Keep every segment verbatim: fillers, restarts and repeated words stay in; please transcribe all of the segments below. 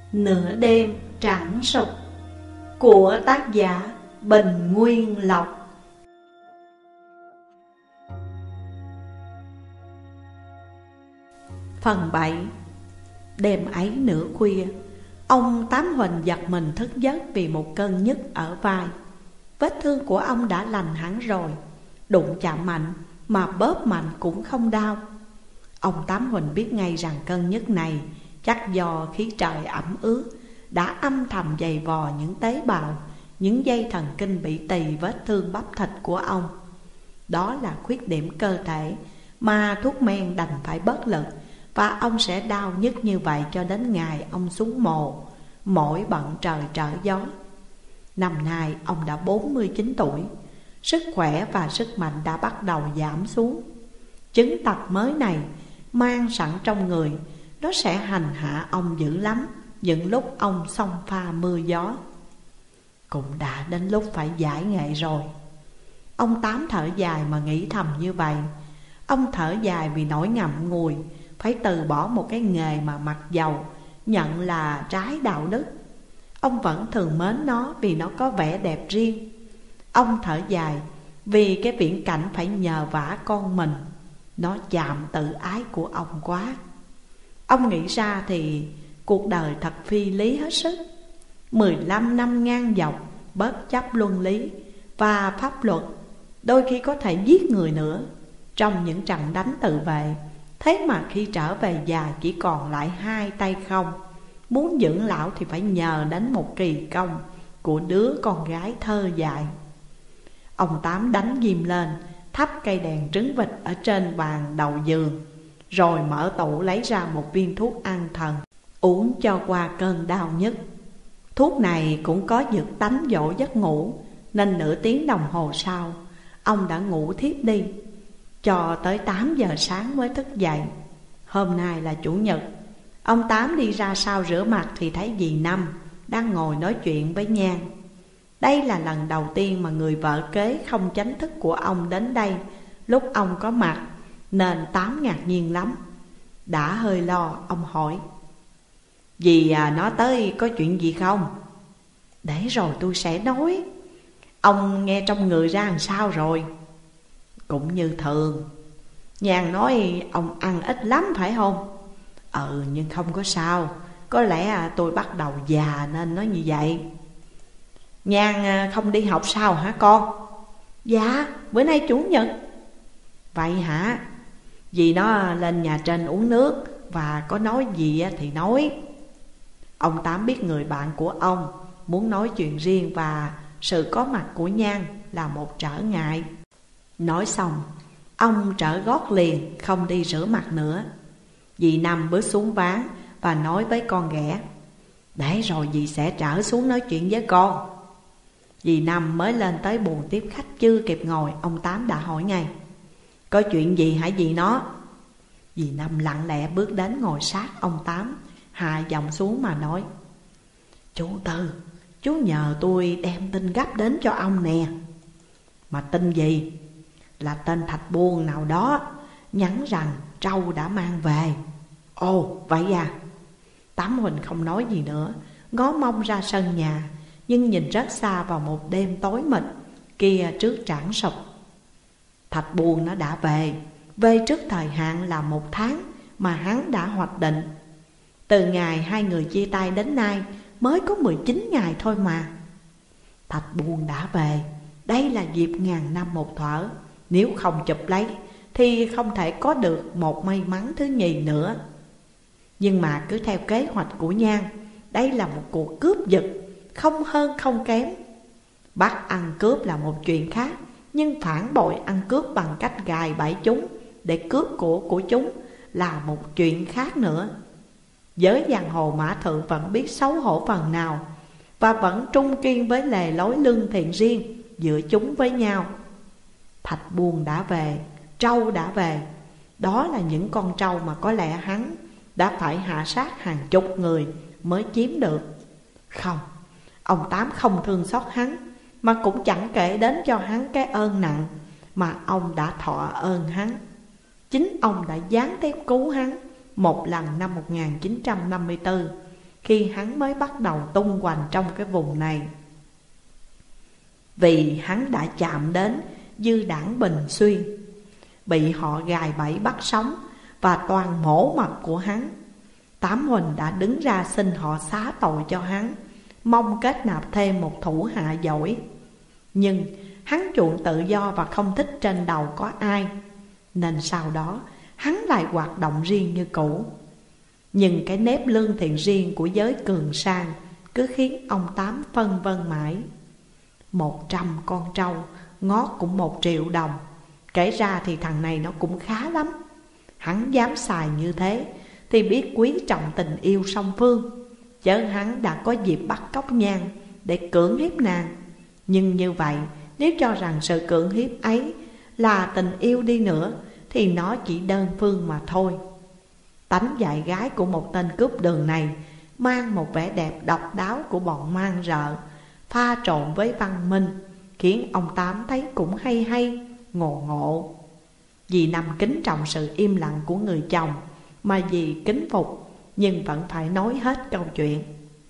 Nửa đêm trắng sụp của tác giả Bình Nguyên Lộc. Phần bảy. Đêm ấy nửa khuya, ông Tám Huỳnh giật mình thức giấc vì một cơn nhức ở vai. Vết thương của ông đã lành hẳn rồi, đụng chạm mạnh mà bóp mạnh cũng không đau. Ông Tám Huỳnh biết ngay rằng cơn nhức này chắc do khí trời ẩm ướt đã âm thầm dày vò những tế bào, những dây thần kinh bị tì vết thương bắp thịt của ông. Đó là khuyết điểm cơ thể mà thuốc men đành phải bất lực, và ông sẽ đau nhức như vậy cho đến ngày ông xuống mồ, mỗi bận trời trở gió. Năm nay ông đã bốn mươi chín tuổi, sức khỏe và sức mạnh đã bắt đầu giảm xuống. Chứng tật mới này mang sẵn trong người, nó sẽ hành hạ ông dữ lắm những lúc ông xông pha mưa gió. Cũng đã đến lúc phải giải nghệ rồi. Ông Tám thở dài mà nghĩ thầm như vậy. Ông thở dài vì nỗi ngậm ngùi phải từ bỏ một cái nghề mà mặc dầu nhận là trái đạo đức. Ông vẫn thường mến nó vì nó có vẻ đẹp riêng. Ông thở dài vì cái viễn cảnh phải nhờ vả con mình, nó chạm tự ái của ông quá. Ông nghĩ ra thì cuộc đời thật phi lý hết sức. Mười lăm năm ngang dọc, bất chấp luân lý và pháp luật, đôi khi có thể giết người nữa trong những trận đánh tự vệ. Thế mà khi trở về già chỉ còn lại hai tay không. Muốn dưỡng lão thì phải nhờ đến một kỳ công của đứa con gái thơ dại. Ông Tám đánh ghim lên, thắp cây đèn trứng vịt ở trên bàn đầu giường, rồi mở tủ lấy ra một viên thuốc an thần, uống cho qua cơn đau nhức. Thuốc này cũng có dược tánh dỗ giấc ngủ, nên nửa tiếng đồng hồ sau, ông đã ngủ thiếp đi. Cho tới tám giờ sáng mới thức dậy. Hôm nay là chủ nhật. Ông Tám đi ra sau rửa mặt thì thấy dì Năm đang ngồi nói chuyện với Nhan. Đây là lần đầu tiên mà người vợ kế không chánh thức của ông đến đây lúc ông có mặt, nên Tám ngạc nhiên lắm. Đã hơi lo, ông hỏi: "Dì à, nó tới có chuyện gì không?" "Để rồi tôi sẽ nói. Ông nghe trong người ra làm sao rồi?" "Cũng như thường. Nhan nói ông ăn ít lắm phải không?" "Ừ, nhưng không có sao. Có lẽ tôi bắt đầu già nên nói như vậy." "Nhan không đi học sao hả con?" "Dạ, bữa nay chủ nhật." "Vậy hả? Vì nó lên nhà trên uống nước, và có nói gì thì nói." Ông Tám biết người bạn của ông muốn nói chuyện riêng và sự có mặt của Nhan là một trở ngại. Nói xong, ông trở gót liền, không đi rửa mặt nữa. Dì Năm bước xuống ván và nói với con ghẻ: "Để rồi dì sẽ trở xuống nói chuyện với con." Dì Năm mới lên tới buồng tiếp khách, chưa kịp ngồi, ông Tám đã hỏi ngay: "Có chuyện gì hả dì nó?" Dì Năm lặng lẽ bước đến ngồi sát ông Tám, hạ giọng xuống mà nói: "Chú Tư, chú nhờ tôi đem tin gấp đến cho ông nè." "Mà tin gì?" "Là tên Thạch Buôn nào đó nhắn rằng trâu đã mang về." "Ồ, vậy à?" Tám Huỳnh không nói gì nữa, ngó mông ra sân nhà, nhưng nhìn rất xa vào một đêm tối mịt kia trước trảng sụp. Thạch Buôn nó đã về, về trước thời hạn là một tháng mà hắn đã hoạch định. Từ ngày hai người chia tay đến nay mới có mười chín ngày thôi mà. Thạch Buôn đã về, đây là dịp ngàn năm một thở. Nếu không chụp lấy thì không thể có được một may mắn thứ nhì nữa. Nhưng mà cứ theo kế hoạch của Nhan, đây là một cuộc cướp giật, không hơn không kém. Bắt ăn cướp là một chuyện khác, nhưng phản bội ăn cướp bằng cách gài bẫy chúng để cướp của của chúng là một chuyện khác nữa. Giới giang hồ mã thượng vẫn biết xấu hổ phần nào, và vẫn trung kiên với lề lối lương thiện riêng giữa chúng với nhau. Thạch Buôn đã về, trâu đã về. Đó là những con trâu mà có lẽ hắn đã phải hạ sát hàng chục người mới chiếm được. Không, ông Tám không thương xót hắn, mà cũng chẳng kể đến cho hắn cái ơn nặng mà ông đã thọ ơn hắn. Chính ông đã gián tiếp cứu hắn một lần năm một nghìn chín trăm năm mươi tư, khi hắn mới bắt đầu tung hoành trong cái vùng này. Vì hắn đã chạm đến Dư Đảng Bình Xuyên, bị họ gài bẫy bắt sống và toàn mổ mật của hắn. Tám Huỳnh đã đứng ra xin họ xá tội cho hắn, mong kết nạp thêm một thủ hạ giỏi. Nhưng hắn chuộng tự do và không thích trên đầu có ai, nên sau đó hắn lại hoạt động riêng như cũ. Nhưng cái nếp lương thiện riêng của giới cường sang cứ khiến ông Tám phân vân mãi. Một trăm con trâu ngót cũng một triệu đồng, kể ra thì thằng này nó cũng khá lắm. Hắn dám xài như thế thì biết quý trọng tình yêu song phương, chớ hắn đã có dịp bắt cóc Nhan để cưỡng hiếp nàng. Nhưng như vậy, nếu cho rằng sự cưỡng hiếp ấy là tình yêu đi nữa thì nó chỉ đơn phương mà thôi. Tánh dại gái của một tên cướp đường này mang một vẻ đẹp độc đáo của bọn man rợ, pha trộn với văn minh, khiến ông Tám thấy cũng hay hay, ngộ ngộ. Dì Năm kính trọng sự im lặng của người chồng, mà dì kính phục, nhưng vẫn phải nói hết câu chuyện.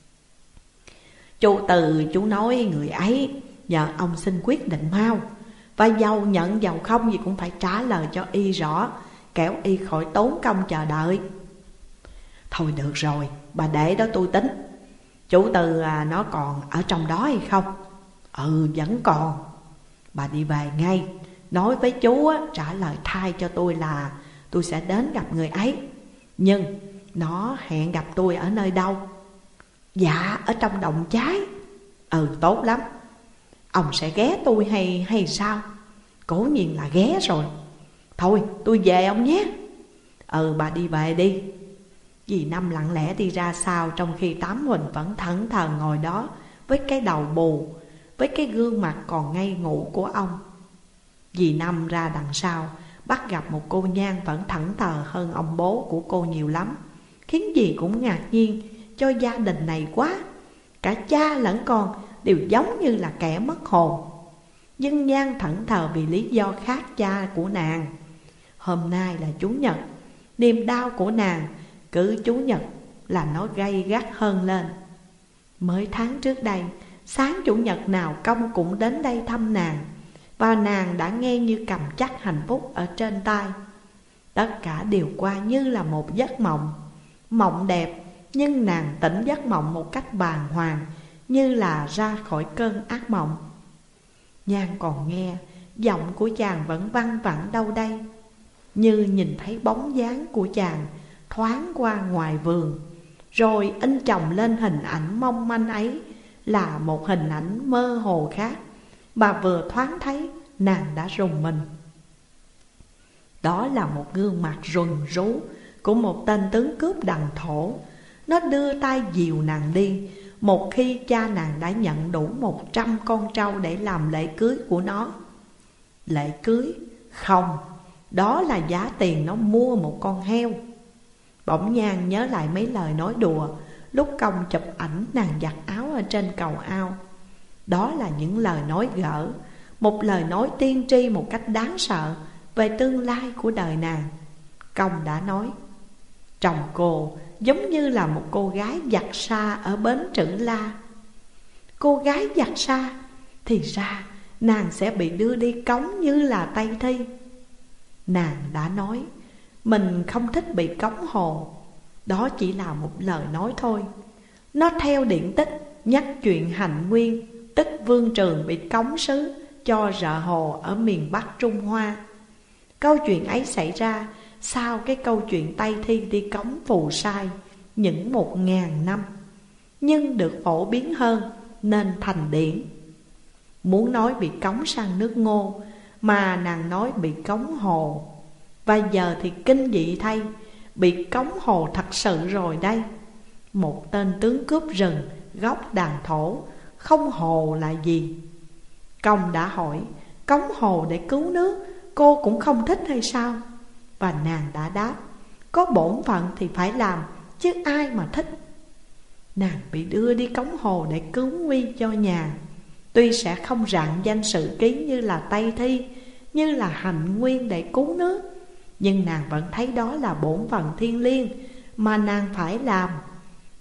Chú Từ chú nói người ấy nhờ ông xin quyết định mau, và giàu nhận giàu không gì cũng phải trả lời cho y rõ, kẻo y khỏi tốn công chờ đợi. Thôi được rồi, bà để đó tôi tính. Chú Từ à, nó còn ở trong đó hay không? Ừ, vẫn còn. Bà đi về ngay, nói với chú á, trả lời thay cho tôi là tôi sẽ đến gặp người ấy. Nhưng nó hẹn gặp tôi ở nơi đâu? Dạ, ở trong đồng trái. Ừ, tốt lắm. Ông sẽ ghé tôi hay hay sao? Cố nhiên là ghé rồi. Thôi, tôi về ông nhé. Ừ, bà đi về đi. Dì Năm lặng lẽ đi ra sau, trong khi Tám Huỳnh vẫn thẫn thờ ngồi đó với cái đầu bù, với cái gương mặt còn ngây ngủ của ông. Dì Năm ra đằng sau, bắt gặp một cô Nhan vẫn thẫn thờ hơn ông bố của cô nhiều lắm, khiến dì cũng ngạc nhiên cho gia đình này quá. Cả cha lẫn con đều giống như là kẻ mất hồn. Nhưng Nhan thẫn thờ vì lý do khác cha của nàng. Hôm nay là Chủ nhật, niềm đau của nàng cứ Chủ nhật là nó gay gắt hơn lên. Mới tháng trước đây, sáng Chủ nhật nào Công cũng đến đây thăm nàng, và nàng đã nghe như cầm chắc hạnh phúc ở trên tay. Tất cả đều qua như là một giấc mộng. Mộng đẹp, nhưng nàng tỉnh giấc mộng một cách bàng hoàng, như là ra khỏi cơn ác mộng. Nhan còn nghe giọng của chàng vẫn văng vẳng đâu đây, như nhìn thấy bóng dáng của chàng thoáng qua ngoài vườn, rồi in chồng lên hình ảnh mong manh ấy là một hình ảnh mơ hồ khác. Bà vừa thoáng thấy, nàng đã rùng mình. Đó là một gương mặt rùn rú của một tên tướng cướp đằng thổ. Nó đưa tay dìu nàng đi, một khi cha nàng đã nhận đủ một trăm con trâu để làm lễ cưới của nó. Lễ cưới? Không, đó là giá tiền nó mua một con heo. Bỗng Nhan nhớ lại mấy lời nói đùa lúc Công chụp ảnh nàng giặt áo ở trên cầu ao. Đó là những lời nói gỡ, một lời nói tiên tri một cách đáng sợ về tương lai của đời nàng. Công đã nói, chồng cô giống như là một cô gái giặt xa ở bến Trữ La. Cô gái giặt xa, thì ra nàng sẽ bị đưa đi cống như là Tây Thi. Nàng đã nói mình không thích bị cống hồ. Đó chỉ là một lời nói thôi. Nó theo điển tích nhắc chuyện Hạnh Nguyên, tức Vương Trường bị cống sứ cho rợ hồ ở miền Bắc Trung Hoa. Câu chuyện ấy xảy ra sau cái câu chuyện Tây Thi đi cống Phù Sai những một ngàn năm, nhưng được phổ biến hơn nên thành điển. Muốn nói bị cống sang nước Ngô, mà nàng nói bị cống hồ. Và giờ thì kinh dị thay, bị cống hồ thật sự rồi đây. Một tên tướng cướp rừng gốc đàn thổ, không hồ là gì? Công đã hỏi, cống hồ để cứu nước cô cũng không thích hay sao? Và nàng đã đáp, có bổn phận thì phải làm, chứ ai mà thích. Nàng bị đưa đi cống hồ để cứu nguy cho nhà. Tuy sẽ không rạng danh sự ký như là Tây Thi, như là Hạnh Nguyên để cứu nước, nhưng nàng vẫn thấy đó là bổn phận thiêng liêng mà nàng phải làm.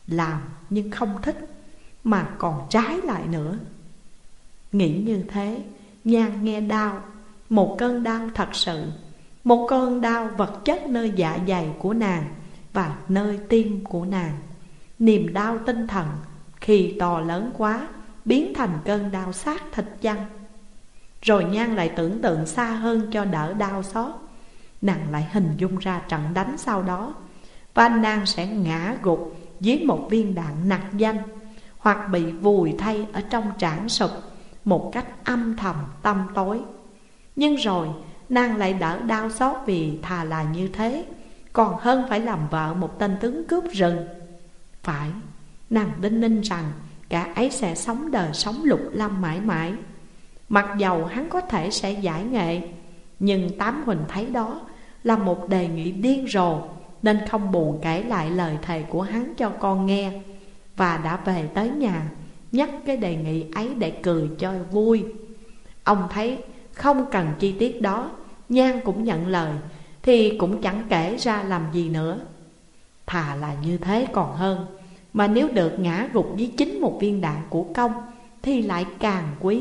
làm nhưng không thích, mà còn trái lại nữa. Nghĩ như thế, Nhan nghe đau, một cơn đau thật sự, một cơn đau vật chất nơi dạ dày của nàng và nơi tim của nàng. Niềm đau tinh thần khi to lớn quá biến thành cơn đau xác thịt chăng. Rồi Nhan lại tưởng tượng xa hơn cho đỡ đau xót. Nàng lại hình dung ra trận đánh sau đó, và nàng sẽ ngã gục dưới một viên đạn nặc danh, hoặc bị vùi thay ở trong trảng sụp một cách âm thầm tăm tối. Nhưng rồi nàng lại đỡ đau xót, vì thà là như thế còn hơn phải làm vợ một tên tướng cướp rừng. Phải, nàng đinh ninh rằng cả ấy sẽ sống đời sống lục lâm mãi mãi. Mặc dầu hắn có thể sẽ giải nghệ, nhưng Tám Huỳnh thấy đó là một đề nghị điên rồ, nên không buồn kể lại lời thề của hắn cho con nghe, và đã về tới nhà nhắc cái đề nghị ấy để cười cho vui. Ông thấy không cần chi tiết đó, Nhan cũng nhận lời, thì cũng chẳng kể ra làm gì nữa. Thà là như thế còn hơn, mà nếu được ngã gục với chính một viên đạn của Công thì lại càng quý.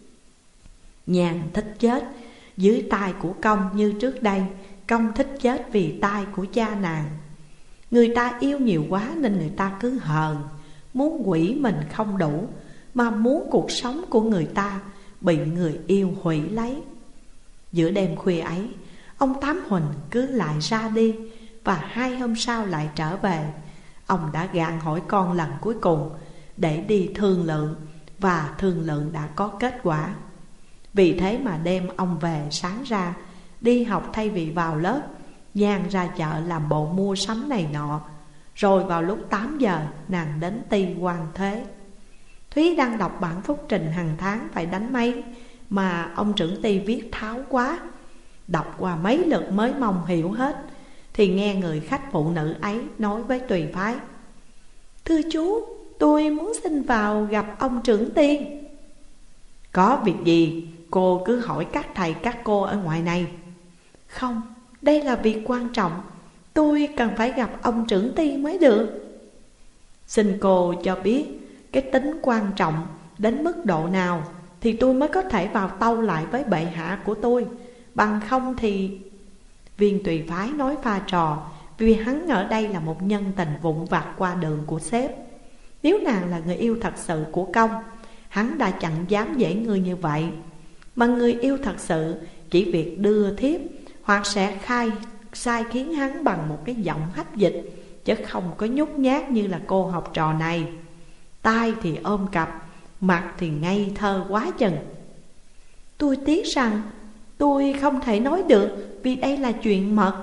Nhan thích chết dưới tay của Công như trước đây Công thích chết vì tay của cha nàng. Người ta yêu nhiều quá nên người ta cứ hờn, muốn quỷ mình không đủ, mà muốn cuộc sống của người ta bị người yêu hủy lấy. Giữa đêm khuya ấy, ông Tám Huỳnh cứ lại ra đi, và hai hôm sau lại trở về. Ông đã gạn hỏi con lần cuối cùng để đi thương lượng, và thương lượng đã có kết quả. Vì thế mà đêm ông về, sáng ra đi học thay vì vào lớp. Nhan ra chợ làm bộ mua sắm này nọ. Rồi vào lúc tám giờ nàng đến ty quan thế. Thúy đang đọc bản phúc trình hàng tháng phải đánh máy, mà ông trưởng ty viết tháo quá. Đọc qua mấy lượt mới mong hiểu hết, thì nghe người khách phụ nữ ấy nói với tùy phái: "Thưa chú, tôi muốn xin vào gặp ông trưởng ty." "Có việc gì, cô cứ hỏi các thầy các cô ở ngoài này." "Không, đây là việc quan trọng, tôi cần phải gặp ông trưởng ty mới được." "Xin cô cho biết cái tính quan trọng đến mức độ nào thì tôi mới có thể vào tâu lại với bệ hạ của tôi, bằng không thì..." Viên tùy phái nói pha trò, vì hắn ở đây là một nhân tình vụn vặt qua đường của sếp. Nếu nàng là người yêu thật sự của Công, hắn đã chẳng dám dễ người như vậy. Mà người yêu thật sự chỉ việc đưa thiếp, hoặc sẽ khai sai khiến hắn bằng một cái giọng hách dịch, chứ không có nhút nhát như là cô học trò này. Tai thì ôm cặp, mặt thì ngây thơ quá chừng. "Tôi tiếc rằng tôi không thể nói được, vì đây là chuyện mật."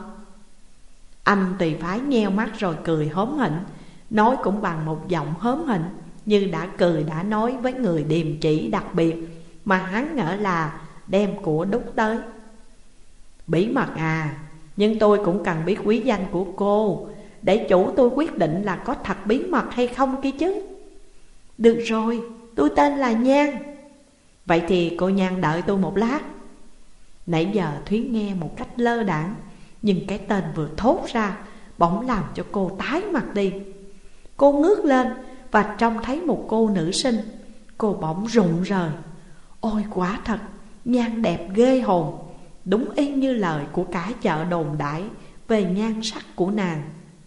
Anh tùy phái nheo mắt rồi cười hóm hỉnh, nói cũng bằng một giọng hóm hỉnh, như đã cười đã nói với người điềm trĩ đặc biệt mà hắn ngỡ là đem của đúc tới. "Bí mật à, nhưng tôi cũng cần biết quý danh của cô, để chủ tôi quyết định là có thật bí mật hay không kia chứ." "Được rồi, tôi tên là Nhan." "Vậy thì cô Nhan đợi tôi một lát." Nãy giờ Thúy nghe một cách lơ đãng, nhưng cái tên vừa thốt ra bỗng làm cho cô tái mặt đi. Cô ngước lên và trông thấy một cô nữ sinh. Cô bỗng rụng rời. Ôi quả thật, Nhan đẹp ghê hồn, đúng y như lời của cả chợ đồn đại về nhan sắc của nàng.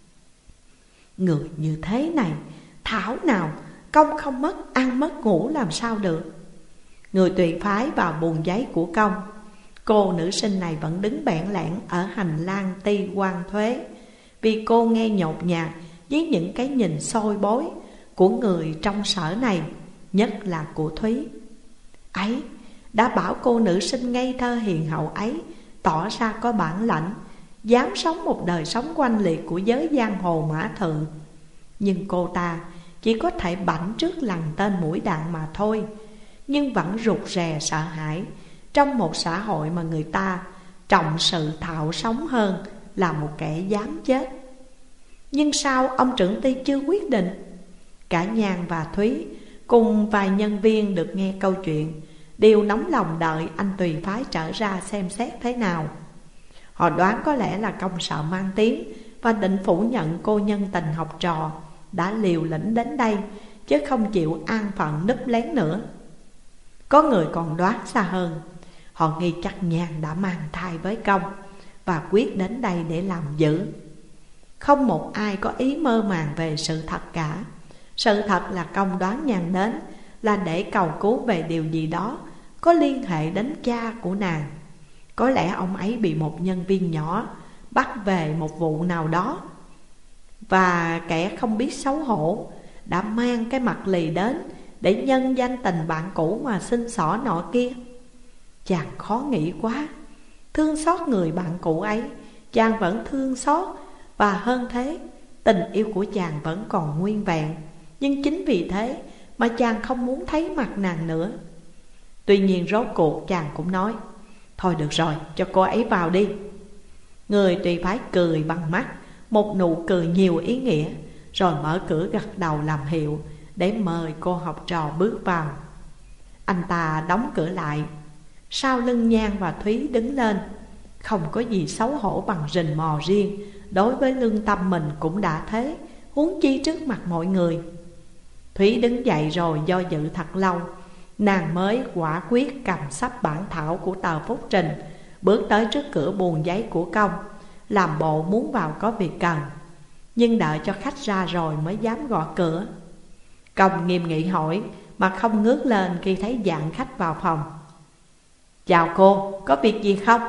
Người như thế này, thảo nào Công không mất ăn mất ngủ làm sao được. Người tùy phái vào buồng giấy của Công. Cô nữ sinh này vẫn đứng bẽn lẽn ở hành lang ty quan thuế, vì cô nghe nhột nhạt với những cái nhìn soi bối của người trong sở này, nhất là của Thúy. Ấy, đã bảo cô nữ sinh ngây thơ hiền hậu ấy tỏ ra có bản lãnh, dám sống một đời sống oanh liệt của giới giang hồ mã thượng. Nhưng cô ta chỉ có thể bảnh trước lằn tên mũi đạn mà thôi, nhưng vẫn rụt rè sợ hãi trong một xã hội mà người ta trọng sự thạo sống hơn là một kẻ dám chết. Nhưng sao ông trưởng ty chưa quyết định? Cả Nhan và Thúy cùng vài nhân viên được nghe câu chuyện đều nóng lòng đợi anh tùy phái trở ra xem xét thế nào. Họ đoán có lẽ là Công sợ mang tiếng và định phủ nhận cô nhân tình học trò đã liều lĩnh đến đây, chứ không chịu an phận núp lén nữa. Có người còn đoán xa hơn. Họ nghi chắc Nhan đã mang thai với Công và quyết đến đây để làm dữ. Không một ai có ý mơ màng về sự thật cả. Sự thật là Công đoán Nhan đến là để cầu cứu về điều gì đó có liên hệ đến cha của nàng. Có lẽ ông ấy bị một nhân viên nhỏ bắt về một vụ nào đó, và kẻ không biết xấu hổ đã mang cái mặt lì đến để nhân danh tình bạn cũ mà xin xỏ nọ kia. Chàng khó nghĩ quá. Thương xót người bạn cũ ấy, chàng vẫn thương xót. Và hơn thế, tình yêu của chàng vẫn còn nguyên vẹn. Nhưng chính vì thế mà chàng không muốn thấy mặt nàng nữa. Tuy nhiên rốt cuộc chàng cũng nói: thôi được rồi, cho cô ấy vào đi. Người tùy phái cười bằng mắt, một nụ cười nhiều ý nghĩa, rồi mở cửa gật đầu làm hiệu để mời cô học trò bước vào. Anh ta đóng cửa lại. Sau lưng Nhan và Thúy đứng lên. Không có gì xấu hổ bằng rình mò riêng. Đối với lương tâm mình cũng đã thế, huống chi trước mặt mọi người. Thúy đứng dậy rồi do dự thật lâu. Nàng mới quả quyết cầm sắp bản thảo của tờ phúc trình, bước tới trước cửa buồng giấy của Công, làm bộ muốn vào có việc cần. Nhưng đợi cho khách ra rồi mới dám gõ cửa. Công nghiêm nghị hỏi mà không ngước lên khi thấy dạng khách vào phòng: chào cô, có việc gì không?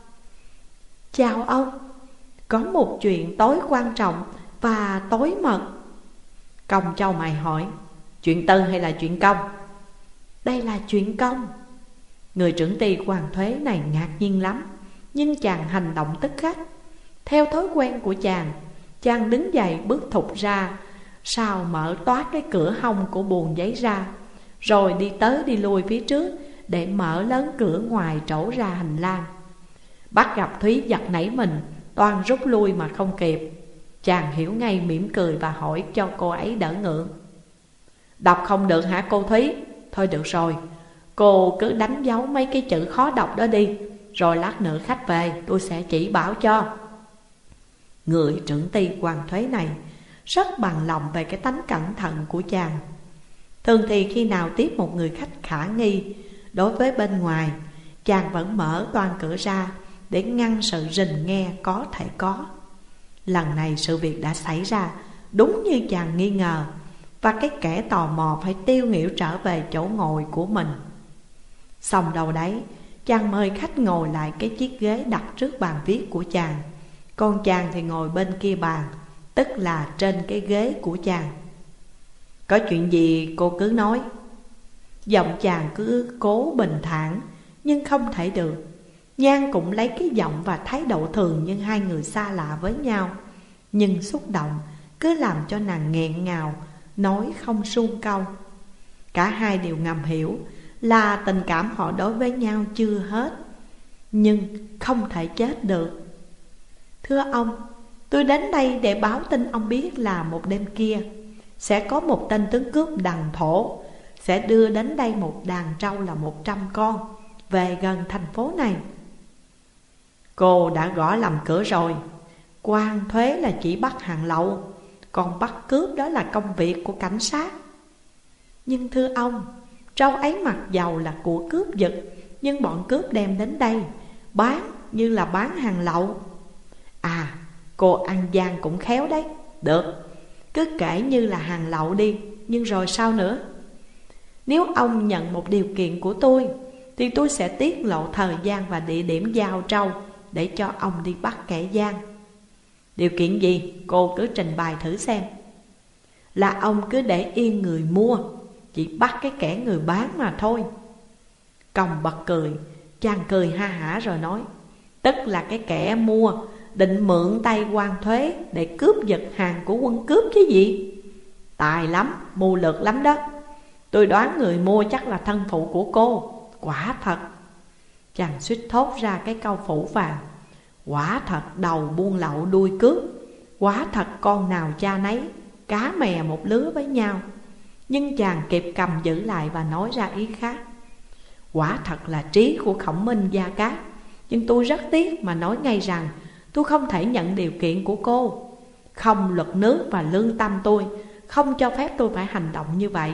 Chào ông, có một chuyện tối quan trọng và tối mật. Công chau mày hỏi: chuyện tư hay là chuyện công? Đây là chuyện công. Người trưởng ty quan thuế này ngạc nhiên lắm, nhưng chàng hành động tức khắc. Theo thói quen của chàng, chàng đứng dậy bước thụt ra, sau mở toát cái cửa hông của buồng giấy ra, rồi đi tới đi lui phía trước để mở lớn cửa ngoài trổ ra hành lang. Bắt gặp Thúy giật nảy mình, toan rút lui mà không kịp. Chàng hiểu ngay, mỉm cười và hỏi cho cô ấy đỡ ngượng: đọc không được hả cô Thúy? Thôi được rồi, cô cứ đánh dấu mấy cái chữ khó đọc đó đi, rồi lát nữa khách về tôi sẽ chỉ bảo cho. Người trưởng ty quan thuế này rất bằng lòng về cái tánh cẩn thận của chàng. Thường thì khi nào tiếp một người khách khả nghi đối với bên ngoài, chàng vẫn mở toang cửa ra để ngăn sự rình nghe có thể có. Lần này sự việc đã xảy ra đúng như chàng nghi ngờ, và cái kẻ tò mò phải tiêu nghỉu trở về chỗ ngồi của mình. Xong đâu đấy, chàng mời khách ngồi lại cái chiếc ghế đặt trước bàn viết của chàng, còn chàng thì ngồi bên kia bàn, tức là trên cái ghế của chàng. Có chuyện gì cô cứ nói. Giọng chàng cứ cố bình thản, nhưng không thể được. Nhan cũng lấy cái giọng và thái độ thường như hai người xa lạ với nhau, nhưng xúc động cứ làm cho nàng nghẹn ngào, nói không suông câu. Cả hai đều ngầm hiểu là tình cảm họ đối với nhau chưa hết, nhưng không thể chết được. Thưa ông, tôi đến đây để báo tin ông biết là một đêm kia sẽ có một tên tướng cướp đằng thổ sẽ đưa đến đây một đàn trâu là một trăm con về gần thành phố này. Cô đã gõ lầm cửa rồi. Quan thuế là chỉ bắt hàng lậu, còn bắt cướp đó là công việc của cảnh sát. Nhưng thưa ông, trâu ấy mặc dầu là của cướp giật, nhưng bọn cướp đem đến đây bán như là bán hàng lậu. À, cô ăn gian cũng khéo đấy. Được, cứ kể như là hàng lậu đi, nhưng rồi sao nữa? Nếu ông nhận một điều kiện của tôi, thì tôi sẽ tiết lộ thời gian và địa điểm giao trâu để cho ông đi bắt kẻ gian. Điều kiện gì? Cô cứ trình bày thử xem. Là ông cứ để yên người mua, chỉ bắt cái kẻ người bán mà thôi. Công bật cười. Chàng cười ha hả rồi nói: tức là cái kẻ mua định mượn tay quan thuế để cướp giật hàng của quân cướp chứ gì. Tài lắm, mưu lược lắm đó. Tôi đoán người mua chắc là thân phụ của cô. Quả thật. Chàng suýt thốt ra cái câu phủ vàng: quả thật đầu buôn lậu đuôi cướp. Quả thật con nào cha nấy, cá mè một lứa với nhau. Nhưng chàng kịp cầm giữ lại và nói ra ý khác: quả thật là trí của Khổng Minh Gia Cát. Nhưng tôi rất tiếc mà nói ngay rằng tôi không thể nhận điều kiện của cô. Không luật nước và lương tâm tôi không cho phép tôi phải hành động như vậy.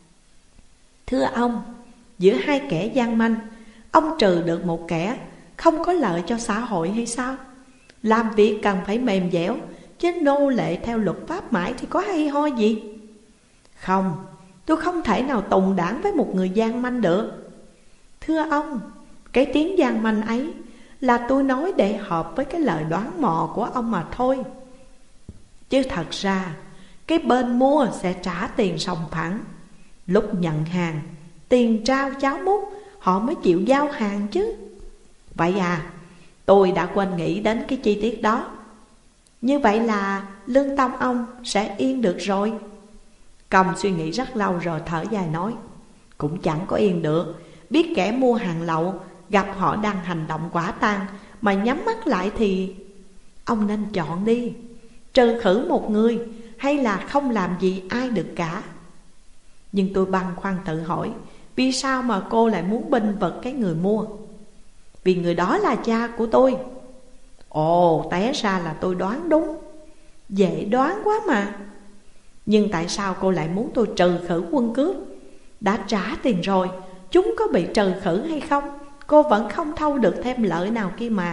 Thưa ông, giữa hai kẻ gian manh, ông trừ được một kẻ, không có lợi cho xã hội hay sao? Làm việc cần phải mềm dẻo, chứ nô lệ theo luật pháp mãi thì có hay ho gì? Không, tôi không thể nào tùng đảng với một người gian manh được. Thưa ông, cái tiếng gian manh ấy là tôi nói để hợp với cái lời đoán mò của ông mà thôi. Chứ thật ra cái bên mua sẽ trả tiền sòng phẳng. Lúc nhận hàng, tiền trao cháo múc, họ mới chịu giao hàng chứ. Vậy à, tôi đã quên nghĩ đến cái chi tiết đó. Như vậy là lương tâm ông sẽ yên được rồi. Công suy nghĩ rất lâu rồi thở dài nói, cũng chẳng có yên được. Biết kẻ mua hàng lậu gặp họ đang hành động quả tang mà nhắm mắt lại thì ông nên chọn đi, trừ khử một người hay là không làm gì ai được cả. Nhưng tôi băn khoăn tự hỏi, vì sao mà cô lại muốn bênh vực cái người mua? Vì người đó là cha của tôi. Ồ, té ra là tôi đoán đúng. Dễ đoán quá mà. Nhưng tại sao cô lại muốn tôi trừ khử quân cướp? Đã trả tiền rồi, chúng có bị trừ khử hay không, cô vẫn không thâu được thêm lợi nào kia mà.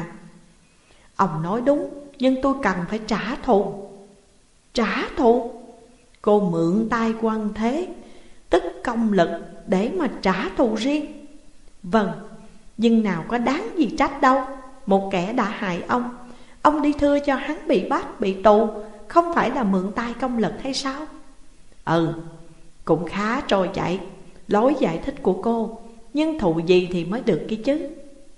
Ông nói đúng, nhưng tôi cần phải trả thù. Trả thù? Cô mượn tay quan thế, tức công lực để mà trả thù riêng. Vâng, nhưng nào có đáng gì trách đâu. Một kẻ đã hại ông, ông đi thưa cho hắn bị bắt, bị tù, không phải là mượn tay công lực hay sao? Ừ, cũng khá trôi chảy lối giải thích của cô, nhưng thù gì thì mới được kia chứ.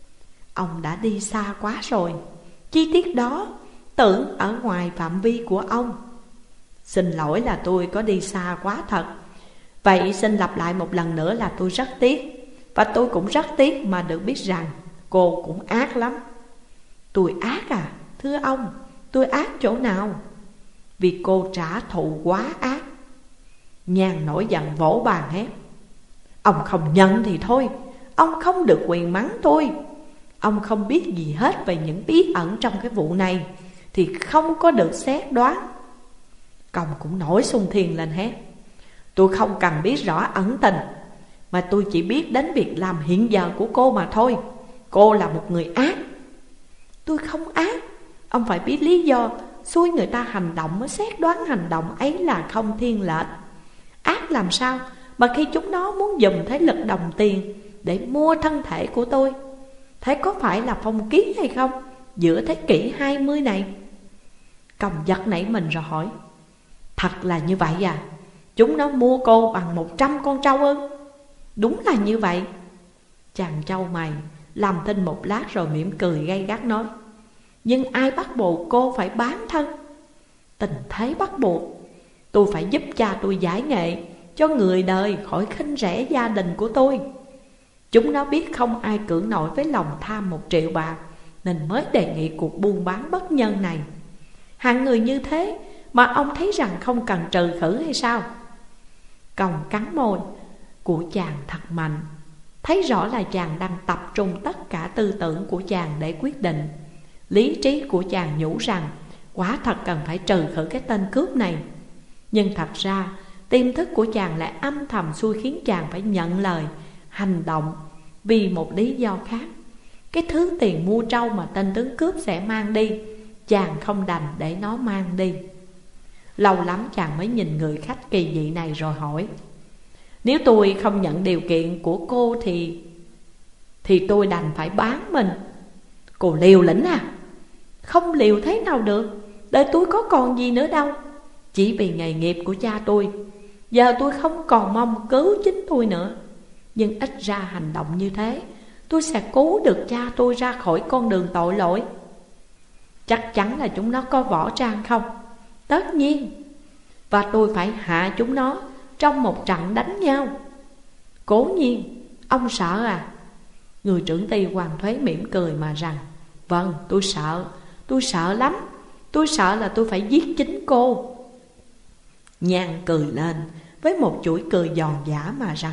Ông đã đi xa quá rồi. Chi tiết đó tưởng ở ngoài phạm vi của ông. Xin lỗi là tôi có đi xa quá thật. Vậy xin lặp lại một lần nữa là tôi rất tiếc. Và tôi cũng rất tiếc mà được biết rằng cô cũng ác lắm. Tôi ác à? Thưa ông, tôi ác chỗ nào? Vì cô trả thù quá ác. Nhàn nổi giận vỗ bàn hét, ông không nhận thì thôi, ông không được quyền mắng tôi. Ông không biết gì hết về những bí ẩn trong cái vụ này thì không có được xét đoán. Công cũng nổi xung thiền lên hét, tôi không cần biết rõ ẩn tình, mà tôi chỉ biết đến việc làm hiện giờ của cô mà thôi. Cô là một người ác. Tôi không ác. Ông phải biết lý do xui người ta hành động mới xét đoán hành động ấy là không thiên lệch. Ác làm sao mà khi chúng nó muốn dùng thế lực đồng tiền để mua thân thể của tôi? Thế có phải là phong kiến hay không giữa thế kỷ hai mươi này? Công giật nảy mình rồi hỏi, thật là như vậy à? Chúng nó mua cô bằng một trăm con trâu ư? Đúng là như vậy. Chàng trâu mày làm thinh một lát rồi mỉm cười gay gắt nói, nhưng ai bắt buộc cô phải bán thân? Tình thế bắt buộc. Tôi phải giúp cha tôi giải nghệ cho người đời khỏi khinh rẻ gia đình của tôi. Chúng nó biết không ai cưỡng nổi với lòng tham một triệu bạc, nên mới đề nghị cuộc buôn bán bất nhân này. Hạng người như thế mà ông thấy rằng không cần trừ khử hay sao? Còng cắn môi của chàng thật mạnh, thấy rõ là chàng đang tập trung tất cả tư tưởng của chàng để quyết định. Lý trí của chàng nhủ rằng quả thật cần phải trừ khử cái tên cướp này. Nhưng thật ra tiềm thức của chàng lại âm thầm xui khiến chàng phải nhận lời, hành động vì một lý do khác. Cái thứ tiền mua trâu mà tên tướng cướp sẽ mang đi, chàng không đành để nó mang đi. Lâu lắm chàng mới nhìn người khách kỳ dị này rồi hỏi, nếu tôi không nhận điều kiện của cô thì Thì tôi đành phải bán mình. Cô liều lĩnh à? Không liều thế nào được. Đời tôi có còn gì nữa đâu. Chỉ vì nghề nghiệp của cha tôi, giờ tôi không còn mong cứu chính tôi nữa. Nhưng ít ra hành động như thế, tôi sẽ cứu được cha tôi ra khỏi con đường tội lỗi. Chắc chắn là chúng nó có võ trang không? Tất nhiên. Và tôi phải hạ chúng nó trong một trận đánh nhau. Cố nhiên. Ông sợ à? Người trưởng ty Hoàng Thuế mỉm cười mà rằng, vâng, tôi sợ. Tôi sợ lắm. Tôi sợ là tôi phải giết chính cô. Nhan cười lên với một chuỗi cười giòn giã mà rằng,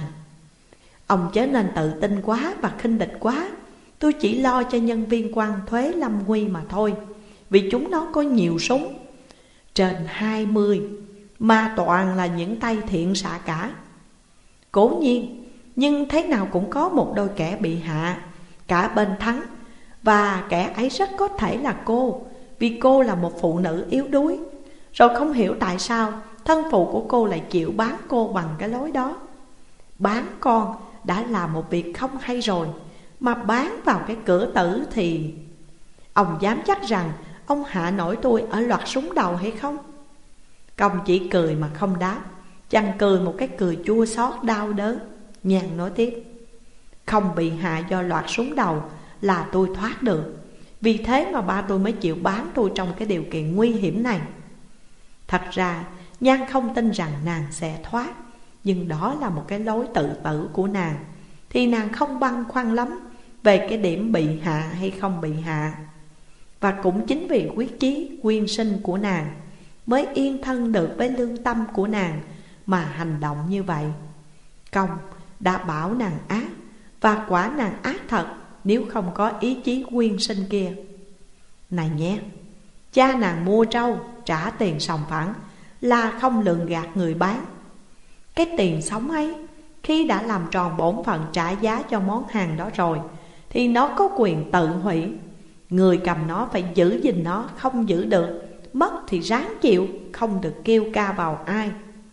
ông chớ nên tự tin quá và khinh địch quá. Tôi chỉ lo cho nhân viên quan thuế lâm nguy mà thôi. Vì chúng nó có nhiều súng, trên hai mươi, mà toàn là những tay thiện xạ cả. Cố nhiên, nhưng thế nào cũng có một đôi kẻ bị hạ, cả bên thắng, và kẻ ấy rất có thể là cô, vì cô là một phụ nữ yếu đuối. Rồi không hiểu tại sao thân phụ của cô lại chịu bán cô bằng cái lối đó. Bán con đã là một việc không hay rồi, mà bán vào cái cửa tử thì... Ông dám chắc rằng ông hạ nổi tôi ở loạt súng đầu hay không? Công chỉ cười mà không đáp. Chàng cười một cái cười chua xót đau đớn. Nhàn nói tiếp: không bị hạ do loạt súng đầu là tôi thoát được. Vì thế mà ba tôi mới chịu bán tôi trong cái điều kiện nguy hiểm này. Thật ra Nhan không tin rằng nàng sẽ thoát, nhưng đó là một cái lối tự tử của nàng, thì nàng không băn khoăn lắm về cái điểm bị hạ hay không bị hạ. Và cũng chính vì quyết chí quyên sinh của nàng mới yên thân được với lương tâm của nàng mà hành động như vậy. Công đã bảo nàng ác, và quả nàng ác thật nếu không có ý chí quyên sinh kia. Này nhé, cha nàng mua trâu trả tiền sòng phẳng là không lường gạt người bán. Cái tiền sống ấy, khi đã làm tròn bổn phận trả giá cho món hàng đó rồi, thì nó có quyền tự hủy. Người cầm nó phải giữ gìn nó, không giữ được, mất thì ráng chịu, không được kêu ca vào ai.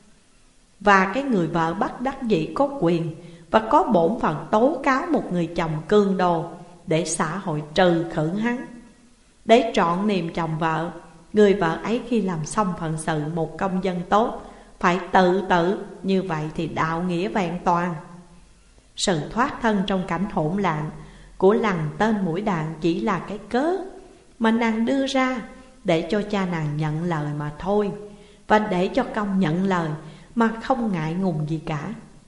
Và cái người vợ bất đắc dĩ có quyền và có bổn phận tố cáo một người chồng cương đồ, để xã hội trừ khử hắn. Để trọn niềm chồng vợ, người vợ ấy khi làm xong phận sự một công dân tốt phải tự tử, như vậy thì đạo nghĩa vẹn toàn. Sự thoát thân trong cảnh hỗn loạn của lằn tên mũi đạn chỉ là cái cớ mà nàng đưa ra để cho cha nàng nhận lời mà thôi, và để cho Công nhận lời mà không ngại ngùng gì cả.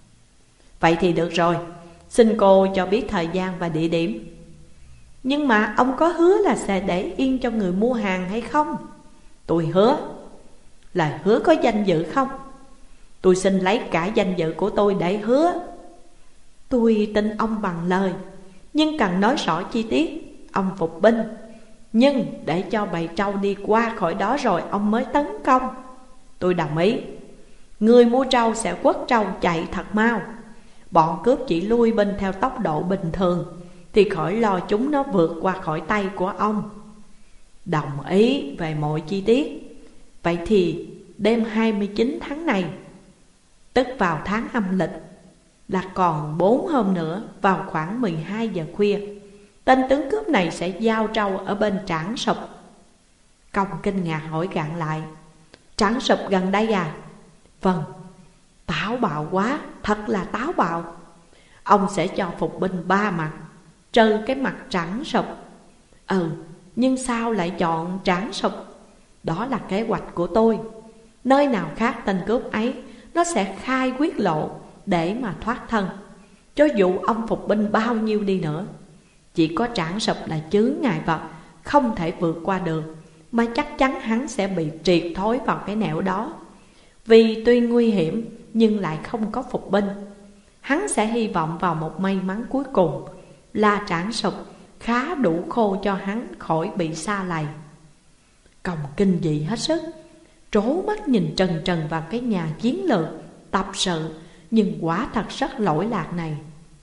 Vậy thì được rồi, xin cô cho biết thời gian và địa điểm. Nhưng mà ông có hứa là sẽ để yên cho người mua hàng hay không? Tôi hứa. Lời hứa có danh dự không? Tôi xin lấy cả danh dự của tôi để hứa. Tôi tin ông bằng lời, nhưng cần nói rõ chi tiết, ông phục binh. Nhưng để cho bầy trâu đi qua khỏi đó rồi ông mới tấn công. Tôi đồng ý. Người mua trâu sẽ quất trâu chạy thật mau. Bọn cướp chỉ lui binh theo tốc độ bình thường, thì khỏi lo chúng nó vượt qua khỏi tay của ông. Đồng ý về mọi chi tiết. Vậy thì đêm hai mươi chín tháng này, tức vào tháng âm lịch, là còn bốn hôm nữa, vào khoảng mười hai giờ khuya, tên tướng cướp này sẽ giao trâu ở bên Trảng Sụp. Công kinh ngạc hỏi gạn lại: Trảng Sụp gần đây à? Vâng. Táo bạo quá, thật là táo bạo. Ông sẽ cho phục binh ba mặt, trừ cái mặt Trảng Sụp. Ừ, nhưng sao lại chọn Trảng Sụp? Đó là kế hoạch của tôi. Nơi nào khác tên cướp ấy nó sẽ khai quyết lộ để mà thoát thân. Cho dù ông phục binh bao nhiêu đi nữa, chỉ có Trảng Sụp là chướng ngại vật không thể vượt qua được, mà chắc chắn hắn sẽ bị triệt thối vào cái nẻo đó. Vì tuy nguy hiểm nhưng lại không có phục binh, hắn sẽ hy vọng vào một may mắn cuối cùng là Trảng Sụp khá đủ khô cho hắn khỏi bị sa lầy. Công kinh dị hết sức, trố mắt nhìn trần trần vào cái nhà chiến lược tập sự nhưng quả thật rất lỗi lạc này.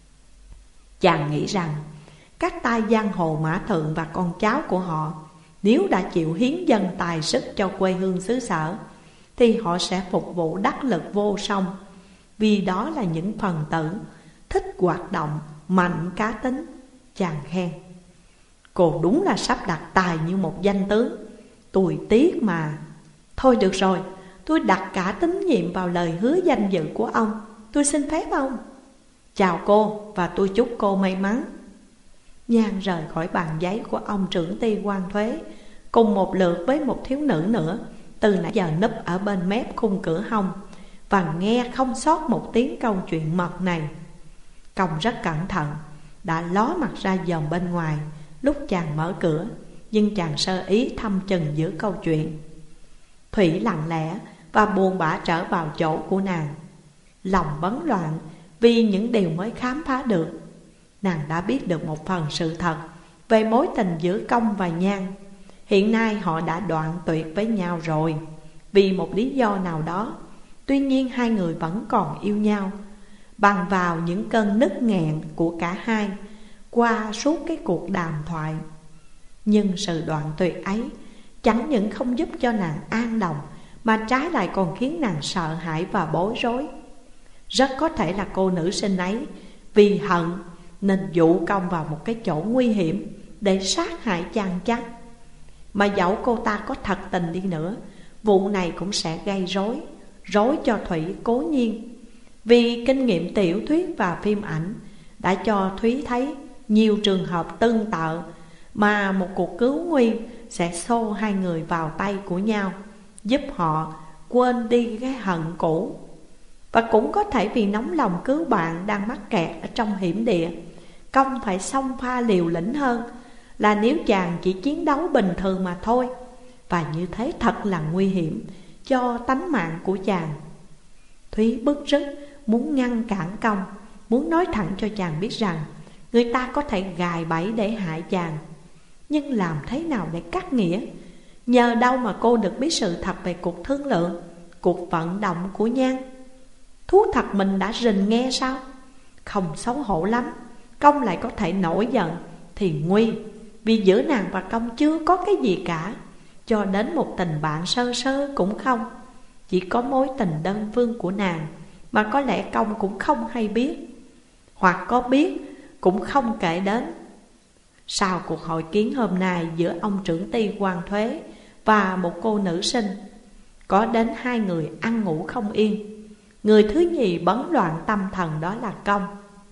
Chàng nghĩ rằng các tay giang hồ Mã Thượng và con cháu của họ, nếu đã chịu hiến dâng tài sức cho quê hương xứ sở, thì họ sẽ phục vụ đắc lực vô song. Vì đó là những phần tử thích hoạt động, mạnh cá tính. Chàng khen: Cô đúng là sắp đặt tài như một danh tướng. Tôi tiếc mà. Thôi được rồi, tôi đặt cả tín nhiệm vào lời hứa danh dự của ông. Tôi xin phép ông. Chào cô, và tôi chúc cô may mắn. Nhan rời khỏi bàn giấy của ông trưởng ty quan thuế, cùng một lượt với một thiếu nữ nữa, từ nãy giờ núp ở bên mép khung cửa hông, và nghe không sót một tiếng câu chuyện mật này. Công rất cẩn thận, đã ló mặt ra dòm bên ngoài lúc chàng mở cửa, nhưng chàng sơ ý thăm chừng giữa câu chuyện. Thủy lặng lẽ và buồn bã trở vào chỗ của nàng, lòng bấn loạn vì những điều mới khám phá được. Nàng đã biết được một phần sự thật về mối tình giữa Công và Nhan. Hiện nay họ đã đoạn tuyệt với nhau rồi, vì một lý do nào đó. Tuy nhiên hai người vẫn còn yêu nhau. Bằng vào những cơn nứt nghẹn của cả hai qua suốt cái cuộc đàm thoại. Nhưng sự đoạn tuyệt ấy chẳng những không giúp cho nàng an lòng, mà trái lại còn khiến nàng sợ hãi và bối rối. Rất có thể là cô nữ sinh ấy vì hận nên dụ công vào một cái chỗ nguy hiểm để sát hại chàng chắc. Mà dẫu cô ta có thật tình đi nữa, vụ này cũng sẽ gây rối, rối cho Thủy cố nhiên. Vì kinh nghiệm tiểu thuyết và phim ảnh đã cho Thúy thấy nhiều trường hợp tương tự mà một cuộc cứu nguy sẽ xô hai người vào tay của nhau, giúp họ quên đi cái hận cũ. Và cũng có thể vì nóng lòng cứu bạn đang mắc kẹt ở trong hiểm địa, Công phải xông pha liều lĩnh hơn là nếu chàng chỉ chiến đấu bình thường mà thôi. Và như thế thật là nguy hiểm cho tánh mạng của chàng. Thúy bứt rứt muốn ngăn cản Công, muốn nói thẳng cho chàng biết rằng người ta có thể gài bẫy để hại chàng. Nhưng làm thế nào để cắt nghĩa? Nhờ đâu mà cô được biết sự thật về cuộc thương lượng, cuộc vận động của Nhan? Thú thật mình đã rình nghe sao? Không xấu hổ lắm, Công lại có thể nổi giận thì nguy. Vì giữa nàng và Công chưa có cái gì cả, cho đến một tình bạn sơ sơ cũng không. Chỉ có mối tình đơn phương của nàng mà có lẽ Công cũng không hay biết, hoặc có biết cũng không kể đến. Sau cuộc hội kiến hôm nay giữa ông trưởng ty quan thuế và một cô nữ sinh, có đến hai người ăn ngủ không yên. Người thứ nhì bấn loạn tâm thần đó là Công.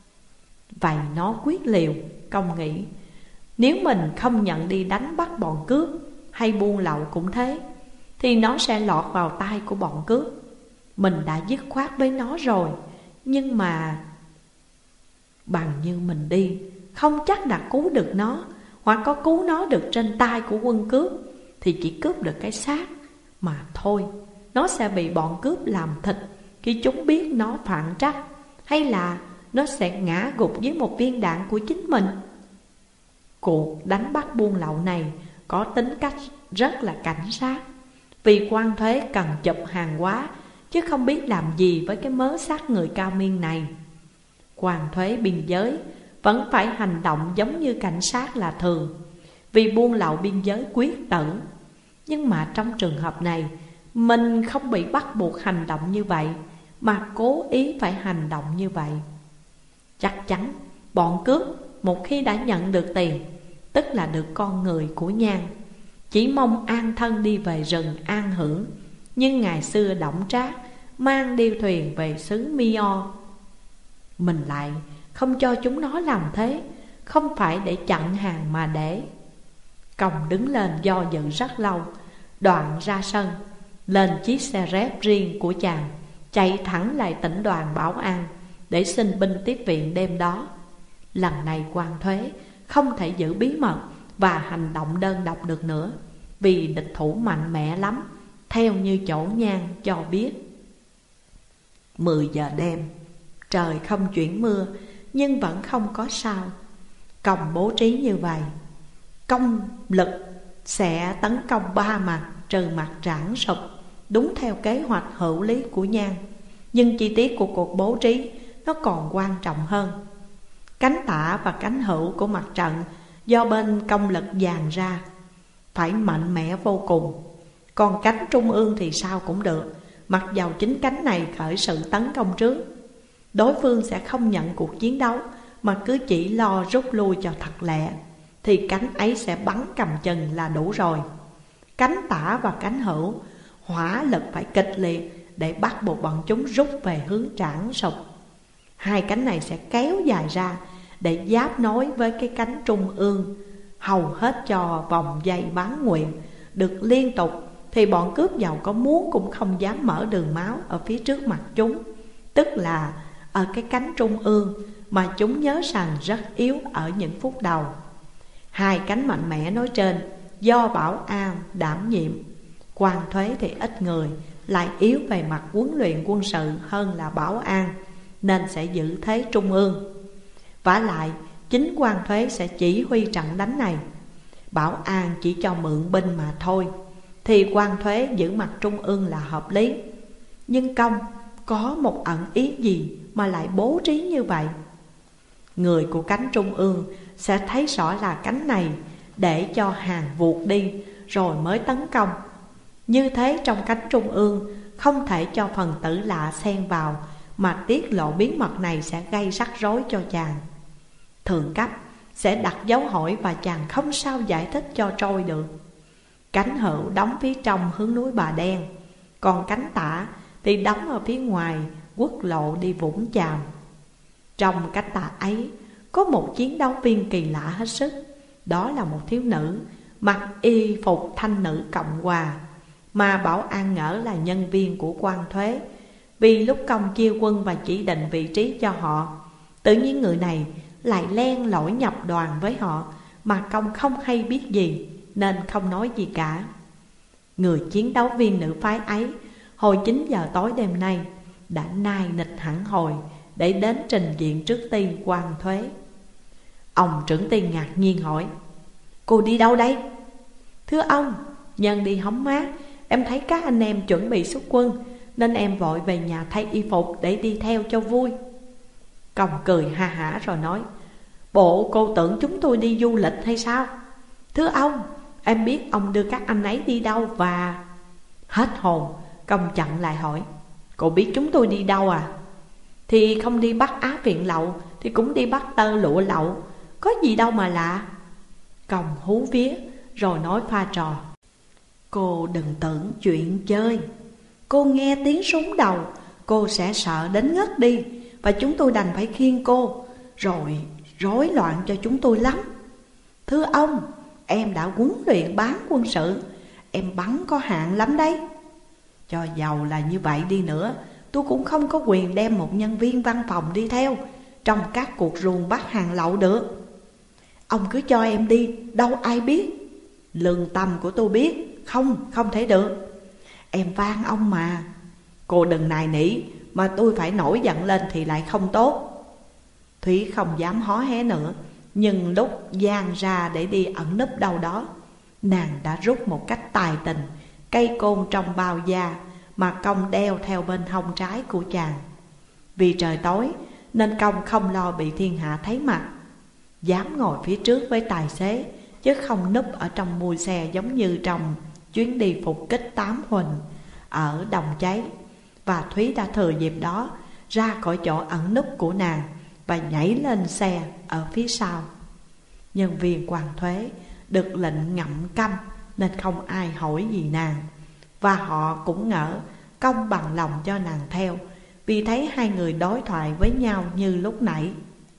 Vậy nó quyết liều, Công nghĩ, nếu mình không nhận đi đánh bắt bọn cướp hay buôn lậu cũng thế, thì nó sẽ lọt vào tay của bọn cướp. Mình đã dứt khoát với nó rồi, nhưng mà bằng như mình đi, không chắc đã cứu được nó, hoặc có cứu nó được trên tay của quân cướp thì chỉ cướp được cái xác mà thôi. Nó sẽ bị bọn cướp làm thịt khi chúng biết nó phản trắc, hay là nó sẽ ngã gục dưới một viên đạn của chính mình. Cuộc đánh bắt buôn lậu này có tính cách rất là cảnh sát, vì quan thuế cần chụp hàng hóa chứ không biết làm gì với cái mớ xác người cao miên này. Quan thuế biên giới vẫn phải hành động giống như cảnh sát là thường, vì buôn lậu biên giới quyết tử. Nhưng mà trong trường hợp này, mình không bị bắt buộc hành động như vậy, mà cố ý phải hành động như vậy. Chắc chắn bọn cướp một khi đã nhận được tiền, tức là được con người của Nhan, chỉ mong an thân đi về rừng an hưởng. Nhưng ngày xưa Đổng Trác mang điêu thuyền về xứ Mi-o, mình lại không cho chúng nó làm thế, không phải để chặn hàng mà để. Công đứng lên do dự rất lâu, đoạn ra sân, lên chiếc xe rép riêng của chàng, chạy thẳng lại tỉnh đoàn Bảo An để xin binh tiếp viện đêm đó. Lần này quan thuế không thể giữ bí mật và hành động đơn độc được nữa, vì địch thủ mạnh mẽ lắm, theo như chỗ Nhan cho biết. Mười giờ đêm, trời không chuyển mưa, nhưng vẫn không có sao. Công bố trí như vậy, công lực sẽ tấn công ba mặt trừ mặt Trảng Sụp, đúng theo kế hoạch hữu lý của Nhan. Nhưng chi tiết của cuộc bố trí nó còn quan trọng hơn. Cánh tả và cánh hữu của mặt trận do bên công lực dàn ra phải mạnh mẽ vô cùng. Còn cánh trung ương thì sao cũng được, mặc dầu chính cánh này khởi sự tấn công trước. Đối phương sẽ không nhận cuộc chiến đấu, mà cứ chỉ lo rút lui cho thật lẹ, thì cánh ấy sẽ bắn cầm chừng là đủ rồi. Cánh tả và cánh hữu hỏa lực phải kịch liệt để bắt buộc bọn chúng rút về hướng Trảng Sụp. Hai cánh này sẽ kéo dài ra để giáp nối với cái cánh trung ương, hầu hết cho vòng dây bán nguyện được liên tục, thì bọn cướp giàu có muốn cũng không dám mở đường máu ở phía trước mặt chúng, tức là ở cái cánh trung ương mà chúng nhớ rằng rất yếu ở những phút đầu. Hai cánh mạnh mẽ nói trên do Bảo An đảm nhiệm. Quan thuế thì ít người, lại yếu về mặt huấn luyện quân sự hơn là Bảo An, nên sẽ giữ thế trung ương. Vả lại chính quan thuế sẽ chỉ huy trận đánh này, Bảo An chỉ cho mượn binh mà thôi. thì quan thuế giữ mặt trung ương là hợp lý. Nhưng Công có một ẩn ý gì mà lại bố trí như vậy? Người của cánh trung ương sẽ thấy rõ là cánh này để cho hàng vụt đi rồi mới tấn công. Như thế trong cánh trung ương không thể cho phần tử lạ xen vào, mà tiết lộ bí mật này sẽ gây rắc rối cho chàng. Thượng cấp sẽ đặt dấu hỏi và chàng không sao giải thích cho trôi được. Cánh hữu đóng phía trong hướng núi Bà Đen, còn cánh tả thì đóng ở phía ngoài quốc lộ đi Vũng Chàm. Trong cánh tả ấy có một chiến đấu viên kỳ lạ hết sức. Đó là một thiếu nữ mặc y phục thanh nữ Cộng Hòa, mà Bảo An ngỡ là nhân viên của quan thuế. Vì lúc Công chia quân và chỉ định vị trí cho họ, tự nhiên người này lại len lỏi nhập đoàn với họ, mà Công không hay biết gì nên không nói gì cả. Người chiến đấu viên nữ phái ấy hồi chín giờ tối đêm nay đã nai nịch hẳn hồi để đến trình diện trước ty quan thuế. Ông trưởng ty ngạc nhiên hỏi: "Cô đi đâu đây?" "Thưa ông, nhân đi hóng mát, em thấy các anh em chuẩn bị xuất quân, nên em vội về nhà thay y phục để đi theo cho vui." Công cười ha hả rồi nói: "Bộ cô tưởng chúng tôi đi du lịch hay sao?" "Thưa ông, em biết ông đưa các anh ấy đi đâu và..." Hết hồn, Công chặn lại hỏi: "Cô biết chúng tôi đi đâu à?" "Thì không đi bắt Á viện lậu thì cũng đi bắt tơ lụa lậu, có gì đâu mà lạ." Công hú vía rồi nói pha trò: "Cô đừng tưởng chuyện chơi. Cô nghe tiếng súng đầu, cô sẽ sợ đến ngất đi, và chúng tôi đành phải khiêng cô, rồi rối loạn cho chúng tôi lắm. Thưa ông, em đã huấn luyện bán quân sự, em bắn có hạn lắm đấy. Cho dầu là như vậy đi nữa, tôi cũng không có quyền đem một nhân viên văn phòng đi theo trong các cuộc ruồng bắt hàng lậu được. Ông cứ cho em đi, đâu ai biết. Lương tâm của tôi biết, không, không thể được. Em van ông mà. Cô đừng nài nỉ, mà tôi phải nổi giận lên thì lại không tốt." Thúy không dám hó hé nữa, nhưng lúc giang ra để đi ẩn núp đâu đó, nàng đã rút một cách tài tình cây côn trong bao da mà Công đeo theo bên hông trái của chàng. Vì trời tối nên Công không lo bị thiên hạ thấy mặt, dám ngồi phía trước với tài xế, chứ không núp ở trong mui xe giống như trong chuyến đi phục kích Tám Huỳnh ở Đồng Cháy. Và Thúy đã thừa dịp đó ra khỏi chỗ ẩn núp của nàng và nhảy lên xe ở phía sau. Nhân viên quan thuế được lệnh ngậm câm nên không ai hỏi gì nàng, và họ cũng ngỡ Công bằng lòng cho nàng theo, vì thấy hai người đối thoại với nhau như lúc nãy.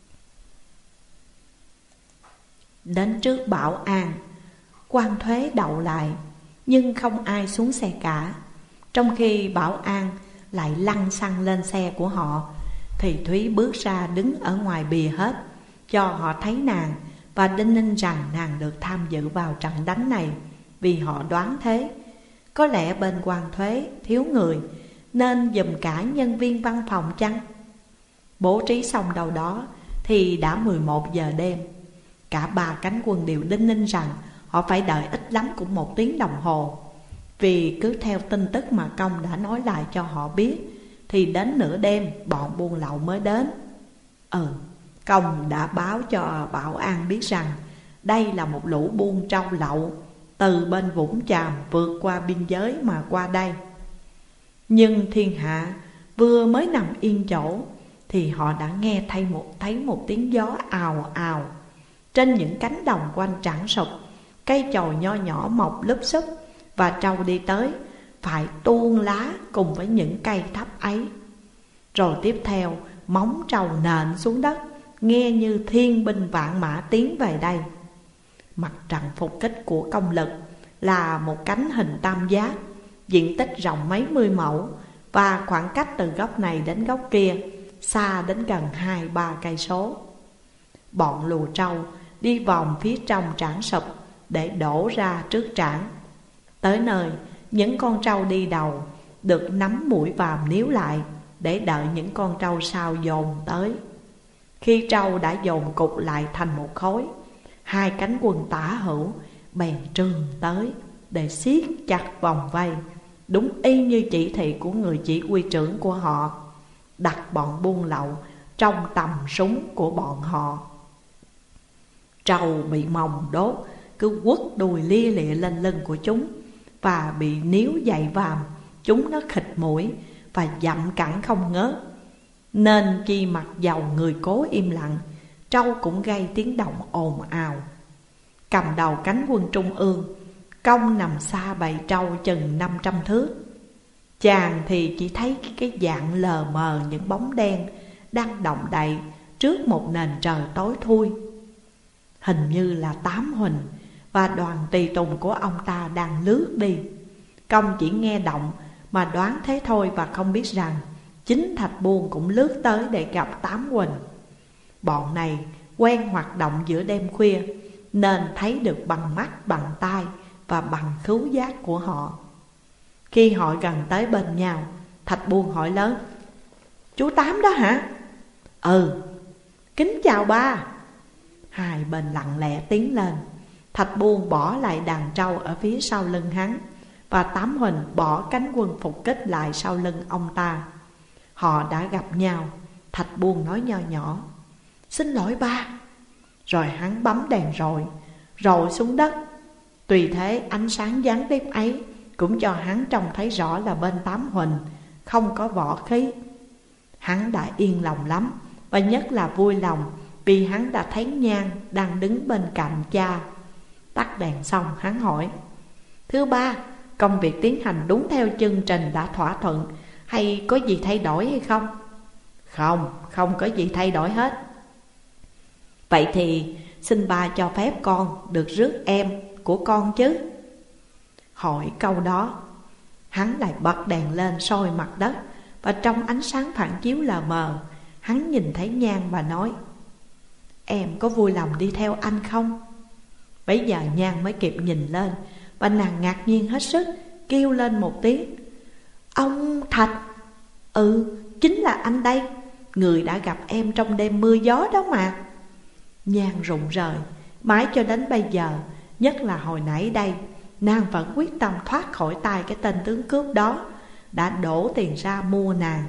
Đến trước Bảo An, quan thuế đậu lại, nhưng không ai xuống xe cả. Trong khi Bảo An lại lăn xăng lên xe của họ, thì Thúy bước ra đứng ở ngoài bìa hết, cho họ thấy nàng và đinh ninh rằng nàng được tham dự vào trận đánh này. Vì họ đoán thế, có lẽ bên quan thuế thiếu người nên giùm cả nhân viên văn phòng chăng? Bố trí xong đâu đó thì đã mười một giờ đêm. Cả ba cánh quân đều đinh ninh rằng họ phải đợi ít lắm cũng một tiếng đồng hồ. Vì cứ theo tin tức mà Công đã nói lại cho họ biết, thì đến nửa đêm bọn buôn lậu mới đến. Ừ, Công đã báo cho Bảo An biết rằng đây là một lũ buôn trâu lậu từ bên Vũng Chàm vượt qua biên giới mà qua đây. Nhưng thiên hạ vừa mới nằm yên chỗ thì họ đã nghe thấy một, thấy một tiếng gió ào ào. Trên những cánh đồng quanh trảng sụp, cây chồi nho nhỏ mọc lúp xúp, và trâu đi tới phải tuôn lá cùng với những cây thấp ấy. Rồi tiếp theo móng trâu nện xuống đất, nghe như thiên binh vạn mã tiến về đây. Mặt trận phục kích của công lực là một cánh hình tam giác, diện tích rộng mấy mươi mẫu, và khoảng cách từ góc này đến góc kia xa đến gần hai ba cây số. Bọn lùa trâu đi vòng phía trong trảng sụp để đổ ra trước trảng. Tới nơi, những con trâu đi đầu được nắm mũi vàm níu lại để đợi những con trâu sau dồn tới. Khi trâu đã dồn cục lại thành một khối, hai cánh quân tả hữu bèn trườn tới. để siết chặt vòng vây, đúng y như chỉ thị của người chỉ huy trưởng của họ, đặt bọn buôn lậu trong tầm súng của bọn họ. Trâu bị mồng đốt cứ quất đùi lia lịa lên lưng của chúng, và bị níu dậy vàm, chúng nó khịt mũi và dậm cẳng không ngớt. Nên chi mặc dầu người cố im lặng, trâu cũng gây tiếng động ồn ào. Cầm đầu cánh quân trung ương, Công nằm xa bầy trâu chừng năm trăm thước. Chàng thì chỉ thấy cái dạng lờ mờ những bóng đen đang động đậy trước một nền trời tối thui. Hình như là Tám Huỳnh và đoàn tùy tùng của ông ta đang lướt đi. Công chỉ nghe động mà đoán thế thôi, và không biết rằng chính Thạch Buôn cũng lướt tới để gặp Tám Huỳnh. Bọn này quen hoạt động giữa đêm khuya, nên thấy được bằng mắt, bằng tai và bằng khứu giác của họ. Khi họ gần tới bên nhau, Thạch Buôn hỏi lớn: "Chú Tám đó hả?" "Ừ." "Kính chào ba." Hai bên lặng lẽ tiến lên. Thạch Buôn bỏ lại đàn trâu ở phía sau lưng hắn, và Tám Huỳnh bỏ cánh quân phục kích lại sau lưng ông ta. Họ đã gặp nhau. Thạch Buôn nói nho nhỏ: "Xin lỗi ba." Rồi hắn bấm đèn rồi rọi xuống đất. Tùy thế ánh sáng gián tiếp ấy cũng cho hắn trông thấy rõ là bên Tám Huỳnh không có võ khí. Hắn đã yên lòng lắm, và nhất là vui lòng vì hắn đã thấy Nhan đang đứng bên cạnh cha. Tắt đèn xong hắn hỏi: "Thưa ba, công việc tiến hành đúng theo chương trình đã thỏa thuận, hay có gì thay đổi hay không?" "Không, không có gì thay đổi hết." "Vậy thì xin ba cho phép con được rước em của con chứ." Hỏi câu đó, hắn lại bật đèn lên soi mặt đất, và trong ánh sáng phản chiếu lờ mờ, hắn nhìn thấy Nhan và nói: "Em có vui lòng đi theo anh không?" Bấy giờ Nhan mới kịp nhìn lên, và nàng ngạc nhiên hết sức, kêu lên một tiếng: "Ông Thạch!" "Ừ, chính là anh đây, người đã gặp em trong đêm mưa gió đó mà." Nhan rụng rời. Mãi cho đến bây giờ, nhất là hồi nãy đây, nàng vẫn quyết tâm thoát khỏi tay cái tên tướng cướp đó đã đổ tiền ra mua nàng.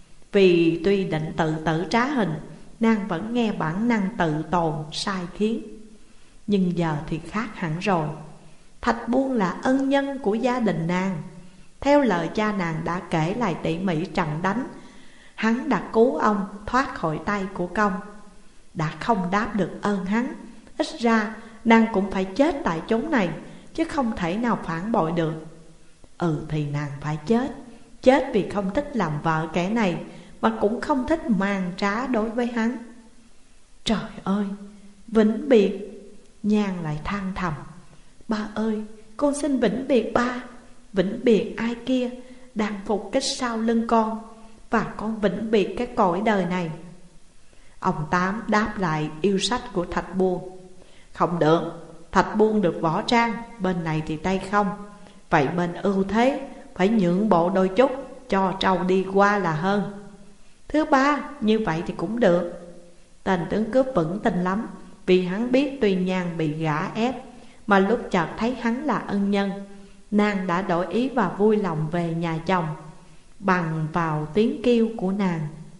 Vì tuy định tự tử trá hình, nàng vẫn nghe bản năng tự tồn sai khiến. Nhưng giờ thì khác hẳn rồi. Thạch Buôn là ân nhân của gia đình nàng. Theo lời cha nàng đã kể lại tỉ mỉ trận đánh, hắn đã cứu ông thoát khỏi tay của Công. Đã không đáp được ơn hắn, ít ra nàng cũng phải chết tại chốn này, chứ không thể nào phản bội được. Ừ thì nàng phải chết. Chết vì không thích làm vợ kẻ này, mà cũng không thích màn trá đối với hắn. Trời ơi, vĩnh biệt! Nhan lại than thầm: "Ba ơi, con xin vĩnh biệt ba. Vĩnh biệt ai kia đang phục kích sau lưng con, và con vĩnh biệt cái cõi đời này." Ông Tám đáp lại yêu sách của Thạch Buôn: "Không được, Thạch Buôn được võ trang, bên này thì tay không. Vậy bên ưu thế phải nhượng bộ đôi chút, cho trâu đi qua là hơn." "Thưa ba, như vậy thì cũng được." Tên tướng cướp vững tin lắm, vì hắn biết tuy Nhan bị gã ép, mà lúc chợt thấy hắn là ân nhân, nàng đã đổi ý và vui lòng về nhà chồng, bằng vào tiếng kêu của nàng.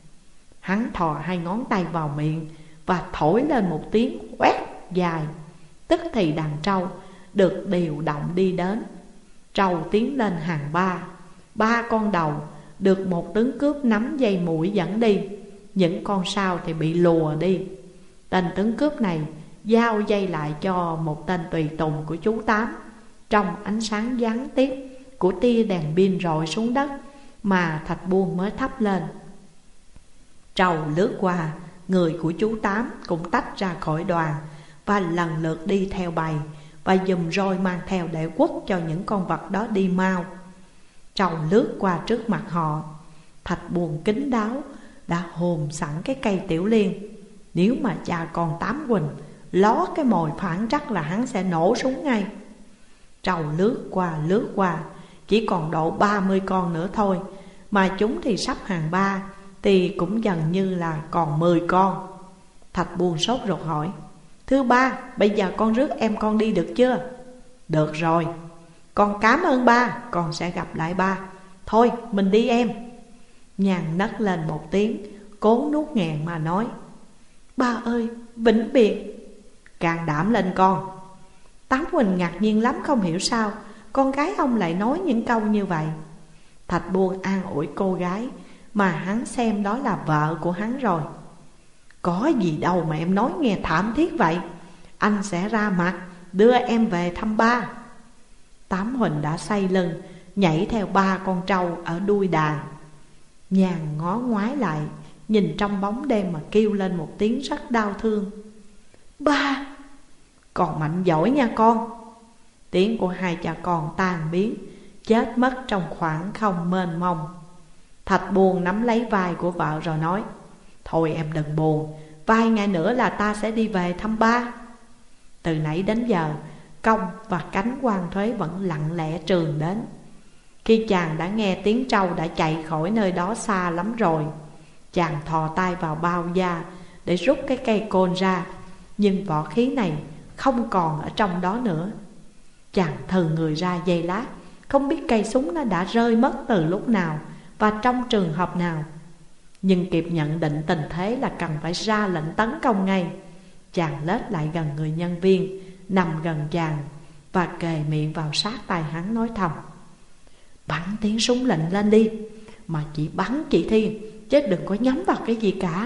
Hắn thò hai ngón tay vào miệng và thổi lên một tiếng quét dài. Tức thì đàn trâu được điều động đi đến. Trâu tiến lên hàng ba. Ba con đầu được một tướng cướp nắm dây mũi dẫn đi, những con sau thì bị lùa đi. Tên tướng cướp này giao dây lại cho một tên tùy tùng của chú Tám. Trong ánh sáng gián tiếp của tia đèn pin rọi xuống đất mà Thạch Buôn mới thắp lên. Trâu lướt qua, người của chú Tám cũng tách ra khỏi đoàn, và lần lượt đi theo bầy, và giùm roi mang theo để quất cho những con vật đó đi mau. Trâu lướt qua trước mặt họ. Thạch Buôn kín đáo đã hồn sẵn cái cây tiểu liên. Nếu mà cha con Tám Huỳnh ló cái mồi phản chắc là hắn sẽ nổ súng ngay. Trâu lướt qua lướt qua, chỉ còn độ ba mươi con nữa thôi, mà chúng thì sắp hàng ba, thì cũng gần như là còn mười con. Thạch Buôn sốt ruột hỏi: "Thưa ba, bây giờ con rước em con đi được chưa?" "Được rồi." Con cảm ơn ba, con sẽ gặp lại ba. Thôi mình đi em. Nhàn nấc lên một tiếng, cố nuốt nghẹn mà nói: Ba ơi, vĩnh biệt. Can đảm lên con. Tám Huỳnh ngạc nhiên lắm, không hiểu sao con gái ông lại nói những câu như vậy. Thạch Buôn an ủi cô gái mà hắn xem đó là vợ của hắn rồi. Có gì đâu mà em nói nghe thảm thiết vậy. Anh sẽ ra mặt đưa em về thăm ba. Tám Huỳnh đã xoay lưng nhảy theo ba con trâu ở đuôi đàn. Nhàn ngó ngoái lại, nhìn trong bóng đêm mà kêu lên một tiếng rất đau thương: Ba! Còn mạnh giỏi nha con. Tiếng của hai cha con tan biến, chết mất trong khoảng không mênh mông. Thạch Buôn nắm lấy vai của vợ rồi nói: Thôi em đừng buồn, vài ngày nữa là ta sẽ đi về thăm ba. Từ nãy đến giờ, Công và Cánh quan thuế vẫn lặng lẽ trường đến. Khi chàng đã nghe tiếng trâu đã chạy khỏi nơi đó xa lắm rồi, chàng thò tay vào bao da để rút cái cây côn ra, nhưng vỏ khí này không còn ở trong đó nữa. Chàng thừ người ra giây lát, không biết cây súng nó đã rơi mất từ lúc nào và trong trường hợp nào. Nhưng kịp nhận định tình thế là cần phải ra lệnh tấn công ngay, chàng lết lại gần người nhân viên nằm gần chàng và kề miệng vào sát tai hắn nói thầm: Bắn tiếng súng lệnh lên đi, mà chỉ bắn chị Thiên, chứ đừng có nhắm vào cái gì cả.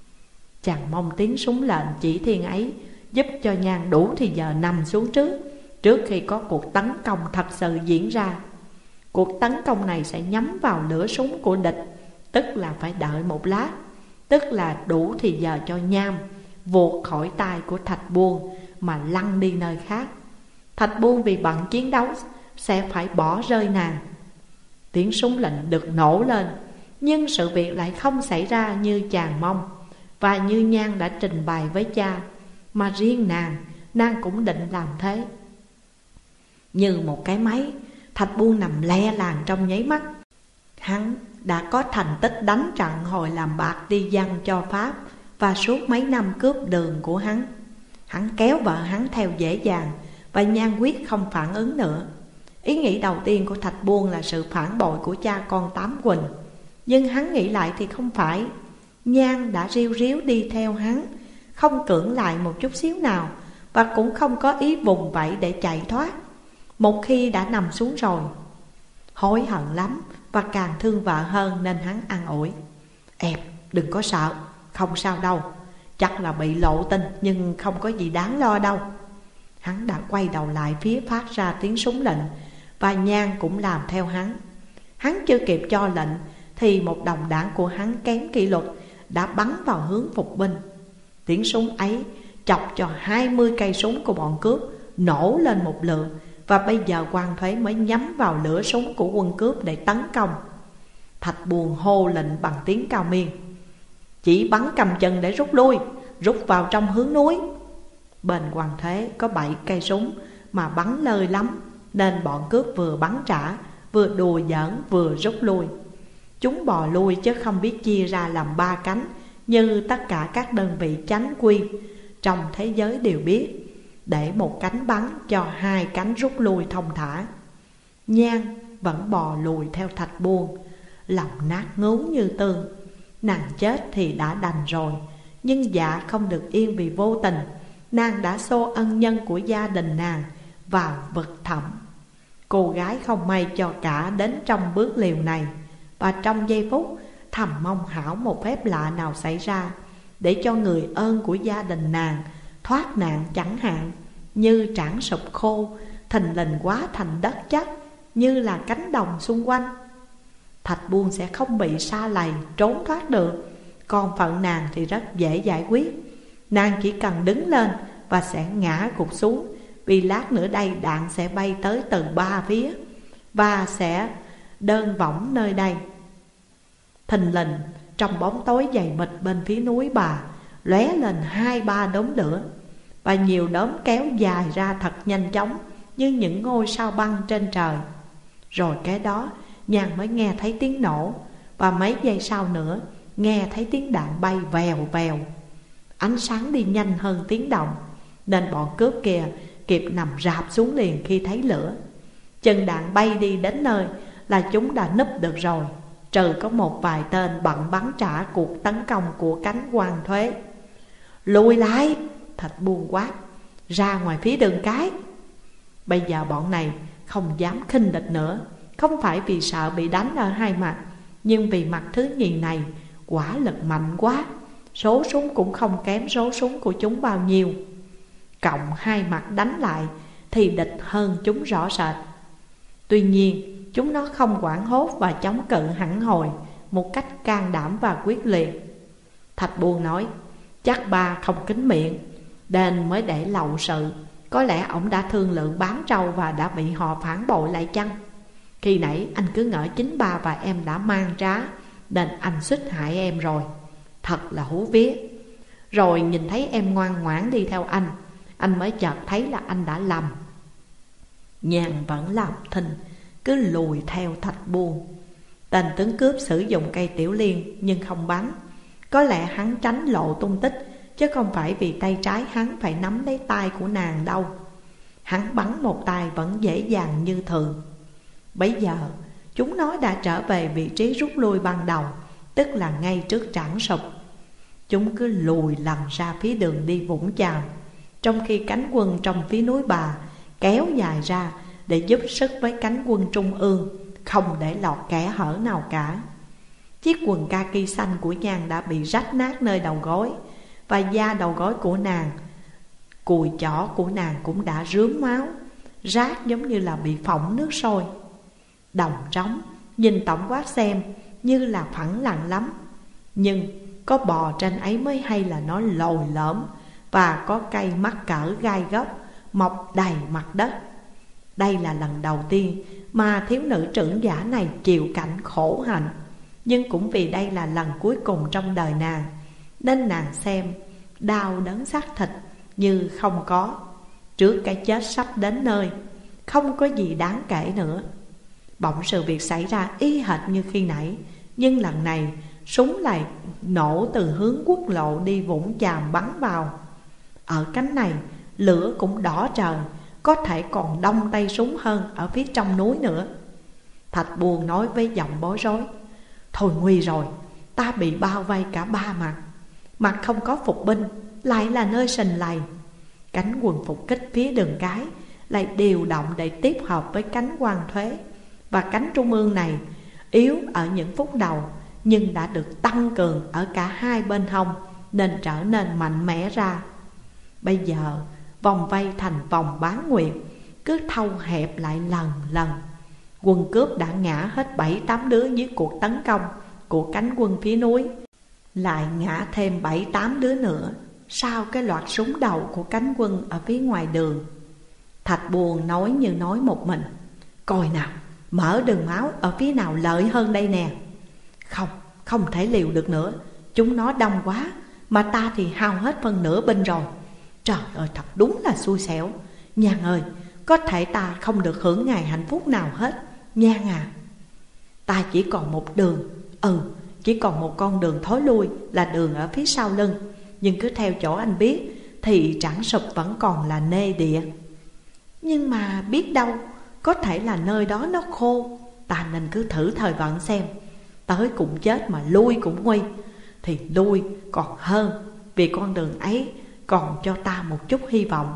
Chàng mong tiếng súng lệnh chỉ Thiên ấy giúp cho Nhan đủ thì giờ nằm xuống trước, trước khi có cuộc tấn công thật sự diễn ra. Cuộc tấn công này sẽ nhắm vào lửa súng của địch, tức là phải đợi một lát, tức là đủ thì giờ cho Nham vụt khỏi tay của Thạch Buôn mà lăn đi nơi khác. Thạch Buôn vì bận chiến đấu sẽ phải bỏ rơi nàng. Tiếng súng lệnh được nổ lên, nhưng sự việc lại không xảy ra như chàng mong và như Nhan đã trình bày với cha, mà riêng nàng, nàng cũng định làm thế. Như một cái máy, Thạch Buôn nằm le làng trong nháy mắt. Hắn đã có thành tích đánh trận hồi làm bạc đi dân cho Pháp và suốt mấy năm cướp đường của hắn. Hắn kéo vợ hắn theo dễ dàng và Nhan quyết không phản ứng nữa. Ý nghĩ đầu tiên của Thạch Buôn là sự phản bội của cha con Tám Huỳnh, nhưng hắn nghĩ lại thì không phải. Nhan đã riu riu đi theo hắn, không cưỡng lại một chút xíu nào, và cũng không có ý vùng vẫy để chạy thoát một khi đã nằm xuống rồi. Hối hận lắm và càng thương vợ hơn nên hắn an ủi: Em đừng có sợ, không sao đâu. Chắc là bị lộ tin nhưng không có gì đáng lo đâu. Hắn đã quay đầu lại phía phát ra tiếng súng lệnh, và Nhan cũng làm theo hắn. Hắn chưa kịp cho lệnh thì một đồng đảng của hắn kém kỷ luật đã bắn vào hướng phục binh. Tiếng súng ấy chọc cho hai mươi cây súng của bọn cướp nổ lên một lượt, và bây giờ quan thuế mới nhắm vào lửa súng của quân cướp để tấn công. Thạch Buôn hô lệnh bằng tiếng cao miên: Chỉ bắn cầm chân để rút lui, rút vào trong hướng núi. Bên quan thế có bảy cây súng mà bắn lơi lắm, nên bọn cướp vừa bắn trả, vừa đùa giỡn, vừa rút lui. Chúng bò lui chứ không biết chia ra làm ba cánh như tất cả các đơn vị chánh quy trong thế giới đều biết, để một cánh bắn cho hai cánh rút lui thông thả. Nhan vẫn bò lùi theo Thạch Buôn, lòng nát ngấu như tương. Nàng chết thì đã đành rồi, nhưng dạ không được yên vì vô tình nàng đã xô ân nhân của gia đình nàng vào vực thẳm. Cô gái không may cho cả đến trong bước liều này, và trong giây phút thầm mong hảo một phép lạ nào xảy ra để cho người ơn của gia đình nàng thoát nạn, chẳng hạn như trảng sụp khô, thình lình quá thành đất chắc như là cánh đồng xung quanh. Thạch Buôn sẽ không bị sa lầy trốn thoát được, còn phận nàng thì rất dễ giải quyết. Nàng chỉ cần đứng lên và sẽ ngã gục xuống, vì lát nữa đây đạn sẽ bay tới từ ba phía và sẽ đơn võng nơi đây. Thình lình trong bóng tối dày mịt bên phía núi bà lóe lên hai ba đốm lửa, và nhiều đốm kéo dài ra thật nhanh chóng như những ngôi sao băng trên trời. Rồi kế đó Nhan mới nghe thấy tiếng nổ, và mấy giây sau nữa nghe thấy tiếng đạn bay vèo vèo. Ánh sáng đi nhanh hơn tiếng động, nên bọn cướp kia kịp nằm rạp xuống liền khi thấy lửa. Chân đạn bay đi đến nơi là chúng đã núp được rồi, trừ có một vài tên bận bắn trả cuộc tấn công của cánh quan thuế. Lùi lại, Thạch Buôn quát, ra ngoài phía đường cái. Bây giờ bọn này không dám khinh địch nữa, không phải vì sợ bị đánh ở hai mặt, nhưng vì mặt thứ nhì này quả lực mạnh quá. Số súng cũng không kém số súng của chúng bao nhiêu. Cộng hai mặt đánh lại thì địch hơn chúng rõ rệt. Tuy nhiên chúng nó không hoảng hốt và chống cự hẳn hồi một cách can đảm và quyết liệt. Thạch Buôn nói, chắc ba không kín miệng nên mới để lậu sự. Có lẽ ổng đã thương lượng bán trâu và đã bị họ phản bội lại chăng? Khi nãy anh cứ ngỡ chính ba và em đã mang trá nên anh suýt hại em rồi. Thật là hú vía. Rồi nhìn thấy em ngoan ngoãn đi theo anh, anh mới chợt thấy là anh đã lầm. Nhàn vẫn làm thinh, cứ lùi theo Thạch Buôn. Tên tướng cướp sử dụng cây tiểu liên nhưng không bắn. Có lẽ hắn tránh lộ tung tích, chứ không phải vì tay trái hắn phải nắm lấy tay của nàng đâu. Hắn bắn một tay vẫn dễ dàng như thường. Bấy giờ chúng nó đã trở về vị trí rút lui ban đầu, tức là ngay trước Trảng Sụp. Chúng cứ lùi lần ra phía đường đi Vũng Chàm, trong khi cánh quân trong phía núi Bà kéo dài ra để giúp sức với cánh quân trung ương, không để lọt kẽ hở nào cả. Chiếc quần kaki xanh của Nhan đã bị rách nát nơi đầu gối, và da đầu gối của nàng, cùi chỏ của nàng cũng đã rướm máu, rát giống như là bị phỏng nước sôi. Đồng trống nhìn tổng quát xem như là phẳng lặng lắm, nhưng có bò trên ấy mới hay là nó lồi lõm, và có cây mắc cỡ gai góc mọc đầy mặt đất. Đây là lần đầu tiên mà thiếu nữ trưởng giả này chịu cảnh khổ hạnh, nhưng cũng vì đây là lần cuối cùng trong đời nàng, nên nàng xem đau đớn xác thịt như không có. Trước cái chết sắp đến nơi, không có gì đáng kể nữa. Bỗng sự việc xảy ra y hệt như khi nãy, nhưng lần này súng lại nổ từ hướng quốc lộ đi Vũng Chàm bắn vào. Ở cánh này lửa cũng đỏ trời, có thể còn đông tay súng hơn ở phía trong núi nữa. Thạch Buôn nói với giọng bối rối, thôi nguy rồi, ta bị bao vây cả ba mặt. Mặt không có phục binh, lại là nơi sình lầy. Cánh quân phục kích phía đường cái lại điều động để tiếp hợp với cánh quan thuế. Và cánh trung ương này yếu ở những phút đầu, nhưng đã được tăng cường ở cả hai bên hông, nên trở nên mạnh mẽ ra. Bây giờ vòng vây thành vòng bán nguyệt, cứ thâu hẹp lại lần lần. Quân cướp đã ngã hết bảy tám đứa dưới cuộc tấn công của cánh quân phía núi, lại ngã thêm bảy tám đứa nữa sau cái loạt súng đầu của cánh quân ở phía ngoài đường. Thạch Buôn nói như nói một mình, coi nào, mở đường máu ở phía nào lợi hơn đây nè. Không, không thể liều được nữa, chúng nó đông quá, mà ta thì hao hết phân nửa binh rồi. Trời ơi, thật đúng là xui xẻo. Nhan ơi, có thể ta không được hưởng ngày hạnh phúc nào hết. Nhan à, ta chỉ còn một đường, ừ, chỉ còn một con đường thối lui là đường ở phía sau lưng. Nhưng cứ theo chỗ anh biết thì Trảng Sụp vẫn còn là nê địa. Nhưng mà biết đâu, có thể là nơi đó nó khô, ta nên cứ thử thời vận xem. Tới cũng chết mà lui cũng nguy, thì lui còn hơn, vì con đường ấy còn cho ta một chút hy vọng.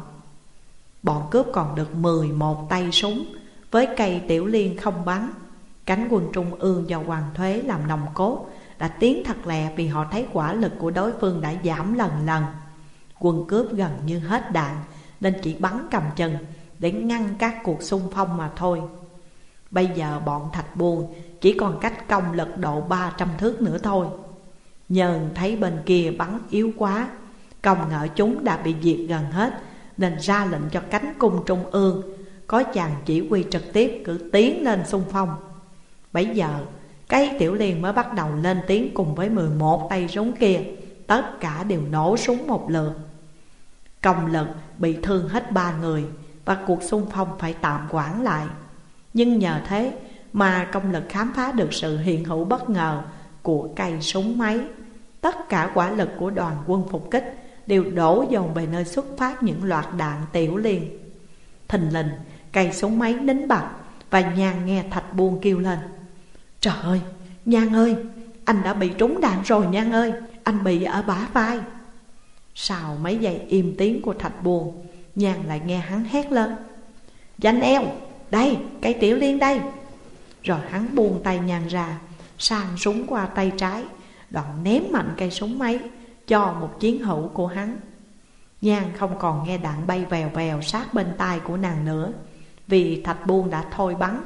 Bọn cướp còn được mười một tay súng với cây tiểu liên không bắn. Cánh quân trung ương do Hoàng Thuế làm nòng cốt đã tiến thật lẹ, vì họ thấy quả lực của đối phương đã giảm lần lần. Quân cướp gần như hết đạn nên chỉ bắn cầm chừng để ngăn các cuộc xung phong mà thôi. Bây giờ bọn Thạch Buôn chỉ còn cách công lực độ ba trăm thước nữa thôi. Nhờn thấy bên kia bắn yếu quá, công ngỡ chúng đã bị diệt gần hết, nên ra lệnh cho cánh cung trung ương có chàng chỉ huy trực tiếp cứ tiến lên xung phong. Bấy giờ cây tiểu liên mới bắt đầu lên tiếng cùng với mười một tay súng kia. Tất cả đều nổ súng một lượt. Công lực bị thương hết ba người, và cuộc xung phong phải tạm hoãn lại. Nhưng nhờ thế mà công lực khám phá được sự hiện hữu bất ngờ của cây súng máy. Tất cả quả lực của đoàn quân phục kích đều đổ dồn về nơi xuất phát những loạt đạn tiểu liên. Thình lình cây súng máy nín bặt, Và Nhan nghe Thạch Buôn kêu lên: Trời ơi, Nhan ơi, anh đã bị trúng đạn rồi Nhan ơi, anh bị ở bả vai. Sau mấy giây im tiếng của Thạch Buôn, Nhan lại nghe hắn hét lên: Danh eo, đây, cây Tiểu Liên đây. Rồi hắn buông tay Nhan ra, sang súng qua tay trái, đoạn ném mạnh cây súng ấy cho một chiến hữu của hắn. Nhan không còn nghe đạn bay vèo vèo sát bên tai của nàng nữa, vì Thạch Buôn đã thôi bắn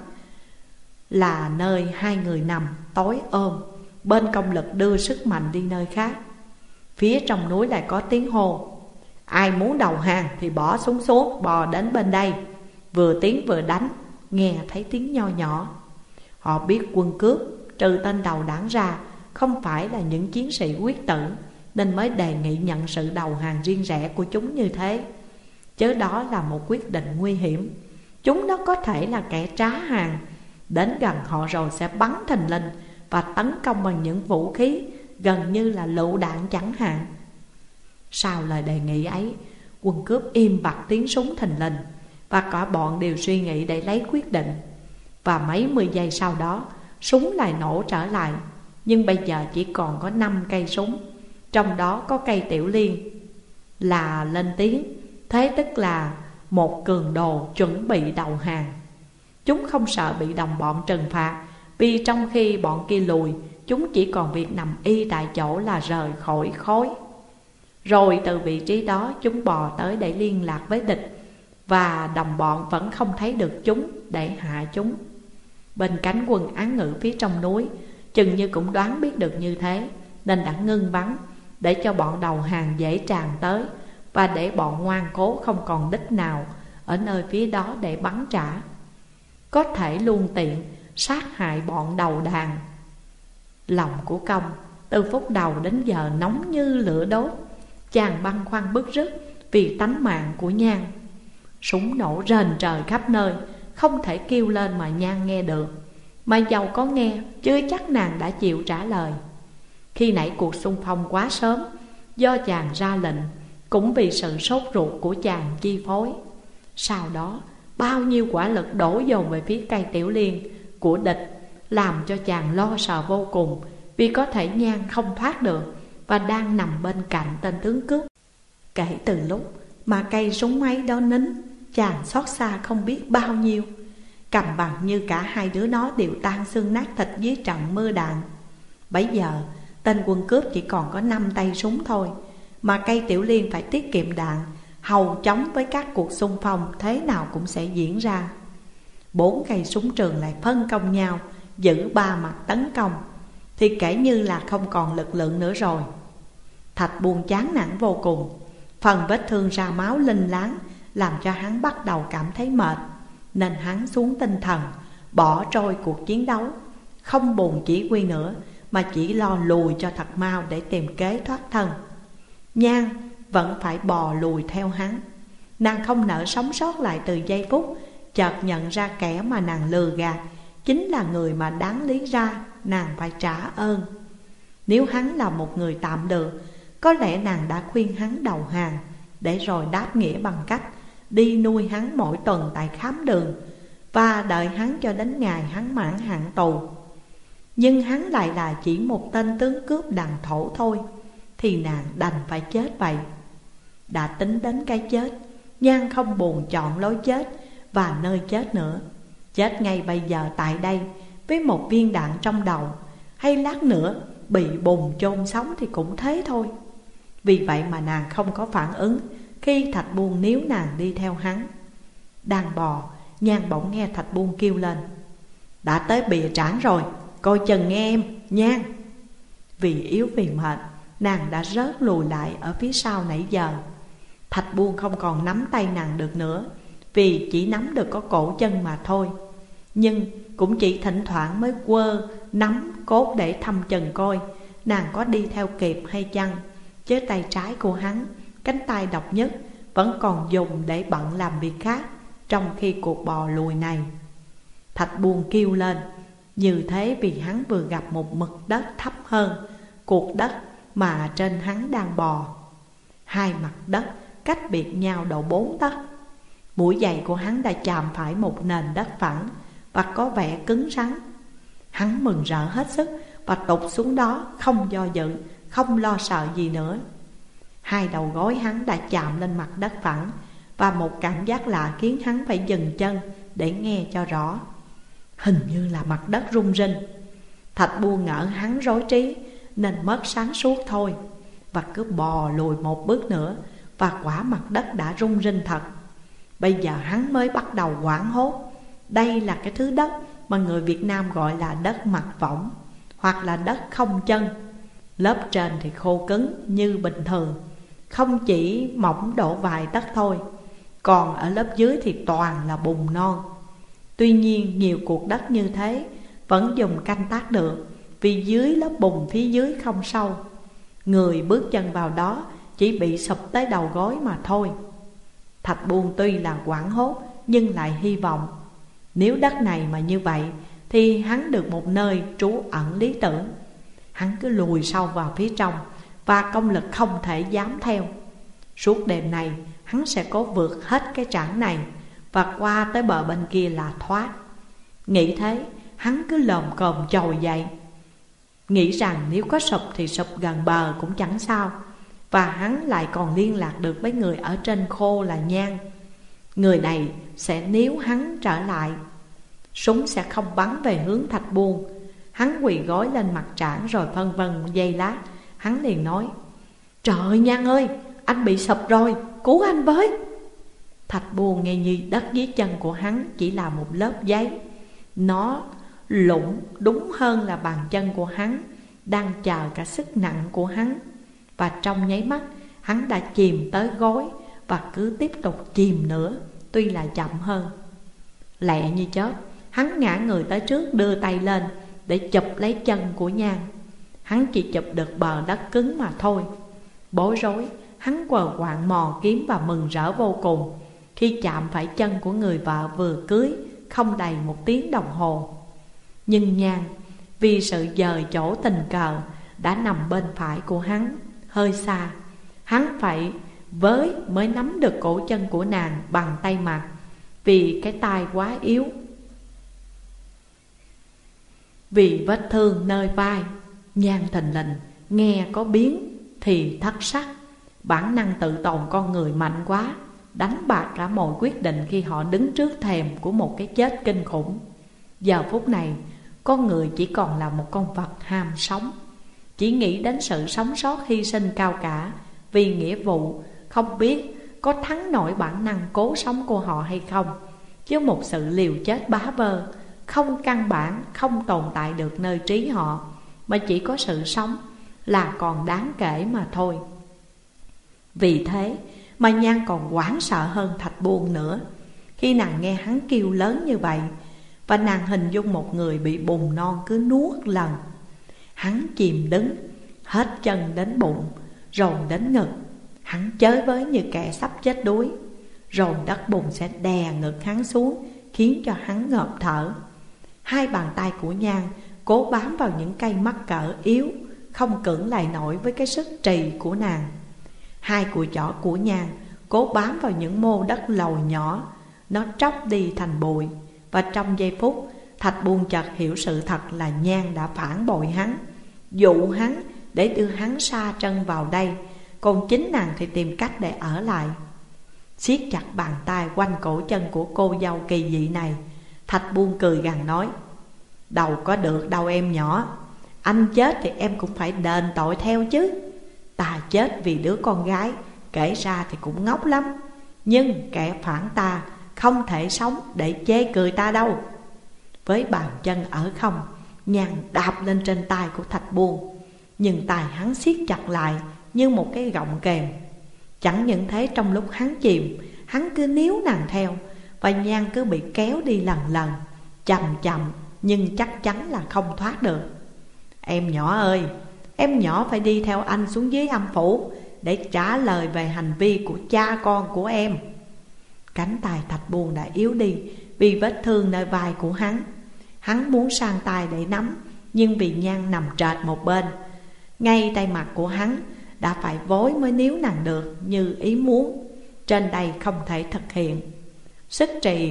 là nơi hai người nằm tối ôm. Bên công lực đưa sức mạnh đi nơi khác. Phía trong núi lại có tiếng hô: Ai muốn đầu hàng thì bỏ súng xuống, bò đến bên đây. Vừa tiến vừa đánh, nghe thấy tiếng nho nhỏ. Họ biết quân cướp trừ tên đầu đảng ra không phải là những chiến sĩ quyết tử, nên mới đề nghị nhận sự đầu hàng riêng rẽ của chúng như thế. Chớ đó là một quyết định nguy hiểm. Chúng nó có thể là kẻ trá hàng, đến gần họ rồi sẽ bắn thình lình và tấn công bằng những vũ khí gần như là lựu đạn chẳng hạn. Sau lời đề nghị ấy, quân cướp im bặt tiếng súng thình lình, và cả bọn đều suy nghĩ để lấy quyết định. Và mấy mươi giây sau đó, súng lại nổ trở lại. Nhưng bây giờ chỉ còn có năm cây súng, trong đó có cây Tiểu Liên là lên tiếng, thế tức là một cường đồ chuẩn bị đầu hàng. Chúng không sợ bị đồng bọn trừng phạt, vì trong khi bọn kia lùi, chúng chỉ còn việc nằm y tại chỗ là rời khỏi khối. Rồi từ vị trí đó chúng bò tới để liên lạc với địch, và đồng bọn vẫn không thấy được chúng để hạ chúng. Bên cánh quân án ngữ phía trong núi chừng như cũng đoán biết được như thế, nên đã ngưng bắn để cho bọn đầu hàng dễ tràn tới, và để bọn ngoan cố không còn đích nào ở nơi phía đó để bắn trả, có thể luôn tiện sát hại bọn đầu đàn. Lòng của Công từ phút đầu đến giờ nóng như lửa đốt. Chàng băn khoăn bứt rứt vì tánh mạng của Nhan. Súng nổ rền trời khắp nơi, không thể kêu lên mà Nhan nghe được. Mà dầu có nghe, chưa chắc nàng đã chịu trả lời. Khi nãy cuộc xung phong quá sớm, do chàng ra lệnh, cũng vì sự sốt ruột của chàng chi phối. Sau đó, bao nhiêu quả lực đổ dồn về phía cây Tiểu Liên của địch, làm cho chàng lo sợ vô cùng, vì có thể Nhan không thoát được và đang nằm bên cạnh tên tướng cướp. Kể từ lúc mà cây súng máy đó nín, chàng xót xa không biết bao nhiêu. Cầm bằng như cả hai đứa nó đều tan xương nát thịt dưới trận mưa đạn. Bấy giờ tên quân cướp chỉ còn có năm tay súng thôi, mà cây Tiểu Liên phải tiết kiệm đạn, hầu chống với các cuộc xung phong thế nào cũng sẽ diễn ra. Bốn cây súng trường lại phân công nhau giữ ba mặt tấn công, thì kể như là không còn lực lượng nữa rồi. Thạch Buôn chán nản vô cùng. Phần vết thương ra máu linh láng làm cho hắn bắt đầu cảm thấy mệt, nên hắn xuống tinh thần, bỏ trôi cuộc chiến đấu, không buồn chỉ huy nữa, mà chỉ lo lùi cho thật mau để tìm kế thoát thân. Nhan vẫn phải bò lùi theo hắn. Nàng không nỡ sống sót lại từ giây phút chợt nhận ra kẻ mà nàng lừa gạt chính là người mà đáng lý ra nàng phải trả ơn. Nếu hắn là một người tạm được, có lẽ nàng đã khuyên hắn đầu hàng, để rồi đáp nghĩa bằng cách đi nuôi hắn mỗi tuần tại khám đường, và đợi hắn cho đến ngày hắn mãn hạn tù. Nhưng hắn lại là chỉ một tên tướng cướp đàn thổ thôi, thì nàng đành phải chết vậy. Đã tính đến cái chết, Nhan không buồn chọn lối chết và nơi chết nữa. Chết ngay bây giờ tại đây với một viên đạn trong đầu, hay lát nữa bị bùn chôn sống thì cũng thế thôi. Vì vậy mà nàng không có phản ứng khi Thạch Buôn níu nàng đi theo hắn. Đang bò, Nhan bỗng nghe Thạch Buôn kêu lên: Đã tới bìa trảng rồi, coi chừng nghe em, Nhan. Vì yếu vì mệt, nàng đã rớt lùi lại ở phía sau nãy giờ. Thạch Buôn không còn nắm tay nàng được nữa, vì chỉ nắm được có cổ chân mà thôi. Nhưng cũng chỉ thỉnh thoảng mới quơ nắm cốt để thăm chừng coi nàng có đi theo kịp hay chăng. Chứ tay trái của hắn, cánh tay độc nhất, vẫn còn dùng để bận làm việc khác trong khi cuộc bò lùi này. Thạch Buôn kêu lên như thế vì hắn vừa gặp một mực đất thấp hơn cuộc đất mà trên hắn đang bò. Hai mặt đất cách biệt nhau độ bốn tấc. Mũi giày của hắn đã chạm phải một nền đất phẳng, và có vẻ cứng rắn. Hắn mừng rỡ hết sức và tụt xuống đó, không do dự, không lo sợ gì nữa. Hai đầu gối hắn đã chạm lên mặt đất phẳng, và một cảm giác lạ khiến hắn phải dừng chân để nghe cho rõ. Hình như là mặt đất rung rinh. Thạch Buôn ngỡ hắn rối trí nên mất sáng suốt thôi, và cứ bò lùi một bước nữa, và quả mặt đất đã rung rinh thật. Bây giờ hắn mới bắt đầu hoảng hốt. Đây là cái thứ đất mà người Việt Nam gọi là đất mặt võng, hoặc là đất không chân. Lớp trên thì khô cứng như bình thường, không chỉ mỏng đổ vài tấc thôi, còn ở lớp dưới thì toàn là bùn non. Tuy nhiên nhiều cuộc đất như thế vẫn dùng canh tác được, vì dưới lớp bùn phía dưới không sâu. Người bước chân vào đó chỉ bị sụp tới đầu gối mà thôi. Thạch Buôn tuy là hoảng hốt nhưng lại hy vọng. Nếu đất này mà như vậy thì hắn được một nơi trú ẩn lý tưởng. Hắn cứ lùi sâu vào phía trong, và công lực không thể dám theo. Suốt đêm này hắn sẽ cố vượt hết cái trảng này, và qua tới bờ bên kia là thoát. Nghĩ thế, hắn cứ lồm cồm trồi dậy, nghĩ rằng nếu có sụp thì sụp gần bờ cũng chẳng sao. Và hắn lại còn liên lạc được với người ở trên khô là Nhan. Người này sẽ níu hắn trở lại. Súng sẽ không bắn về hướng Thạch Buôn. Hắn quỳ gối lên mặt trảng rồi phân vân giây lát, hắn liền nói: Trời ơi Nhan ơi, anh bị sụp rồi, cứu anh với. Thạch Buôn nghe như đất dưới chân của hắn chỉ là một lớp giấy. Nó lủng đúng hơn là bàn chân của hắn đang chờ cả sức nặng của hắn. Và trong nháy mắt hắn đã chìm tới gối, và cứ tiếp tục chìm nữa, tuy là chậm hơn. Lẹ như chớp, hắn ngã người tới trước, đưa tay lên để chụp lấy chân của Nhan. Hắn chỉ chụp được bờ đất cứng mà thôi. Bối rối, hắn quờ quạng mò kiếm và mừng rỡ vô cùng khi chạm phải chân của người vợ vừa cưới không đầy một tiếng đồng hồ. Nhưng Nhan vì sự dời chỗ tình cờ đã nằm bên phải của hắn, hơi xa. Hắn phải với mới nắm được cổ chân của nàng bằng tay mặt, vì cái tay quá yếu. Vì vết thương nơi vai, Nhan thình lình nghe có biến thì thất sắc. Bản năng tự tồn con người mạnh quá, đánh bạc cả mọi quyết định khi họ đứng trước thềm của một cái chết kinh khủng. Giờ phút này, con người chỉ còn là một con vật ham sống, chỉ nghĩ đến sự sống sót hy sinh cao cả vì nghĩa vụ, không biết có thắng nổi bản năng cố sống của họ hay không. Chứ một sự liều chết bá vơ, không căn bản, không tồn tại được nơi trí họ, mà chỉ có sự sống là còn đáng kể mà thôi. Vì thế mà Nhan còn hoảng sợ hơn Thạch Buôn nữa khi nàng nghe hắn kêu lớn như vậy. Và nàng hình dung một người bị bùn non cứ nuốt lần. Hắn chìm đứng, hết chân đến bụng, rồi đến ngực. Hắn chới với như kẻ sắp chết đuối. Rồi đất bùn sẽ đè ngực hắn xuống, khiến cho hắn ngộp thở. Hai bàn tay của Nhan cố bám vào những cây mắc cỡ yếu, không cưỡng lại nổi với cái sức trì của nàng. Hai cùi chỏ của Nhan cố bám vào những mô đất lồi nhỏ, nó tróc đi thành bụi. Và trong giây phút, Thạch Buôn chợt hiểu sự thật là Nhan đã phản bội hắn, dụ hắn để đưa hắn sa chân vào đây, còn chính nàng thì tìm cách để ở lại. Siết chặt bàn tay quanh cổ chân của cô dâu kỳ dị này, Thạch Buôn cười gằn nói: Đâu có được đâu em nhỏ, anh chết thì em cũng phải đền tội theo chứ. Ta chết vì đứa con gái, kể ra thì cũng ngốc lắm, nhưng kẻ phản ta không thể sống để chê cười ta đâu. Với bàn chân ở không, Nhan đạp lên trên tay của Thạch Buôn, nhưng tay hắn siết chặt lại như một cái gọng kềm. Chẳng những thế, trong lúc hắn chìm, hắn cứ níu nàng theo, và Nhan cứ bị kéo đi lần lần, chậm chậm nhưng chắc chắn là không thoát được. Em nhỏ ơi, em nhỏ phải đi theo anh xuống dưới âm phủ để trả lời về hành vi của cha con của em. Cánh tay Thạch Buôn đã yếu đi vì vết thương nơi vai của hắn. Hắn muốn sang tay để nắm, nhưng vì Nhan nằm trệt một bên, ngay tay mặt của hắn đã phải vối mới níu nàng được như ý muốn. Trên đây không thể thực hiện. Sức trì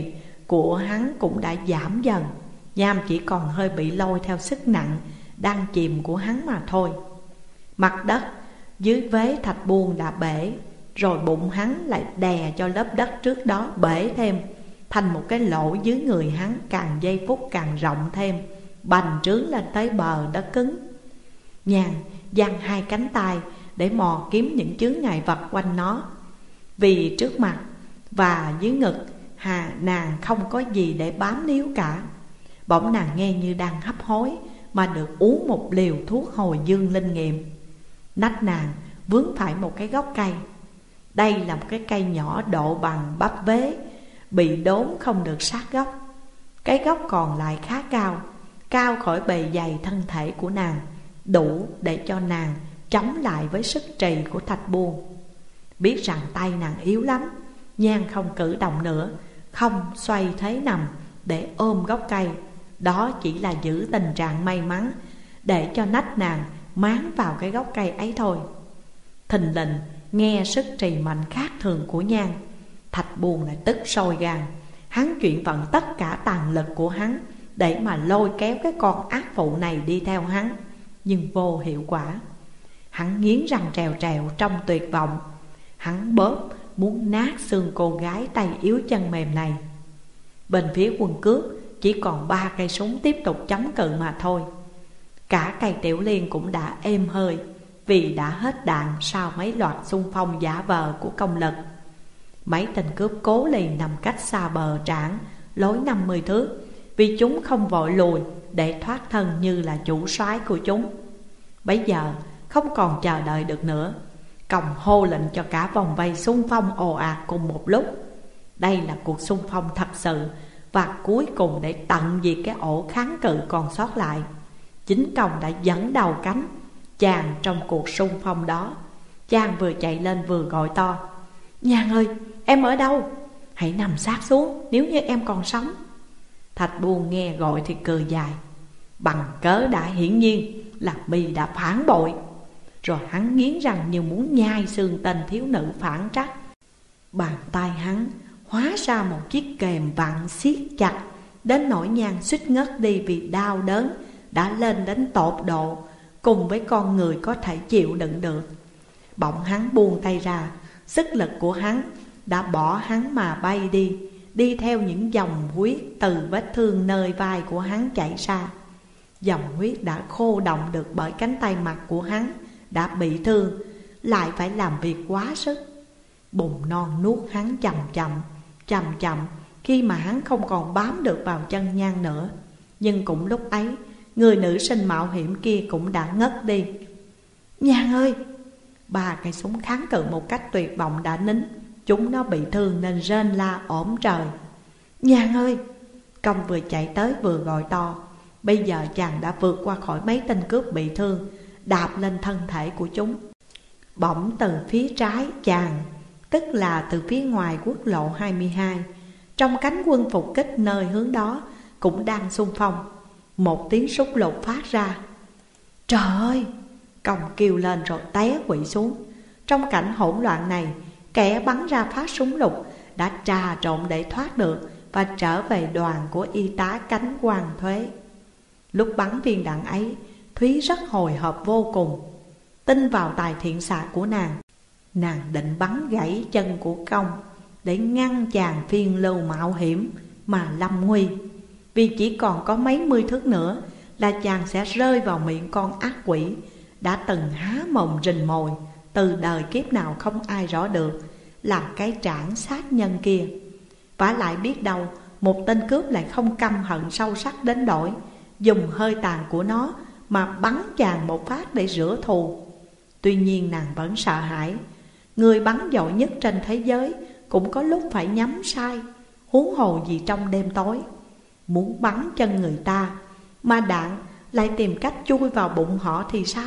của hắn cũng đã giảm dần. Nham chỉ còn hơi bị lôi theo sức nặng đang chìm của hắn mà thôi. Mặt đất dưới vế thạch buông đã bể, rồi bụng hắn lại đè cho lớp đất trước đó bể thêm, thành một cái lỗ dưới người hắn càng giây phút càng rộng thêm, bành trướng lên tới bờ đất cứng. Nhàn giang hai cánh tay để mò kiếm những chướng ngại vật quanh nó, vì trước mặt và dưới ngực hà nàng không có gì để bám níu cả. Bỗng nàng nghe như đang hấp hối mà được uống một liều thuốc hồi dương linh nghiệm. Nách nàng vướng phải một cái gốc cây. Đây là một cái cây nhỏ độ bằng bắp vế, bị đốn không được sát gốc. Cái gốc còn lại khá cao, cao khỏi bề dày thân thể của nàng, đủ để cho nàng chống lại với sức trì của thạch buông. Biết rằng tay nàng yếu lắm, Nhan không cử động nữa, không xoay thế nằm để ôm gốc cây. Đó chỉ là giữ tình trạng may mắn để cho nách nàng máng vào cái gốc cây ấy thôi. Thình lình nghe sức trì mạnh khác thường của Nhan, thạch buông lại tức sôi gan. Hắn chuyển vận tất cả tàn lực của hắn để mà lôi kéo cái con ác phụ này đi theo hắn, nhưng vô hiệu quả. Hắn nghiến răng trèo trèo trong tuyệt vọng. Hắn bóp muốn nát xương cô gái tay yếu chân mềm này. Bên phía quân cướp chỉ còn ba cây súng tiếp tục chống cự mà thôi. Cả cây Tiểu Liên cũng đã êm hơi, vì đã hết đạn sau mấy loạt xung phong giả vờ của công lực. Mấy tên cướp cố lì nằm cách xa bờ trảng lối năm mươi thước, vì chúng không vội lùi để thoát thân như là chủ soái của chúng. Bấy giờ không còn chờ đợi được nữa, Còng hô lệnh cho cả vòng vây xung phong ồ ạt cùng một lúc. Đây là cuộc xung phong thật sự, và cuối cùng để tận diệt cái ổ kháng cự còn sót lại. Chính Còng đã dẫn đầu cánh chàng trong cuộc xung phong đó. Chàng vừa chạy lên vừa gọi to: "Nhàn ơi, em ở đâu? Hãy nằm sát xuống nếu như em còn sống." Thạch Buông nghe gọi thì cười dài. Bằng cớ đã hiển nhiên là mi đã phản bội. Rồi hắn nghiến răng như muốn nhai xương tên thiếu nữ phản trắc. Bàn tay hắn hóa ra một chiếc kềm vặn siết chặt, đến nỗi Nhan suýt ngất đi vì đau đớn đã lên đến tột độ cùng với con người có thể chịu đựng được. Bỗng hắn buông tay ra, sức lực của hắn đã bỏ hắn mà bay đi, đi theo những dòng huyết từ vết thương nơi vai của hắn chảy ra. Dòng huyết đã khô động được bởi cánh tay mặt của hắn đã bị thương, lại phải làm việc quá sức. Bùn non nuốt hắn chậm chậm, chậm chậm, khi mà hắn không còn bám được vào chân Nhan nữa. Nhưng cũng lúc ấy, người nữ sinh mạo hiểm kia cũng đã ngất đi. "Nhan ơi!" Ba cây súng kháng cự một cách tuyệt vọng đã nín. Chúng nó bị thương nên rên la ổm trời. "Nhan ơi!" Công vừa chạy tới vừa gọi to. Bây giờ chàng đã vượt qua khỏi mấy tên cướp bị thương, đạp lên thân thể của chúng. Bỗng từ phía trái chàng, tức là từ phía ngoài quốc lộ hai mươi hai, trong cánh quân phục kích nơi hướng đó cũng đang xung phong, một tiếng súng lục phát ra. "Trời ơi!" Công kêu lên rồi té quỵ xuống. Trong cảnh hỗn loạn này, kẻ bắn ra phát súng lục đã trà trộn để thoát được và trở về đoàn của y tá cánh Quan Thuế. Lúc bắn viên đạn ấy, Thúy rất hồi hộp vô cùng. Tin vào tài thiện xạ của nàng, nàng định bắn gãy chân của Công để ngăn chàng phiên lưu mạo hiểm mà lâm nguy. Vì chỉ còn có mấy mươi thước nữa là chàng sẽ rơi vào miệng con ác quỷ đã từng há mồm rình mồi từ đời kiếp nào không ai rõ được, làm cái trảng sát nhân kia. Vả lại biết đâu một tên cướp lại không căm hận sâu sắc đến đổi dùng hơi tàn của nó mà bắn chàng một phát để rửa thù. Tuy nhiên nàng vẫn sợ hãi. Người bắn giỏi nhất trên thế giới cũng có lúc phải nhắm sai, huống hồ gì trong đêm tối. Muốn bắn chân người ta mà đạn lại tìm cách chui vào bụng họ thì sao?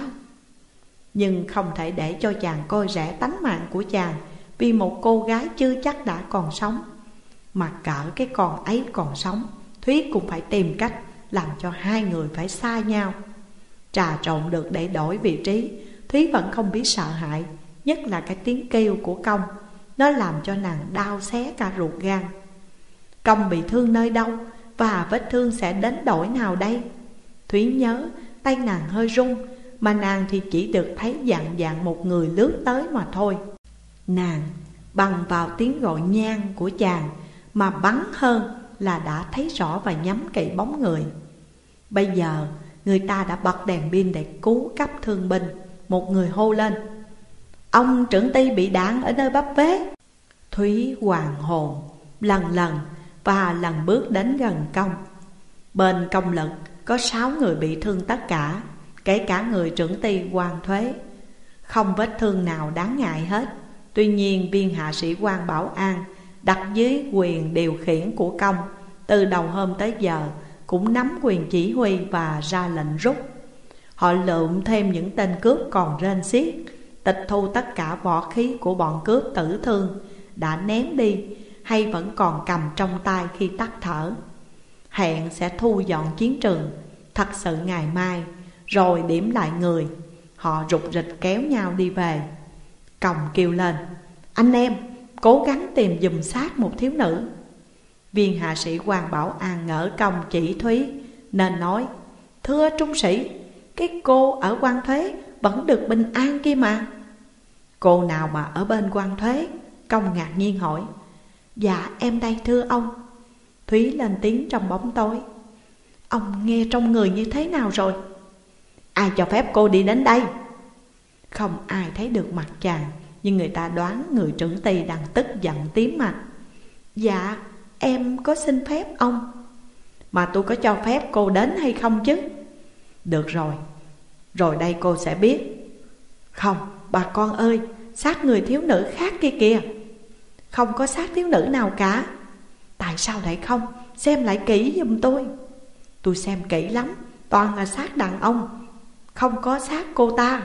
Nhưng không thể để cho chàng coi rẻ tánh mạng của chàng vì một cô gái chưa chắc đã còn sống. Mà cỡ cái con ấy còn sống, Thúy cũng phải tìm cách làm cho hai người phải xa nhau. Trà trộn được để đổi vị trí, Thúy vẫn không biết sợ hãi. Nhất là cái tiếng kêu của Công, nó làm cho nàng đau xé cả ruột gan. Công bị thương nơi đâu và vết thương sẽ đến đổi nào đây? Thúy nhớ tay nàng hơi run, mà nàng thì chỉ được thấy dạng dạng một người lướt tới mà thôi. Nàng bằng vào tiếng gọi nhang của chàng mà bắn hơn là đã thấy rõ và nhắm kỹ bóng người. Bây giờ người ta đã bật đèn pin để cứu cấp thương binh. Một người hô lên: ông trưởng ty bị đạn ở nơi bắp vế. Thúy hoàng hồn lần lần và lần bước đến gần Công. Bên Công Lực có sáu người bị thương tất cả, kể cả người trưởng ty Quan Thuế. Không vết thương nào đáng ngại hết. Tuy nhiên viên hạ sĩ quan Bảo An đặt dưới quyền điều khiển của Công, từ đầu hôm tới giờ cũng nắm quyền chỉ huy và ra lệnh rút. Họ lượm thêm những tên cướp còn rên xiết, tịch thu tất cả võ khí của bọn cướp tử thương đã ném đi hay vẫn còn cầm trong tay khi tắt thở. Hẹn sẽ thu dọn chiến trường thật sự ngày mai, rồi điểm lại người. Họ rục rịch kéo nhau đi về. Còng kêu lên: anh em cố gắng tìm giùm xác một thiếu nữ. Viên hạ sĩ quan Bảo An ngỡ Công chỉ Thúy nên nói: thưa trung sĩ, cái cô ở Quan Thuế vẫn được bình an kia mà. Cô nào mà ở bên Quan Thuế? Công ngạc nhiên hỏi. Dạ em đây thưa ông. Thúy lên tiếng trong bóng tối. Ông nghe trong người như thế nào rồi? Ai cho phép cô đi đến đây? Không ai thấy được mặt chàng, nhưng người ta đoán người trưởng ty đang tức giận tím mặt. Dạ em có xin phép ông. Mà tôi có cho phép cô đến hay không chứ? Được rồi, rồi đây cô sẽ biết. Không, bà con ơi, xác người thiếu nữ khác kia kìa. Không có xác thiếu nữ nào cả. Tại sao lại không? Xem lại kỹ giùm tôi. Tôi xem kỹ lắm, toàn là xác đàn ông, không có xác cô ta.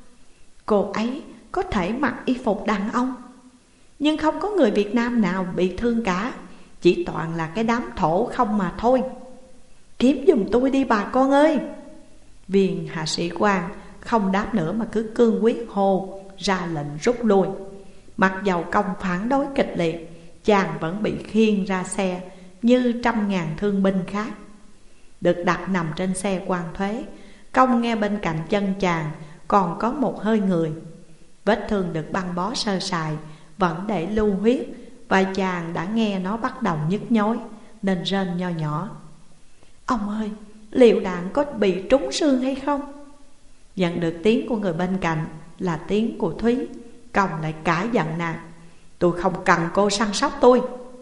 Cô ấy có thể mặc y phục đàn ông, nhưng không có người Việt Nam nào bị thương cả. Chỉ toàn là cái đám thổ không mà thôi. Kiếm giùm tôi đi bà con ơi. Viên hạ sĩ quan không đáp nữa mà cứ cương quyết hô ra lệnh rút lui. Mặc dầu Công phản đối kịch liệt, chàng vẫn bị khiêng ra xe như trăm ngàn thương binh khác. Được đặt nằm trên xe Quan Thuế, Công nghe bên cạnh chân chàng còn có một hơi người. Vết thương được băng bó sơ sài, vẫn để lưu huyết, và chàng đã nghe nó bắt đầu nhức nhối nên rên nho nhỏ: ông ơi, liệu đạn có bị trúng xương hay không? Nhận được tiếng của người bên cạnh là tiếng của Thúy, Công lại cả giận nàng: tôi không cần cô săn sóc tôi.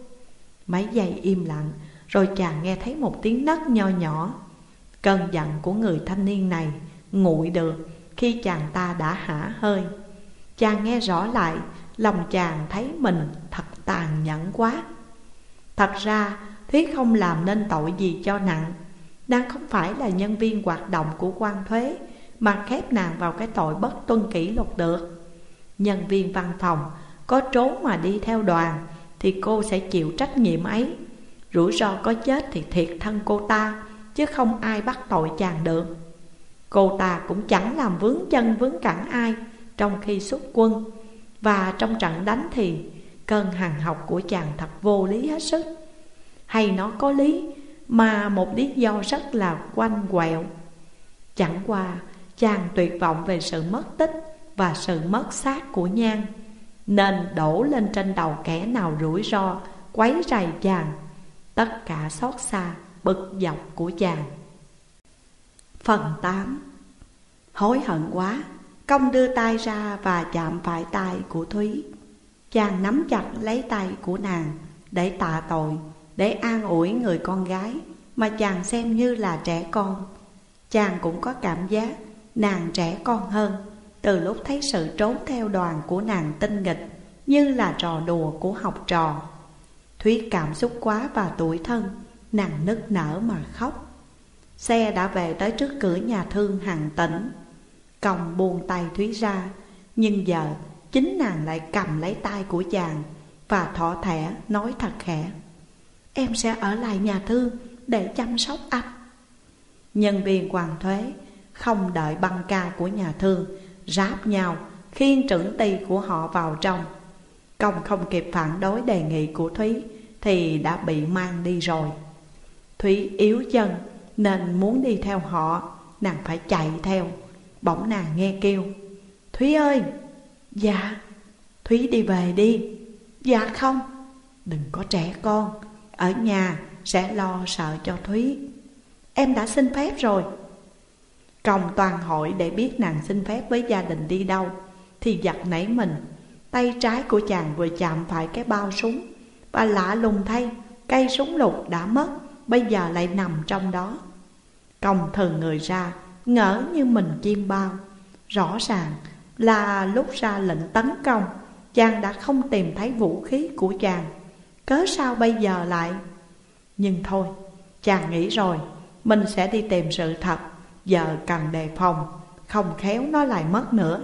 Mấy giây im lặng, rồi chàng nghe thấy một tiếng nấc nho nhỏ. Cơn giận của người thanh niên này nguội được khi chàng ta đã hả hơi. Chàng nghe rõ lại, lòng chàng thấy mình thật tàn nhẫn quá. Thật ra Thúy không làm nên tội gì cho nặng. Nàng không phải là nhân viên hoạt động của Quan Thuế mà khép nàng vào cái tội bất tuân kỷ luật được. Nhân viên văn phòng có trốn mà đi theo đoàn thì cô sẽ chịu trách nhiệm ấy. Rủi ro có chết thì thiệt thân cô ta, chứ không ai bắt tội chàng được. Cô ta cũng chẳng làm vướng chân vướng cẳng ai trong khi xuất quân. Và trong trận đánh thì cơn hằn học của chàng thật vô lý hết sức. Hay nó có lý, mà một lý do rất là quanh quẹo. Chẳng qua chàng tuyệt vọng về sự mất tích và sự mất xác của Nhan, nên đổ lên trên đầu kẻ nào rủi ro quấy rầy chàng tất cả xót xa bực dọc của chàng. Phần tám. Hối hận quá, Công đưa tay ra và chạm phải tay của Thúy. Chàng nắm chặt lấy tay của nàng để tạ tội, để an ủi người con gái mà chàng xem như là trẻ con. Chàng cũng có cảm giác nàng trẻ con hơn từ lúc thấy sự trốn theo đoàn của nàng tinh nghịch như là trò đùa của học trò. Thúy cảm xúc quá và tủi thân, nàng nức nở mà khóc. Xe đã về tới trước cửa nhà thương Hằng Tỉnh. Công buông tay Thúy ra, nhưng giờ chính nàng lại cầm lấy tay của chàng và thỏ thẻ nói thật khẽ: em sẽ ở lại nhà thương để chăm sóc anh. Nhân viên Quan Thuế không đợi băng ca của nhà thương ráp nhau khiêng trưởng ty của họ vào trong. Công không kịp phản đối đề nghị của Thúy thì đã bị mang đi rồi. Thúy yếu chân nên muốn đi theo họ, nàng phải chạy theo. Bỗng nàng nghe kêu: Thúy ơi! Dạ. Thúy đi về đi. Dạ không. Đừng có trẻ con, ở nhà sẽ lo sợ cho Thúy. Em đã xin phép rồi. Công toàn hỏi để biết nàng xin phép với gia đình đi đâu, thì giật nảy mình. Tay trái của chàng vừa chạm phải cái bao súng, và lạ lùng thay, cây súng lục đã mất, bây giờ lại nằm trong đó. Công thừ người ra, ngỡ như mình chim bao. Rõ ràng là lúc ra lệnh tấn công, chàng đã không tìm thấy vũ khí của chàng. Cớ sao bây giờ lại? Nhưng thôi, chàng nghĩ rồi, mình sẽ đi tìm sự thật. Giờ cần đề phòng, không khéo nó lại mất nữa.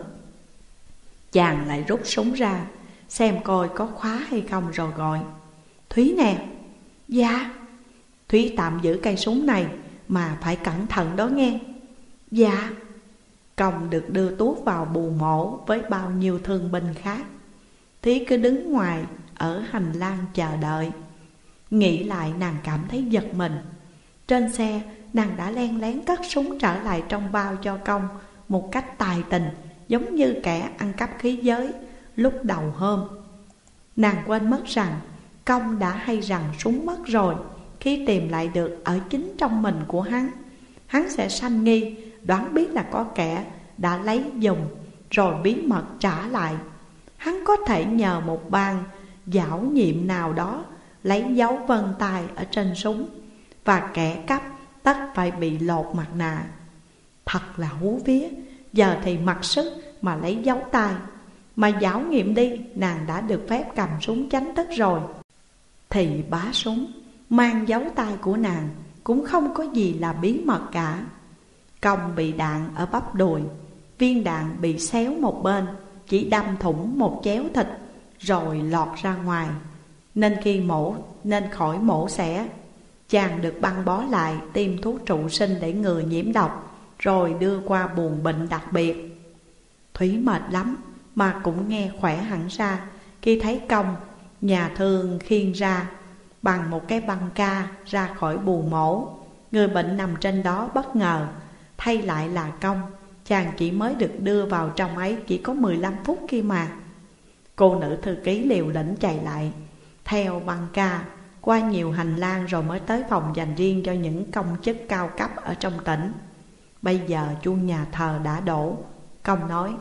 Chàng lại rút súng ra, xem coi có khóa hay không rồi gọi: Thúy nè. Dạ. Thúy tạm giữ cây súng này, mà phải cẩn thận đó nghe. Dạ. Công được đưa tuốt vào bù mổ với bao nhiêu thương binh khác. Thúy cứ đứng ngoài ở hành lang chờ đợi. Nghĩ lại nàng cảm thấy giật mình. Trên xe nàng đã len lén cất súng trở lại trong bao cho Công một cách tài tình, giống như kẻ ăn cắp khí giới lúc đầu hôm. Nàng quên mất rằng Công đã hay rằng súng mất rồi. Khi tìm lại được ở chính trong mình của hắn, hắn sẽ sanh nghi, đoán biết là có kẻ đã lấy dùng rồi bí mật trả lại. Hắn có thể nhờ một ban giảo nhiệm nào đó lấy dấu vân tay ở trên súng, và kẻ cắp tất phải bị lột mặt nạ. Thật là hú vía, giờ thì mặc sức mà lấy dấu tay. Mà giảo nghiệm đi, nàng đã được phép cầm súng chánh thức rồi, thì bá súng mang dấu tay của nàng cũng không có gì là bí mật cả. Công bị đạn ở bắp đùi, viên đạn bị xéo một bên, chỉ đâm thủng một chéo thịt rồi lọt ra ngoài, nên khi mổ nên khỏi mổ xẻ. Chàng được băng bó lại, tiêm thuốc trụ sinh để ngừa nhiễm độc, rồi đưa qua buồng bệnh đặc biệt. Thúy mệt lắm mà cũng nghe khỏe hẳn ra khi thấy Công nhà thương khiêng ra bằng một cái băng ca ra khỏi buồng mổ. Người bệnh nằm trên đó bất ngờ thay lại là Công. Chàng chỉ mới được đưa vào trong ấy chỉ có mười lăm phút kia mà. Cô nữ thư ký liều lĩnh chạy lại theo băng ca qua nhiều hành lang, rồi mới tới phòng dành riêng cho những công chức cao cấp ở trong tỉnh. Bây giờ chuông nhà thờ đã đổ. Công nói: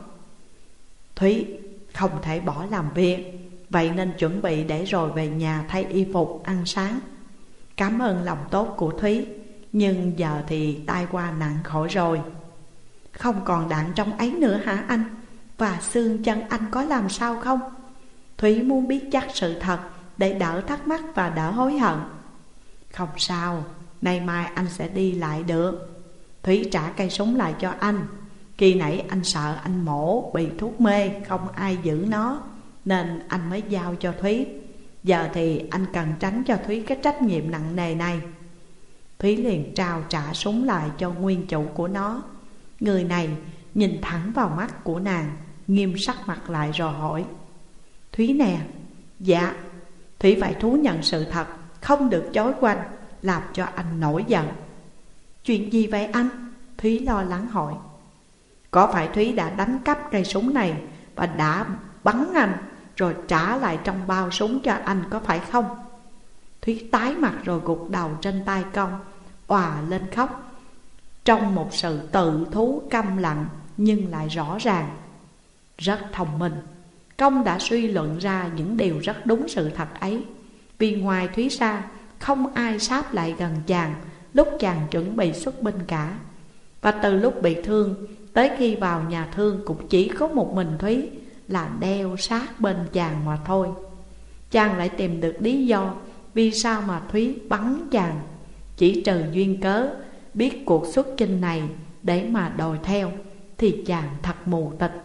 Thúy không thể bỏ làm việc, vậy nên chuẩn bị để rồi về nhà thay y phục ăn sáng. Cảm ơn lòng tốt của Thúy, nhưng giờ thì tai qua nạn khỏi rồi. Không còn đạn trong ấy nữa hả anh? Và xương chân anh có làm sao không? Thúy muốn biết chắc sự thật để đỡ thắc mắc và đỡ hối hận. Không sao, nay mai anh sẽ đi lại được. Thúy trả cây súng lại cho anh. Khi nãy anh sợ anh mổ bị thuốc mê, không ai giữ nó, nên anh mới giao cho Thúy. Giờ thì anh cần tránh cho Thúy cái trách nhiệm nặng nề này. Thúy liền trao trả súng lại cho nguyên chủ của nó. Người này nhìn thẳng vào mắt của nàng, nghiêm sắc mặt lại rồi hỏi: Thúy nè. Dạ. Thúy phải thú nhận sự thật, không được chối quanh, làm cho anh nổi giận. Chuyện gì vậy anh? Thúy lo lắng hỏi. Có phải Thúy đã đánh cắp cây súng này và đã bắn anh rồi trả lại trong bao súng cho anh, có phải không? Thúy tái mặt rồi gục đầu trên tay Công, òa lên khóc, trong một sự tự thú câm lặng nhưng lại rõ ràng. Rất thông minh, Công đã suy luận ra những điều rất đúng sự thật ấy. Vì ngoài Thúy ra, không ai sáp lại gần chàng lúc chàng chuẩn bị xuất binh cả. Và từ lúc bị thương tới khi vào nhà thương, cũng chỉ có một mình Thúy là đeo sát bên chàng mà thôi. Chàng lại tìm được lý do vì sao mà Thúy bắn chàng, chỉ trừ duyên cớ biết cuộc xuất chinh này để mà đòi theo, thì chàng thật mù tịch.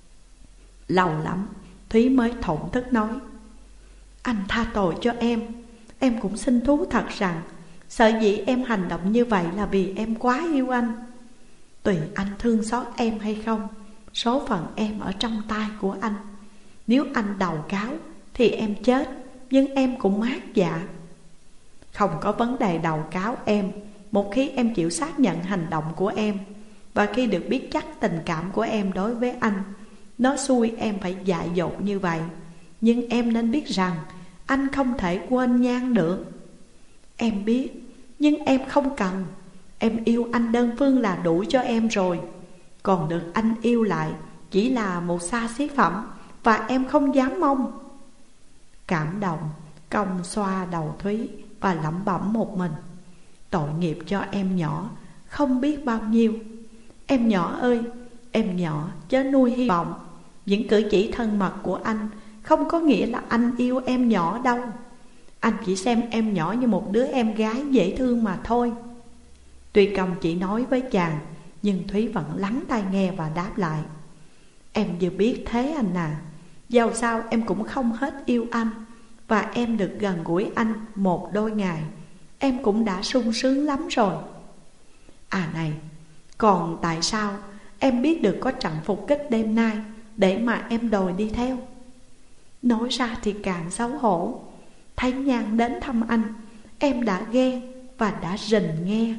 Lâu lắm Thúy mới thổn thức nói: Anh tha tội cho em. Em cũng xin thú thật rằng sở dĩ em hành động như vậy là vì em quá yêu anh. Tùy anh thương xót em hay không, số phận em ở trong tay của anh. Nếu anh đầu cáo thì em chết, nhưng em cũng mát dạ. Không có vấn đề đầu cáo em một khi em chịu xác nhận hành động của em, và khi được biết chắc tình cảm của em đối với anh. Nó xui em phải dại dột như vậy, nhưng em nên biết rằng anh không thể quên Nhan được. Em biết, nhưng em không cần. Em yêu anh đơn phương là đủ cho em rồi. Còn được anh yêu lại chỉ là một xa xí phẩm, và em không dám mong. Cảm động, Công xoa đầu Thúy và lẩm bẩm một mình: tội nghiệp cho em nhỏ, không biết bao nhiêu. Em nhỏ ơi, em nhỏ chớ nuôi hy vọng. Những cử chỉ thân mật của anh không có nghĩa là anh yêu em nhỏ đâu. Anh chỉ xem em nhỏ như một đứa em gái dễ thương mà thôi. Tuy Công chỉ nói với chàng, nhưng Thúy vẫn lắng tai nghe và đáp lại: em vừa biết thế anh à. Dầu sao em cũng không hết yêu anh, và em được gần gũi anh một đôi ngày, em cũng đã sung sướng lắm rồi. À này, còn tại sao em biết được có trận phục kích đêm nay để mà em đòi đi theo? Nói ra thì càng xấu hổ. Thấy Nhan đến thăm anh, em đã ghen và đã rình nghe.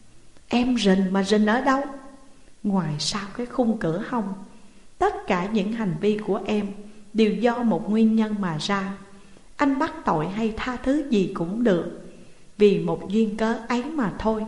Em rình mà rình ở đâu? Ngoài sau cái khung cửa hông. Tất cả những hành vi của em đều do một nguyên nhân mà ra. Anh bắt tội hay tha thứ gì cũng được, vì một duyên cớ ấy mà thôi.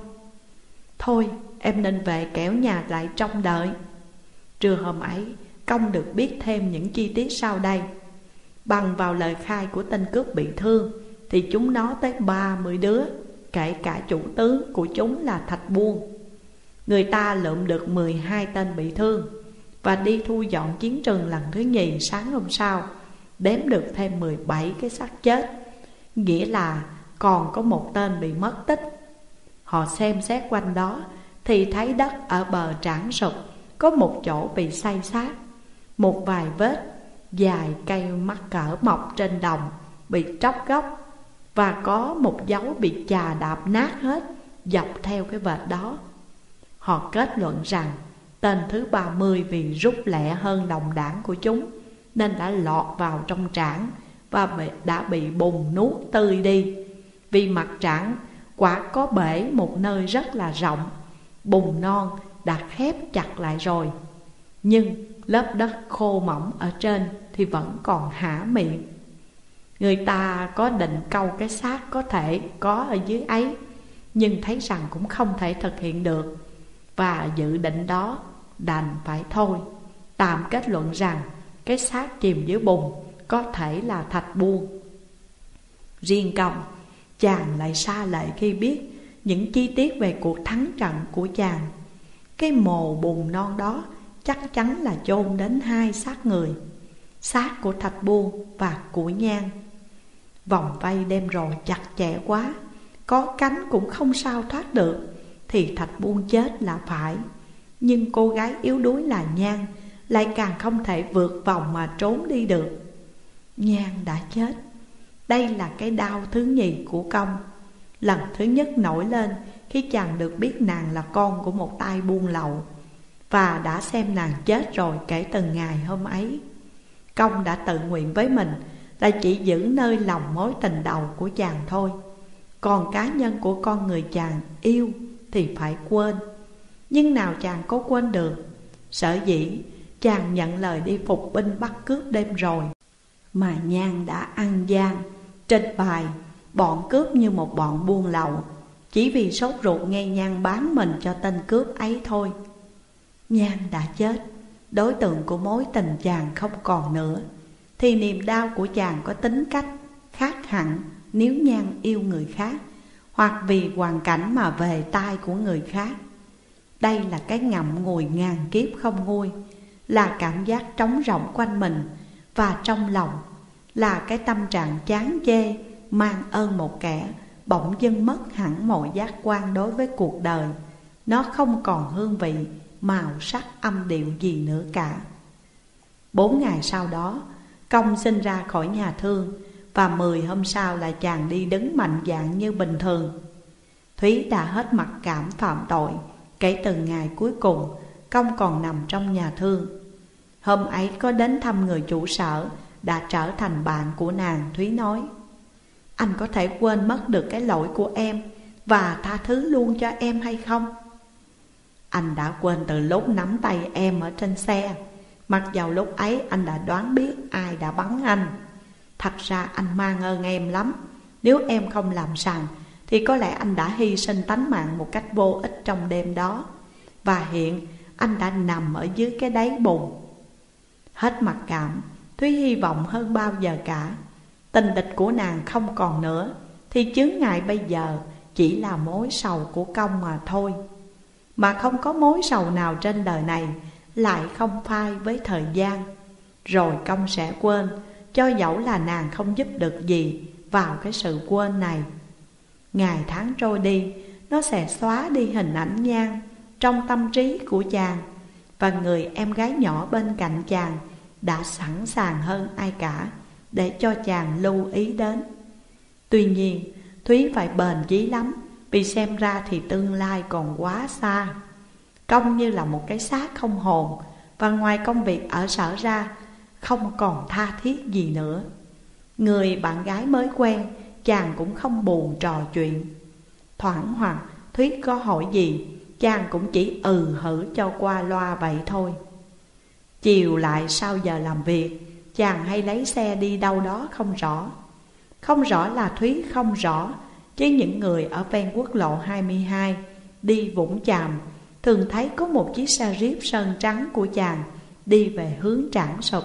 Thôi em nên về kẻo nhà lại trông đợi. Trưa hôm ấy, Công được biết thêm những chi tiết sau đây. Bằng vào lời khai của tên cướp bị thương, thì chúng nó tới ba mươi đứa, kể cả chủ tướng của chúng là Thạch Buôn. Người ta lượm được mười hai tên bị thương, và đi thu dọn chiến trường lần thứ nhì sáng hôm sau, đếm được thêm mười bảy cái xác chết, nghĩa là còn có một tên bị mất tích. Họ xem xét quanh đó thì thấy đất ở bờ trảng sụp có một chỗ bị xây xát, một vài vết dài cây mắc cỡ mọc trên đồng bị tróc gốc, và có một dấu bị chà đạp nát hết dọc theo cái vệt đó. Họ kết luận rằng tên thứ ba mươi vì rút lẹ hơn đồng đảng của chúng, nên đã lọt vào trong trảng và đã bị bùn nuốt tươi đi. Vì mặt trảng quả có bể một nơi rất là rộng, bùn non đã khép chặt lại rồi, nhưng lớp đất khô mỏng ở trên thì vẫn còn hả miệng. Người ta có định câu cái xác có thể có ở dưới ấy, nhưng thấy rằng cũng không thể thực hiện được, và dự định đó đành phải thôi, tạm kết luận rằng cái xác chìm dưới bùn có thể là Thạch Buôn. Riêng Công, chàng lại sa lệ khi biết những chi tiết về cuộc thắng trận của chàng. Cái mồ bùn non đó chắc chắn là chôn đến hai xác người, xác của Thạch Buôn và của Nhan. Vòng vây đem rồi chặt chẽ quá, có cánh cũng không sao thoát được, thì Thạch Buôn chết là phải. Nhưng cô gái yếu đuối là Nhan lại càng không thể vượt vòng mà trốn đi được. Nhan đã chết. Đây là cái đau thứ nhì của Công. Lần thứ nhất nổi lên khi chàng được biết nàng là con của một tay buôn lậu, và đã xem nàng chết rồi kể từ ngày hôm ấy. Công đã tự nguyện với mình là chỉ giữ nơi lòng mối tình đầu của chàng thôi, còn cá nhân của con người chàng yêu thì phải quên. Nhưng nào chàng có quên được. Sở dĩ chàng nhận lời đi phục binh bắt cướp đêm rồi, mà Nhan đã ăn gian trình bày bọn cướp như một bọn buôn lậu, chỉ vì sốt ruột nghe Nhan bán mình cho tên cướp ấy thôi. Nhan đã chết, đối tượng của mối tình chàng không còn nữa, thì niềm đau của chàng có tính cách khác hẳn nếu Nhan yêu người khác, hoặc vì hoàn cảnh mà về tai của người khác. Đây là cái ngậm ngùi ngàn kiếp không nguôi, là cảm giác trống rỗng quanh mình, và trong lòng là cái tâm trạng chán chê mang ơn một kẻ bỗng dưng mất hẳn mọi giác quan đối với cuộc đời. Nó không còn hương vị, màu sắc, âm điệu gì nữa cả. Bốn ngày sau đó, Công sinh ra khỏi nhà thương, và mười hôm sau là chàng đi đứng mạnh dạn như bình thường. Thúy đã hết mặc cảm phạm tội kể từ ngày cuối cùng Công còn nằm trong nhà thương. Hôm ấy có đến thăm người chủ sở đã trở thành bạn của nàng. Thúy nói: anh có thể quên mất được cái lỗi của em và tha thứ luôn cho em hay không? Anh đã quên từ lúc nắm tay em ở trên xe, mặc dầu lúc ấy anh đã đoán biết ai đã bắn anh. Thật ra anh mang ơn em lắm. Nếu em không làm sằng thì có lẽ anh đã hy sinh tánh mạng một cách vô ích trong đêm đó. Và hiện anh đã nằm ở dưới cái đáy bùn. Hết mặc cảm, Thúy hy vọng hơn bao giờ cả tình địch của nàng không còn nữa, thì chướng ngại bây giờ chỉ là mối sầu của Công mà thôi. Mà không có mối sầu nào trên đời này lại không phai với thời gian. Rồi Công sẽ quên, cho dẫu là nàng không giúp được gì vào cái sự quên này. Ngày tháng trôi đi, nó sẽ xóa đi hình ảnh Nhan trong tâm trí của chàng. Và người em gái nhỏ bên cạnh chàng đã sẵn sàng hơn ai cả để cho chàng lưu ý đến. Tuy nhiên Thúy phải bền chí lắm, vì xem ra thì tương lai còn quá xa. Công như là một cái xác không hồn, và ngoài công việc ở sở ra không còn tha thiết gì nữa. Người bạn gái mới quen chàng cũng không buồn trò chuyện. Thoảng hoặc Thúy có hỏi gì, chàng cũng chỉ ừ hử cho qua loa vậy thôi. Chiều lại sau giờ làm việc, chàng hay lấy xe đi đâu đó không rõ. Không rõ là Thúy không rõ, chứ những người ở ven quốc lộ hai mươi hai đi Vũng Chàm thường thấy có một chiếc xe Jeep sơn trắng của chàng đi về hướng Trảng Sụp.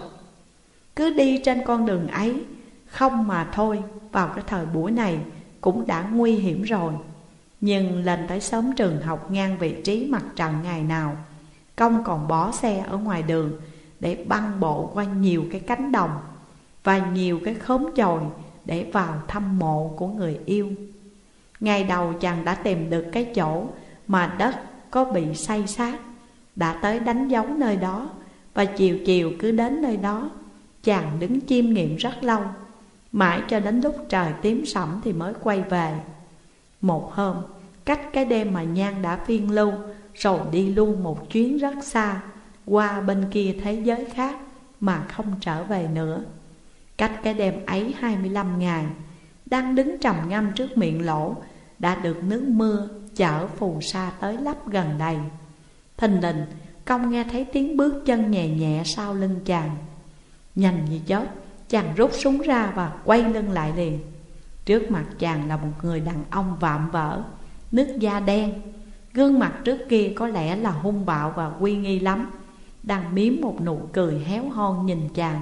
Cứ đi trên con đường ấy không mà thôi, vào cái thời buổi này cũng đã nguy hiểm rồi. Nhưng lên tới xóm trường học ngang vị trí mặt trận ngày nào, Công còn bỏ xe ở ngoài đường để băng bộ qua nhiều cái cánh đồng và nhiều cái khóm chồi để vào thăm mộ của người yêu. Ngày đầu chàng đã tìm được cái chỗ mà đất có bị xây xát, đã tới đánh dấu nơi đó, và chiều chiều cứ đến nơi đó. Chàng đứng chiêm nghiệm rất lâu, mãi cho đến lúc trời tím sẫm thì mới quay về. Một hôm, cách cái đêm mà Nhan đã phiên lưu, rồi đi luôn một chuyến rất xa, qua bên kia thế giới khác mà không trở về nữa. Cách cái đêm ấy hai mươi lăm ngày, đang đứng trầm ngâm trước miệng lỗ, đã được nước mưa chở phù sa tới lấp gần đầy. Thình lình, Công nghe thấy tiếng bước chân nhẹ nhẹ sau lưng chàng. Nhanh như chớp, chàng rút súng ra và quay lưng lại liền. Trước mặt chàng là một người đàn ông vạm vỡ, nước da đen. Gương mặt trước kia có lẽ là hung bạo và uy nghi lắm, đang mím một nụ cười héo hon nhìn chàng.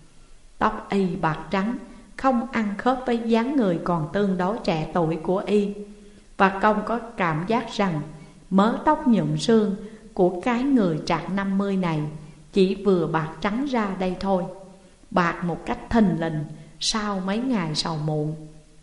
Tóc y bạc trắng, không ăn khớp với dáng người còn tương đối trẻ tuổi của y. Và Công có cảm giác rằng mớ tóc nhuộm sương của cái người trạc năm mươi này chỉ vừa bạc trắng ra đây thôi, bạc một cách thình lình sau mấy ngày sầu muộn.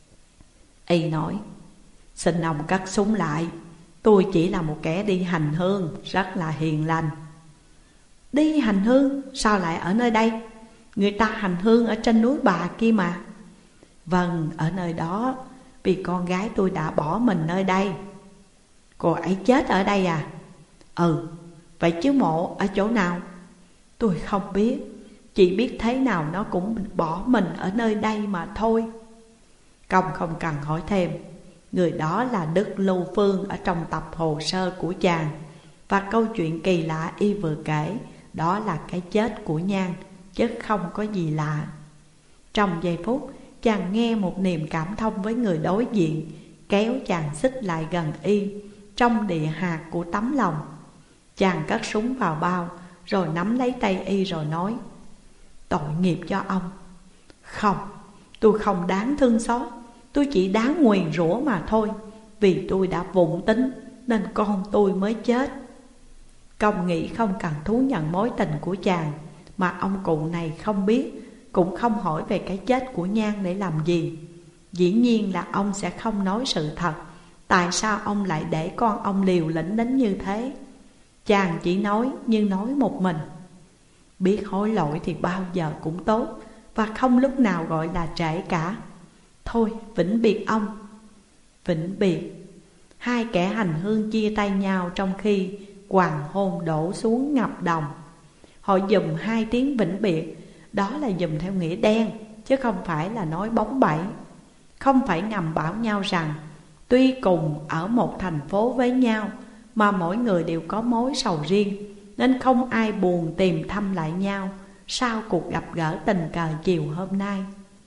Y nói: "Xin ông cất súng lại, tôi chỉ là một kẻ đi hành hương, rất là hiền lành." "Đi hành hương? Sao lại ở nơi đây? Người ta hành hương ở trên núi Bà kia mà." "Vâng, ở nơi đó, vì con gái tôi đã bỏ mình nơi đây." "Cô ấy chết ở đây à?" "Ừ." "Vậy chứ mộ ở chỗ nào?" "Tôi không biết, chỉ biết thế nào nó cũng bỏ mình ở nơi đây mà thôi." Công không cần hỏi thêm. Người đó là Đức Lưu Phương ở trong tập hồ sơ của chàng. Và câu chuyện kỳ lạ y vừa kể, đó là cái chết của Nhan, chứ không có gì lạ. Trong giây phút, chàng nghe một niềm cảm thông với người đối diện kéo chàng xích lại gần y trong địa hạt của tấm lòng. Chàng cất súng vào bao, rồi nắm lấy tay y rồi nói: "Tội nghiệp cho ông." "Không, tôi không đáng thương xót, tôi chỉ đáng nguyền rủa mà thôi. Vì tôi đã vụng tính nên con tôi mới chết." Công nghĩ không cần thú nhận mối tình của chàng, mà ông cụ này không biết, cũng không hỏi về cái chết của Nhan để làm gì. Dĩ nhiên là ông sẽ không nói sự thật. Tại sao ông lại để con ông liều lĩnh đến như thế? Chàng chỉ nói như nói một mình: "Biết hối lỗi thì bao giờ cũng tốt, và không lúc nào gọi là trễ cả. Thôi vĩnh biệt ông." Vĩnh biệt. Hai kẻ hành hương chia tay nhau trong khi hoàng hôn đổ xuống ngập đồng. Họ dùng hai tiếng vĩnh biệt, đó là dùng theo nghĩa đen, chứ không phải là nói bóng bẩy. Không phải ngầm bảo nhau rằng tuy cùng ở một thành phố với nhau mà mỗi người đều có mối sầu riêng, nên không ai buồn tìm thăm lại nhau sau cuộc gặp gỡ tình cờ chiều hôm nay.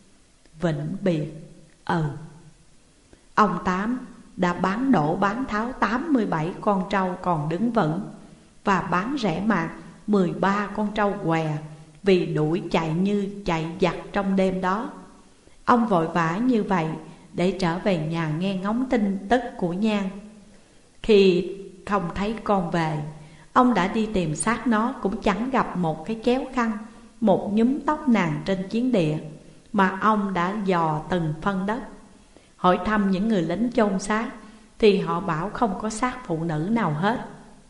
Vĩnh biệt. Ừ. Ông Tám đã bán đổ bán tháo tám mươi bảy con trâu còn đứng vững, và bán rẻ mạt mười ba con trâu què vì đuổi chạy như chạy giặc trong đêm đó. Ông vội vã như vậy để trở về nhà nghe ngóng tin tức của Nhan. Khi không thấy con về, ông đã đi tìm xác nó, cũng chẳng gặp một cái chéo khăn, một nhúm tóc nàng trên chiến địa mà ông đã dò từng phân đất. Hỏi thăm những người lính chôn xác thì họ bảo không có xác phụ nữ nào hết.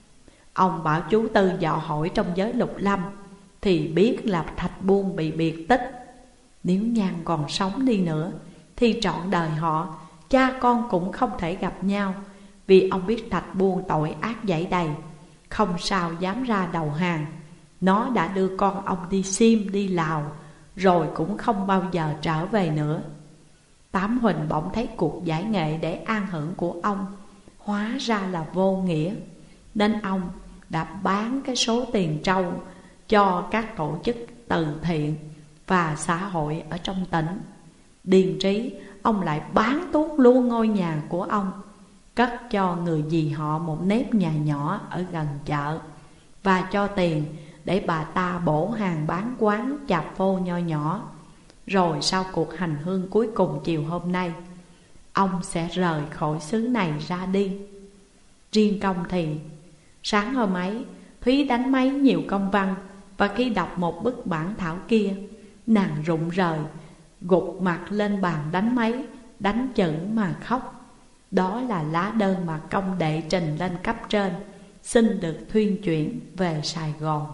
Ông bảo chú Tư dò hỏi trong giới lục lâm thì biết là Thạch Buôn bị biệt tích. Nếu Nhan còn sống đi nữa thì trọn đời họ, cha con cũng không thể gặp nhau, vì ông biết Thạch Buôn tội ác dẫy đầy, không sao dám ra đầu hàng. Nó đã đưa con ông đi Xiêm, đi Lào, rồi cũng không bao giờ trở về nữa. Tám Huỳnh bỗng thấy cuộc giải nghệ để an hưởng của ông hóa ra là vô nghĩa, nên ông đã bán cái số tiền trâu cho các tổ chức từ thiện và xã hội ở trong tỉnh. Điền trí, ông lại bán tuốt luôn ngôi nhà của ông, cất cho người dì họ một nếp nhà nhỏ ở gần chợ, và cho tiền để bà ta bổ hàng bán quán chạp phô nho nhỏ. Rồi sau cuộc hành hương cuối cùng chiều hôm nay, ông sẽ rời khỏi xứ này ra đi. Riêng Công thì sáng hôm ấy Thúy đánh máy nhiều công văn, và khi đọc một bức bản thảo kia, nàng rụng rời, gục mặt lên bàn đánh máy, đánh chữ mà khóc. Đó là lá đơn mà Công đệ trình lên cấp trên, xin được thuyên chuyển về Sài Gòn.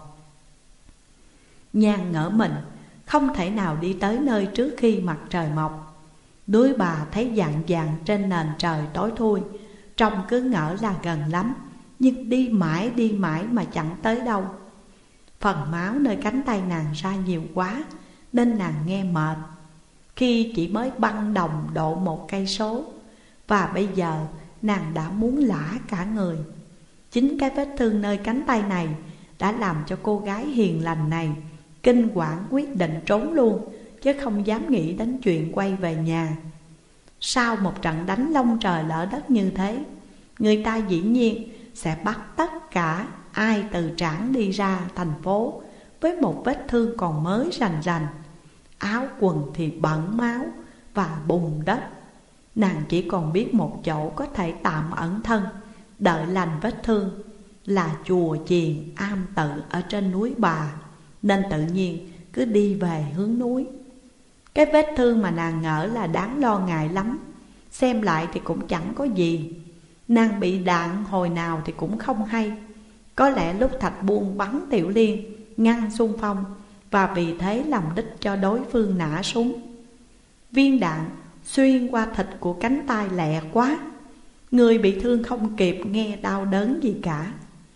Nhan ngỡ mình không thể nào đi tới nơi trước khi mặt trời mọc. Núi Bà thấy dạng dạng trên nền trời tối thui, trông cứ ngỡ là gần lắm, nhưng đi mãi đi mãi mà chẳng tới đâu. Phần máu nơi cánh tay nàng ra nhiều quá nên nàng nghe mệt, khi chỉ mới băng đồng độ một cây số, và bây giờ nàng đã muốn lả cả người. Chính cái vết thương nơi cánh tay này đã làm cho cô gái hiền lành này kinh quản quyết định trốn luôn, chứ không dám nghĩ đến chuyện quay về nhà. Sau một trận đánh long trời lỡ đất như thế, người ta dĩ nhiên sẽ bắt tất cả ai từ Trảng đi ra thành phố với một vết thương còn mới rành rành, áo quần thì bẩn máu và bùn đất. Nàng chỉ còn biết một chỗ có thể tạm ẩn thân, đợi lành vết thương, là chùa chiền am tự ở trên núi Bà, nên tự nhiên cứ đi về hướng núi. Cái vết thương mà nàng ngỡ là đáng lo ngại lắm, xem lại thì cũng chẳng có gì. Nàng bị đạn hồi nào thì cũng không hay. Có lẽ lúc Thạch Buôn bắn Tiểu Liên ngăn xung phong, và vì thế làm đích cho đối phương nã súng. Viên đạn xuyên qua thịt của cánh tay lẹ quá, người bị thương không kịp nghe đau đớn gì cả.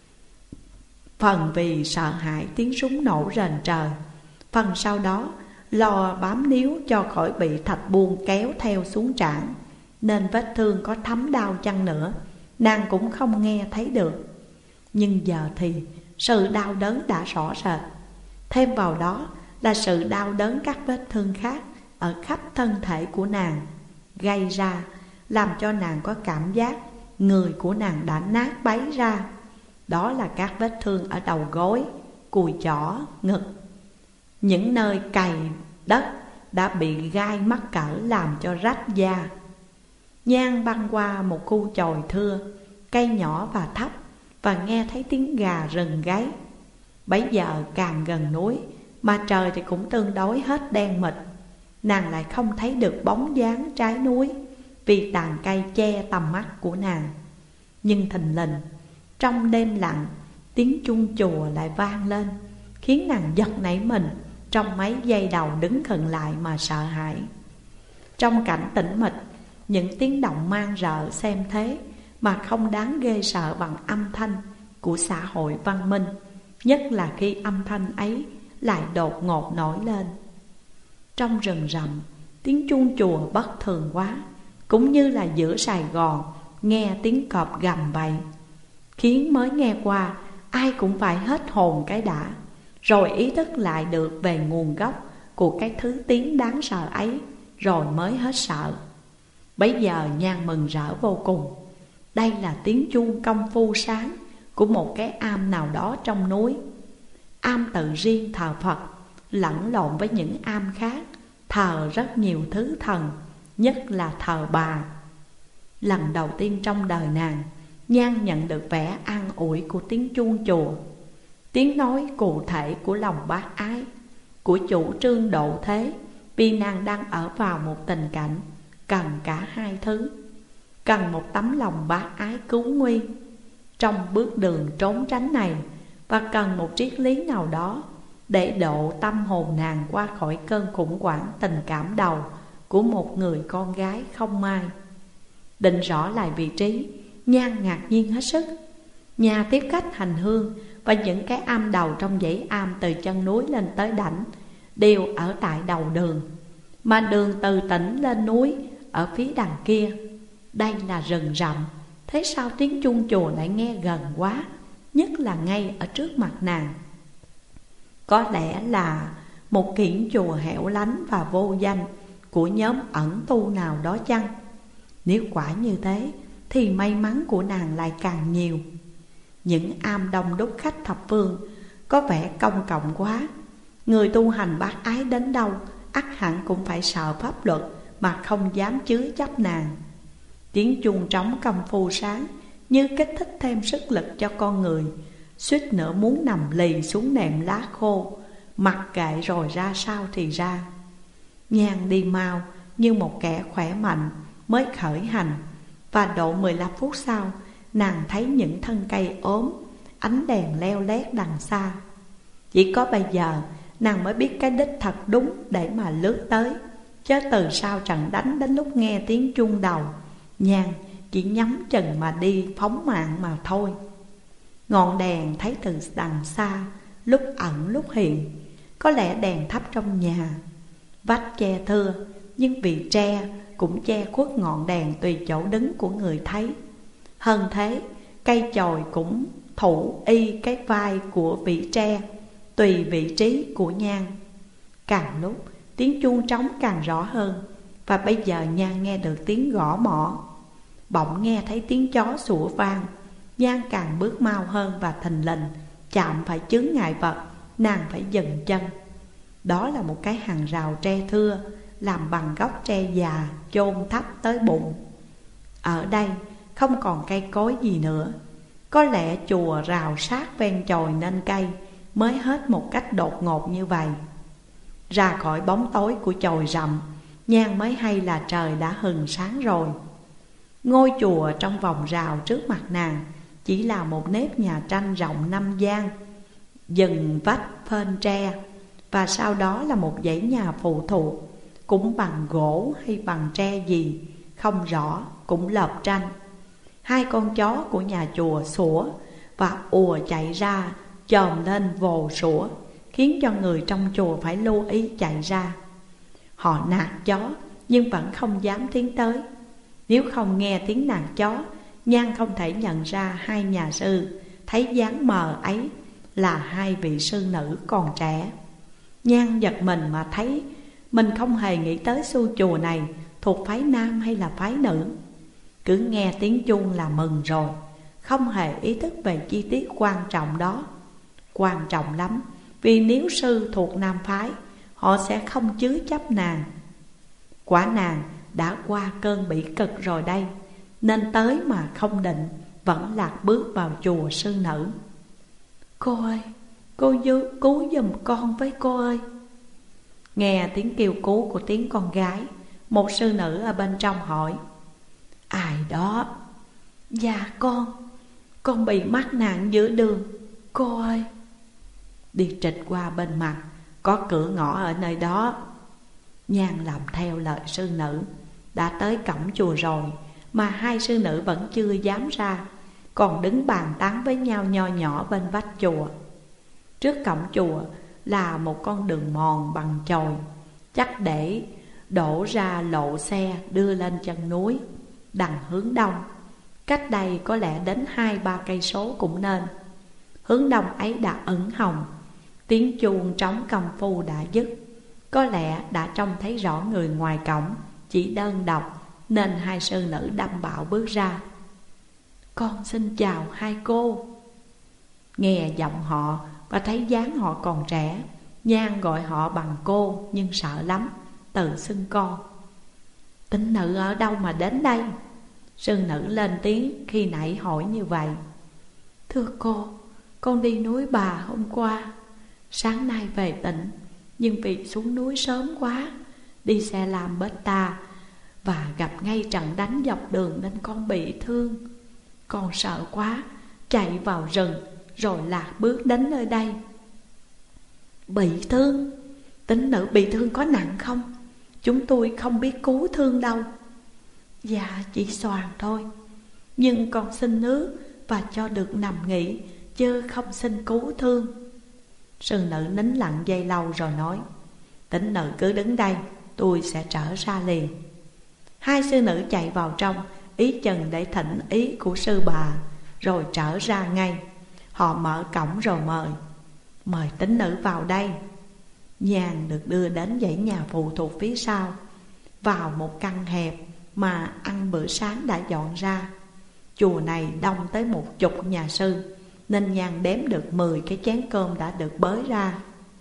Phần vì sợ hãi tiếng súng nổ rền trời, phần sau đó lo bám níu cho khỏi bị Thạch Buôn kéo theo xuống Trảng, nên vết thương có thấm đau chăng nữa nàng cũng không nghe thấy được. Nhưng giờ thì sự đau đớn đã rõ rệt, thêm vào đó là sự đau đớn các vết thương khác ở khắp thân thể của nàng gây ra, làm cho nàng có cảm giác người của nàng đã nát bấy ra. Đó là các vết thương ở đầu gối, cùi chỏ, ngực, những nơi cày đất đã bị gai mắc cỡ làm cho rách da. Nhan băng qua một khu chòi thưa, cây nhỏ và thấp, và nghe thấy tiếng gà rừng gáy. Bấy giờ càng gần núi mà trời thì cũng tương đối hết đen mịt, nàng lại không thấy được bóng dáng trái núi vì tàn cây che tầm mắt của nàng. Nhưng thình lình trong đêm lặng, tiếng chuông chùa lại vang lên, khiến nàng giật nảy mình trong mấy giây đầu đứng khựng lại mà sợ hãi. Trong cảnh tĩnh mịch, những tiếng động man rợ xem thế mà không đáng ghê sợ bằng âm thanh của xã hội văn minh, nhất là khi âm thanh ấy lại đột ngột nổi lên. Trong rừng rậm, tiếng chuông chùa bất thường quá, cũng như là giữa Sài Gòn nghe tiếng cọp gầm vậy, khiến mới nghe qua ai cũng phải hết hồn cái đã, rồi ý thức lại được về nguồn gốc của cái thứ tiếng đáng sợ ấy, rồi mới hết sợ. Bấy giờ Nhan mừng rỡ vô cùng. Đây là tiếng chuông công phu sáng của một cái am nào đó trong núi. Am tự riêng thờ Phật, lẫn lộn với những am khác thờ rất nhiều thứ thần, nhất là thờ bà. Lần đầu tiên trong đời nàng, Nhan nhận được vẻ an ủi của tiếng chuông chùa, tiếng nói cụ thể của lòng bác ái, của chủ trương độ thế, vì nàng đang ở vào một tình cảnh cần cả hai thứ. Cần một tấm lòng bác ái cứu nguy trong bước đường trốn tránh này, và cần một triết lý nào đó để độ tâm hồn nàng qua khỏi cơn khủng hoảng tình cảm đầu của một người con gái không mai. Định rõ lại vị trí, Nhan ngạc nhiên hết sức. Nhà tiếp khách hành hương và những cái am đầu trong dãy am từ chân núi lên tới đảnh đều ở tại đầu đường, mà đường từ tỉnh lên núi ở phía đằng kia. Đây là rừng rậm, thế sao tiếng chuông chùa lại nghe gần quá, nhất là ngay ở trước mặt nàng? Có lẽ là một kiển chùa hẻo lánh và vô danh của nhóm ẩn tu nào đó chăng? Nếu quả như thế thì may mắn của nàng lại càng nhiều. Những am đông đúc khách thập phương có vẻ công cộng quá. Người tu hành bác ái đến đâu ắt hẳn cũng phải sợ pháp luật mà không dám chứa chấp nàng. Tiếng chuông trống công phu sáng như kích thích thêm sức lực cho con người, suýt nữa muốn nằm lì xuống nệm lá khô, mặc kệ rồi ra sao thì ra. Nhan đi mau như một kẻ khỏe mạnh mới khởi hành, và độ mười lăm phút sau, nàng thấy những thân cây ốm, ánh đèn leo lét đằng xa. Chỉ có bây giờ nàng mới biết cái đích thật đúng để mà lướt tới, chớ từ sau trận đánh đến lúc nghe tiếng chuông đầu, Nhan chỉ nhắm chừng mà đi phóng mạng mà thôi. Ngọn đèn thấy từ đằng xa, lúc ẩn lúc hiện. Có lẽ đèn thắp trong nhà. Vách che thưa, nhưng vì tre cũng che khuất ngọn đèn tùy chỗ đứng của người thấy. Hơn thế, cây chồi cũng thủ y cái vai của vị tre, tùy vị trí của Nhan. Càng lúc tiếng chuông trống càng rõ hơn, và bây giờ Nhan nghe được tiếng gõ mõ. Bỗng nghe thấy tiếng chó sủa vang. Nhan càng bước mau hơn, và thình lình chạm phải chướng ngại vật, nàng phải dừng chân. Đó là một cái hàng rào tre thưa, làm bằng gốc tre già chôn thấp tới bụng. Ở đây không còn cây cối gì nữa. Có lẽ chùa rào sát ven chòi nên cây mới hết một cách đột ngột như vậy. Ra khỏi bóng tối của chòi rậm, Nhan mới hay là trời đã hừng sáng rồi. Ngôi chùa trong vòng rào trước mặt nàng chỉ là một nếp nhà tranh rộng năm gian, dừng vách phên tre, và sau đó là một dãy nhà phụ thuộc, cũng bằng gỗ hay bằng tre gì không rõ, cũng lợp tranh. Hai con chó của nhà chùa sủa và ùa chạy ra, chồm lên vồ sủa, khiến cho người trong chùa phải lưu ý chạy ra. Họ nạt chó nhưng vẫn không dám tiến tới. Nếu không nghe tiếng nạt chó, Nhan không thể nhận ra hai nhà sư thấy dáng mờ ấy là hai vị sư nữ còn trẻ. Nhan giật mình mà thấy mình không hề nghĩ tới su chùa này thuộc phái nam hay là phái nữ. Cứ nghe tiếng chuông là mừng rồi, không hề ý thức về chi tiết quan trọng đó. Quan trọng lắm, vì nếu sư thuộc nam phái, họ sẽ không chứa chấp nàng. Quả nàng đã qua cơn bỉ cực rồi đây, nên tới mà không định, vẫn lạc bước vào chùa sư nữ. Cô ơi, cô dư cứu giùm con với cô ơi. Nghe tiếng kêu cứu của tiếng con gái, một sư nữ ở bên trong hỏi: Ai đó? Dạ con, con bị mắc nạn giữa đường, cô ơi. Đi trịch qua bên mặt, có cửa ngõ ở nơi đó. Nhan làm theo lời sư nữ. Đã tới cổng chùa rồi mà hai sư nữ vẫn chưa dám ra, còn đứng bàn tán với nhau nho nhỏ bên vách chùa. Trước cổng chùa là một con đường mòn bằng chồi, chắc để đổ ra lộ xe đưa lên chân núi đằng hướng đông. Cách đây có lẽ đến hai ba cây số cũng nên. Hướng đông ấy đã ửng hồng, tiếng chuông trống công phu đã dứt. Có lẽ đã trông thấy rõ người ngoài cổng, chỉ đơn độc nên hai sư nữ đâm bạo bước ra. Con xin chào hai cô. Nghe giọng họ và thấy dáng họ còn trẻ, Nhan gọi họ bằng cô nhưng sợ lắm, tự xưng con. Tín nữ ở đâu mà đến đây? Sư nữ lên tiếng khi nãy hỏi như vậy. Thưa cô, con đi núi Bà hôm qua, sáng nay về tỉnh, nhưng vì xuống núi sớm quá, đi xe làm bết ta và gặp ngay trận đánh dọc đường nên con bị thương. Con sợ quá, chạy vào rừng rồi lạc bước đến nơi đây. Bị thương? Tín nữ bị thương có nặng không? Chúng tôi không biết cứu thương đâu. Dạ chỉ xoàn thôi, nhưng con xin nước và cho được nằm nghỉ, chứ không xin cứu thương. Sư nữ nín lặng giây lâu rồi nói. Tín nữ cứ đứng đây, tôi sẽ trở ra liền. Hai sư nữ chạy vào trong, ý chừng để thỉnh ý của sư bà, rồi trở ra ngay. Họ mở cổng rồi mời. Mời tín nữ vào đây. Nhan được đưa đến dãy nhà phụ thuộc phía sau, vào một căn hẹp mà ăn bữa sáng đã dọn ra. Chùa này đông tới một chục nhà sư, nên Nhan đếm được mười cái chén cơm đã được bới ra.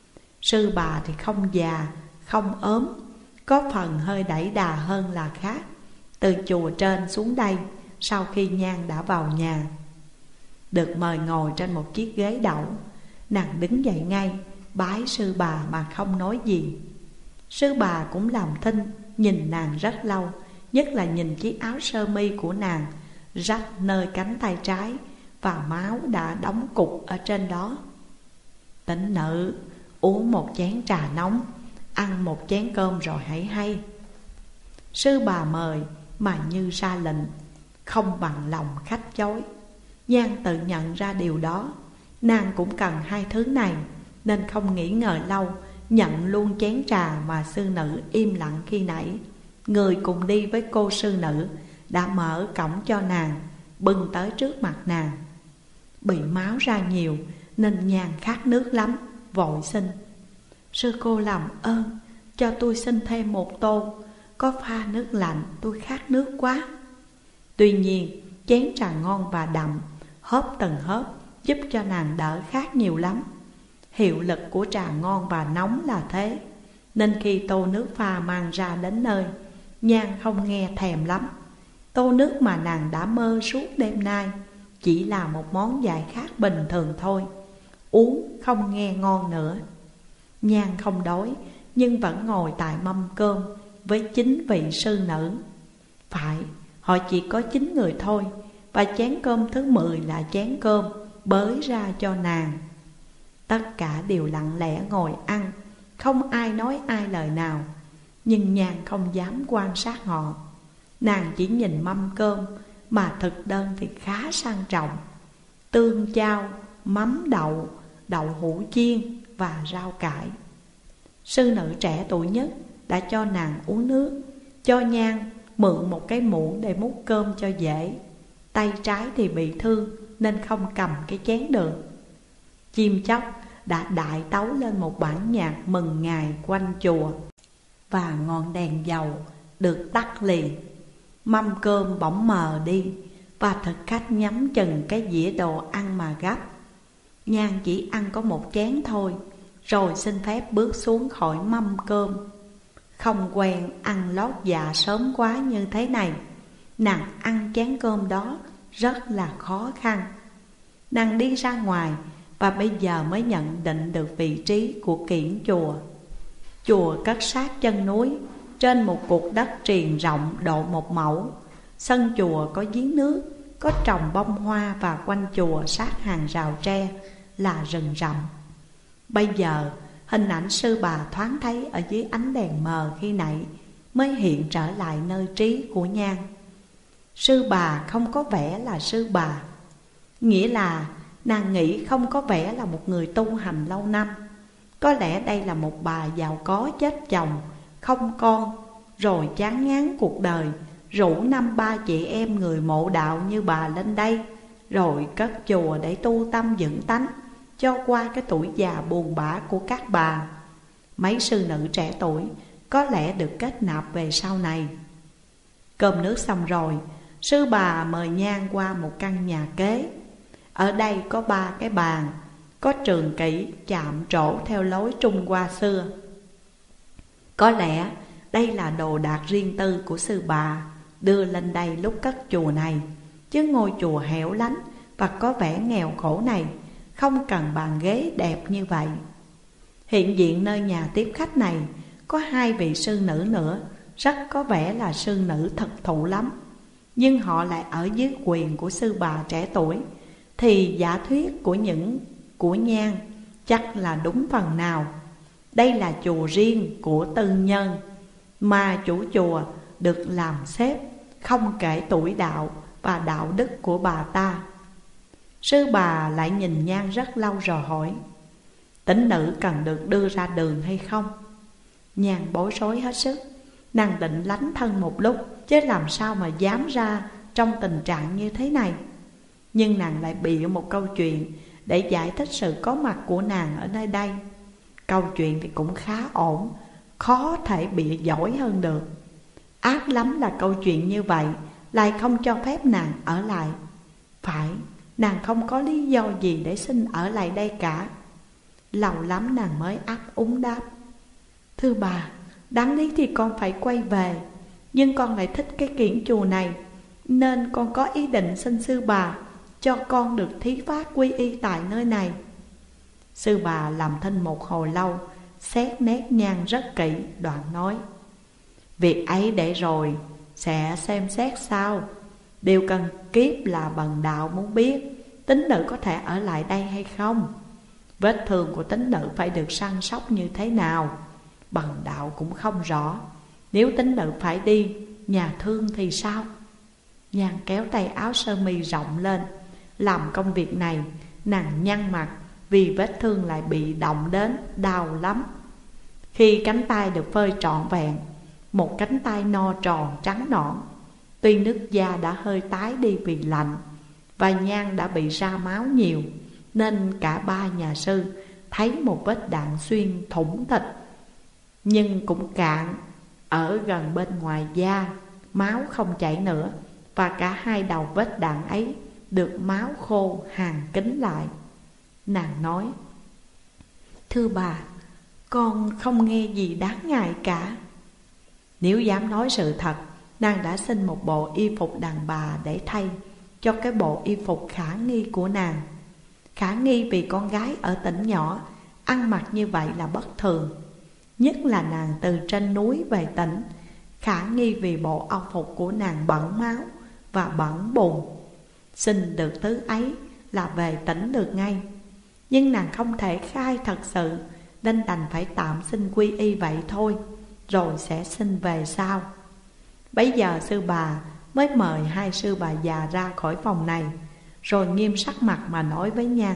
Sư bà thì không già, không ốm, có phần hơi đẩy đà hơn là khác. Từ chùa trên xuống đây, sau khi Nhan đã vào nhà, được mời ngồi trên một chiếc ghế đẩu. Nàng đứng dậy ngay, bái sư bà mà không nói gì. Sư bà cũng làm thinh, nhìn nàng rất lâu, nhất là nhìn chiếc áo sơ mi của nàng, rách nơi cánh tay trái và máu đã đóng cục ở trên đó. Tín nữ, uống một chén trà nóng, ăn một chén cơm rồi hãy hay. Sư bà mời mà như ra lệnh, không bằng lòng khách chối. Nhan tự nhận ra điều đó. Nàng cũng cần hai thứ này, nên không nghĩ ngợi lâu, nhận luôn chén trà mà sư nữ im lặng khi nãy. Người cùng đi với cô sư nữ đã mở cổng cho nàng, bưng tới trước mặt nàng. Bị máu ra nhiều nên Nhan khát nước lắm, vội xin. Sư cô làm ơn, cho tôi xin thêm một tô, có pha nước lạnh, tôi khát nước quá. Tuy nhiên chén trà ngon và đậm, hớp từng hớp giúp cho nàng đỡ khát nhiều lắm. Hiệu lực của trà ngon và nóng là thế, nên khi tô nước pha mang ra đến nơi, Nhan không nghe thèm lắm. Tô nước mà nàng đã mơ suốt đêm nay chỉ là một món giải khát bình thường thôi, uống không nghe ngon nữa. Nhan không đói, nhưng vẫn ngồi tại mâm cơm với chín vị sư nữ. Phải, họ chỉ có chín người thôi, và chén cơm thứ mười là chén cơm bới ra cho nàng. Tất cả đều lặng lẽ ngồi ăn, không ai nói ai lời nào. Nhưng Nhan không dám quan sát họ. Nàng chỉ nhìn mâm cơm, mà thực đơn thì khá sang trọng: tương chao, mắm đậu, đậu hũ chiên và rau cải. Sư nữ trẻ tuổi nhất đã cho nàng uống nước, cho Nhan mượn một cái muỗng để múc cơm cho dễ. Tay trái thì bị thương nên không cầm cái chén được. Chim chóc đã đại tấu lên một bản nhạc mừng ngày quanh chùa, và ngọn đèn dầu được tắt liền. Mâm cơm bỗng mờ đi, và thực khách nhắm chừng cái dĩa đồ ăn mà gấp. Nhan chỉ ăn có một chén thôi, rồi xin phép bước xuống khỏi mâm cơm. Không quen ăn lót dạ sớm quá như thế này, nàng ăn chén cơm đó rất là khó khăn. Nàng đi ra ngoài và bây giờ mới nhận định được vị trí của kiển chùa. Chùa cất sát chân núi, trên một cục đất triền rộng độ một mẫu. Sân chùa có giếng nước, có trồng bông hoa, và quanh chùa sát hàng rào tre là rừng rậm. Bây giờ hình ảnh sư bà thoáng thấy ở dưới ánh đèn mờ khi nãy mới hiện trở lại nơi trí của Nhan. Sư bà không có vẻ là sư bà, nghĩa là nàng nghĩ không có vẻ là một người tu hành lâu năm. Có lẽ đây là một bà giàu có chết chồng, không con, rồi chán ngán cuộc đời, rủ năm ba chị em người mộ đạo như bà lên đây, rồi cất chùa để tu tâm dưỡng tánh, cho qua cái tuổi già buồn bã của các bà. Mấy sư nữ trẻ tuổi có lẽ được kết nạp về sau này. Cơm nước xong rồi, sư bà mời Nhan qua một căn nhà kế. Ở đây có ba cái bàn, có trường kỷ chạm trổ theo lối Trung Hoa xưa. Có lẽ đây là đồ đạc riêng tư của sư bà đưa lên đây lúc cất chùa này, chứ ngôi chùa hẻo lánh và có vẻ nghèo khổ này không cần bàn ghế đẹp như vậy. Hiện diện nơi nhà tiếp khách này có hai vị sư nữ nữa, rất có vẻ là sư nữ thực thụ lắm, nhưng họ lại ở dưới quyền của sư bà trẻ tuổi, thì giả thuyết của những của Nhan chắc là đúng phần nào. Đây là chùa riêng của tư nhân, mà chủ chùa được làm xếp, không kể tuổi đạo và đạo đức của bà ta. Sư bà lại nhìn Nhan rất lâu rồi hỏi: tín nữ cần được đưa ra đường hay không? Nhan bối rối hết sức. Nàng định lánh thân một lúc, chứ làm sao mà dám ra trong tình trạng như thế này. Nhưng nàng lại bịa một câu chuyện để giải thích sự có mặt của nàng ở nơi đây. Câu chuyện thì cũng khá ổn, khó thể bịa giỏi hơn được. Ác lắm là câu chuyện như vậy lại không cho phép nàng ở lại. Phải, nàng không có lý do gì để xin ở lại đây cả. Lâu lắm nàng mới ấp úng đáp: thưa bà, đáng lý thì con phải quay về, nhưng con lại thích cái kiển chùa này, nên con có ý định xin sư bà cho con được thí phát quy y tại nơi này. Sư bà làm thinh một hồi lâu, xét nét Nhan rất kỹ, đoạn nói: việc ấy để rồi sẽ xem xét sau. Điều cần kiếp là bần đạo muốn biết tín nữ có thể ở lại đây hay không. Vết thương của tín nữ phải được săn sóc như thế nào, bần đạo cũng không rõ. Nếu tín nữ phải đi, nhà thương thì sao? Nhan kéo tay áo sơ mi rộng lên. Làm công việc này, nàng nhăn mặt vì vết thương lại bị động đến, đau lắm. Khi cánh tay được phơi trọn vẹn, một cánh tay no tròn trắng nõn, tuy nước da đã hơi tái đi vì lạnh, và Nhan đã bị ra máu nhiều, nên cả ba nhà sư thấy một vết đạn xuyên thủng thịt, nhưng cũng cạn ở gần bên ngoài da, máu không chảy nữa, và cả hai đầu vết đạn ấy được máu khô hàn kín lại. Nàng nói: thưa bà, con không nghe gì đáng ngại cả. Nếu dám nói sự thật, nàng đã xin một bộ y phục đàn bà để thay cho cái bộ y phục khả nghi của nàng. Khả nghi vì con gái ở tỉnh nhỏ ăn mặc như vậy là bất thường, nhất là nàng từ trên núi về tỉnh. Khả nghi vì bộ âu phục của nàng bẩn máu và bẩn bùn. Xin được thứ ấy là về tỉnh được ngay. Nhưng nàng không thể khai thật sự, nên đành phải tạm xin quy y vậy thôi, rồi sẽ xin về sau. Bấy giờ sư bà mới mời hai sư bà già ra khỏi phòng này, rồi nghiêm sắc mặt mà nói với Nhan: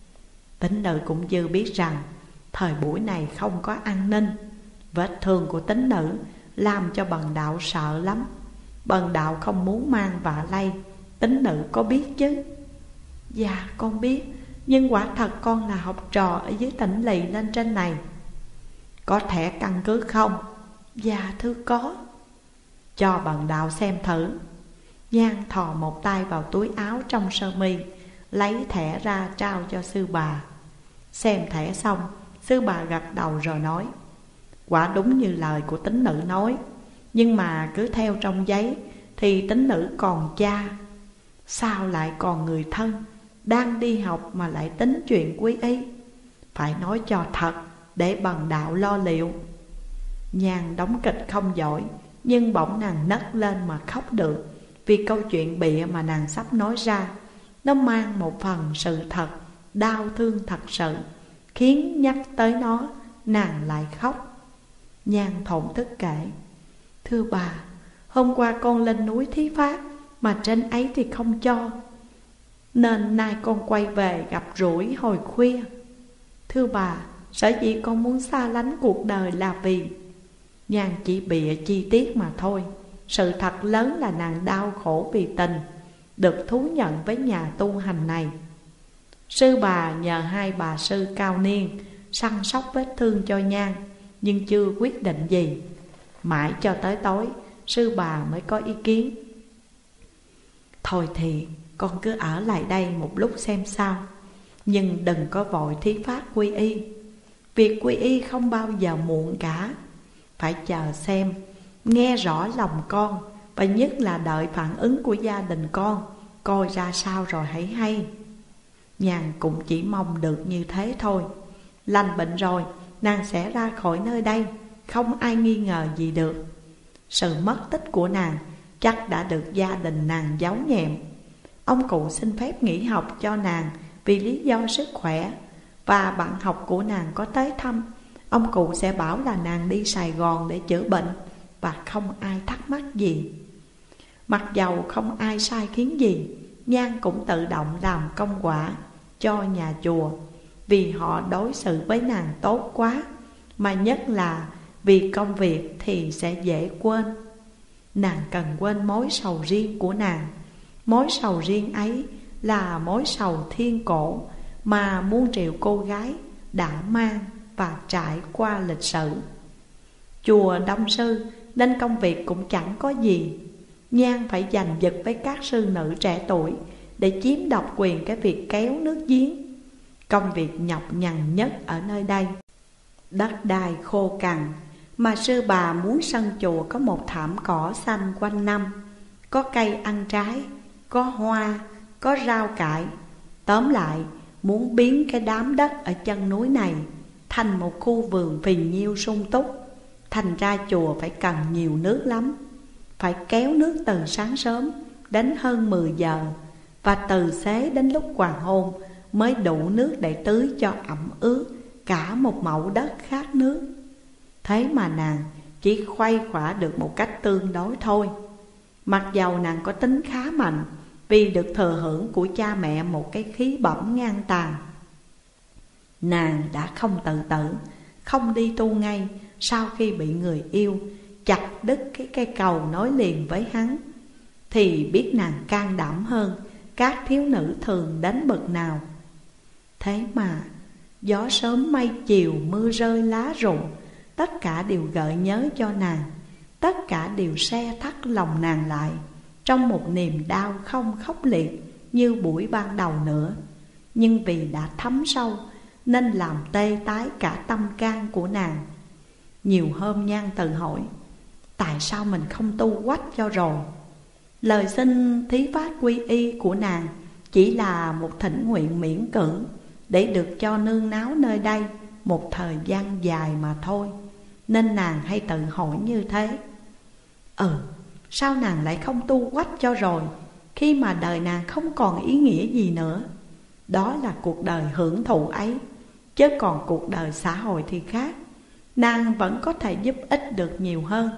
tín nữ cũng dư biết rằng thời buổi này không có an ninh. Vết thương của tín nữ làm cho bần đạo sợ lắm. Bần đạo không muốn mang vạ lây, tín nữ có biết chứ? Dạ con biết, nhưng quả thật con là học trò ở dưới tỉnh lỵ lên trên này. Có thẻ căn cứ không? Dạ thưa có. Cho bần đạo xem thử. Nhan thò một tay vào túi áo trong sơ mi, lấy thẻ ra trao cho sư bà. Xem thẻ xong, sư bà gật đầu rồi nói: quả đúng như lời của tín nữ nói, nhưng mà cứ theo trong giấy thì tín nữ còn cha, sao lại còn người thân, đang đi học mà lại tính chuyện quý y. Phải nói cho thật để bần đạo lo liệu. Nhan đóng kịch không giỏi, nhưng bỗng nàng nấc lên mà khóc được, vì câu chuyện bịa mà nàng sắp nói ra nó mang một phần sự thật, đau thương thật sự, khiến nhắc tới nó nàng lại khóc. Nhan thổn thức kể: thưa bà, hôm qua con lên núi thí phát, mà trên ấy thì không cho, nên nay con quay về gặp rủi hồi khuya. Thưa bà, sở dĩ con muốn xa lánh cuộc đời là vì Nhan chỉ bịa chi tiết mà thôi. Sự thật lớn là nàng đau khổ vì tình, được thú nhận với nhà tu hành này. Sư bà nhờ hai bà sư cao niên săn sóc vết thương cho Nhan, nhưng chưa quyết định gì. Mãi cho tới tối, sư bà mới có ý kiến. Thôi thì con cứ ở lại đây một lúc xem sao, nhưng đừng có vội thí pháp quy y. Việc quy y không bao giờ muộn cả. Phải chờ xem, nghe rõ lòng con, và nhất là đợi phản ứng của gia đình con, coi ra sao rồi hãy hay. Nhan cũng chỉ mong được như thế thôi. Lành bệnh rồi, nàng sẽ ra khỏi nơi đây, không ai nghi ngờ gì được. Sự mất tích của nàng chắc đã được gia đình nàng giấu nhẹm. Ông cụ xin phép nghỉ học cho nàng vì lý do sức khỏe, và bạn học của nàng có tới thăm. Ông cụ sẽ bảo là nàng đi Sài Gòn để chữa bệnh, và không ai thắc mắc gì. Mặc dầu không ai sai khiến gì, Nhan cũng tự động làm công quả cho nhà chùa, vì họ đối xử với nàng tốt quá, mà nhất là vì công việc thì sẽ dễ quên. Nàng cần quên mối sầu riêng của nàng. Mối sầu riêng ấy là mối sầu thiên cổ mà muôn triệu cô gái đã mang và trải qua lịch sử. Chùa đông sư nên công việc cũng chẳng có gì. Nhan phải giành giật với các sư nữ trẻ tuổi để chiếm độc quyền cái việc kéo nước giếng. Công việc nhọc nhằn nhất ở nơi đây. Đất đai khô cằn, mà sư bà muốn sân chùa có một thảm cỏ xanh quanh năm, có cây ăn trái, có hoa, có rau cải. Tóm lại, muốn biến cái đám đất ở chân núi này thành một khu vườn phì nhiêu sung túc, thành ra chùa phải cần nhiều nước lắm. Phải kéo nước từ sáng sớm đến hơn mười giờ, và từ xế đến lúc hoàng hôn mới đủ nước để tưới cho ẩm ướt cả một mẫu đất khát nước. Thế mà nàng chỉ khuây khỏa được một cách tương đối thôi. Mặc dầu nàng có tính khá mạnh, vì được thừa hưởng của cha mẹ một cái khí bẩm ngang tàn. Nàng đã không tự tử, không đi tu ngay sau khi bị người yêu chặt đứt cái cây cầu nối liền với hắn, thì biết nàng can đảm hơn các thiếu nữ thường đến bậc nào. Thế mà gió sớm mây chiều, mưa rơi lá rụng, tất cả đều gợi nhớ cho nàng. Tất cả đều se thắt lòng nàng lại trong một niềm đau không khốc liệt như buổi ban đầu nữa. Nhưng vì đã thấm sâu nên làm tê tái cả tâm can của nàng. Nhiều hôm Nhan tự hỏi, tại sao mình không tu quách cho rồi? Lời xin thí pháp quy y của nàng chỉ là một thỉnh nguyện miễn cưỡng để được cho nương náu nơi đây một thời gian dài mà thôi. Nên nàng hay tự hỏi như thế. Ừ, sao nàng lại không tu quách cho rồi, khi mà đời nàng không còn ý nghĩa gì nữa? Đó là cuộc đời hưởng thụ ấy, chứ còn cuộc đời xã hội thì khác. Nàng vẫn có thể giúp ích được nhiều hơn,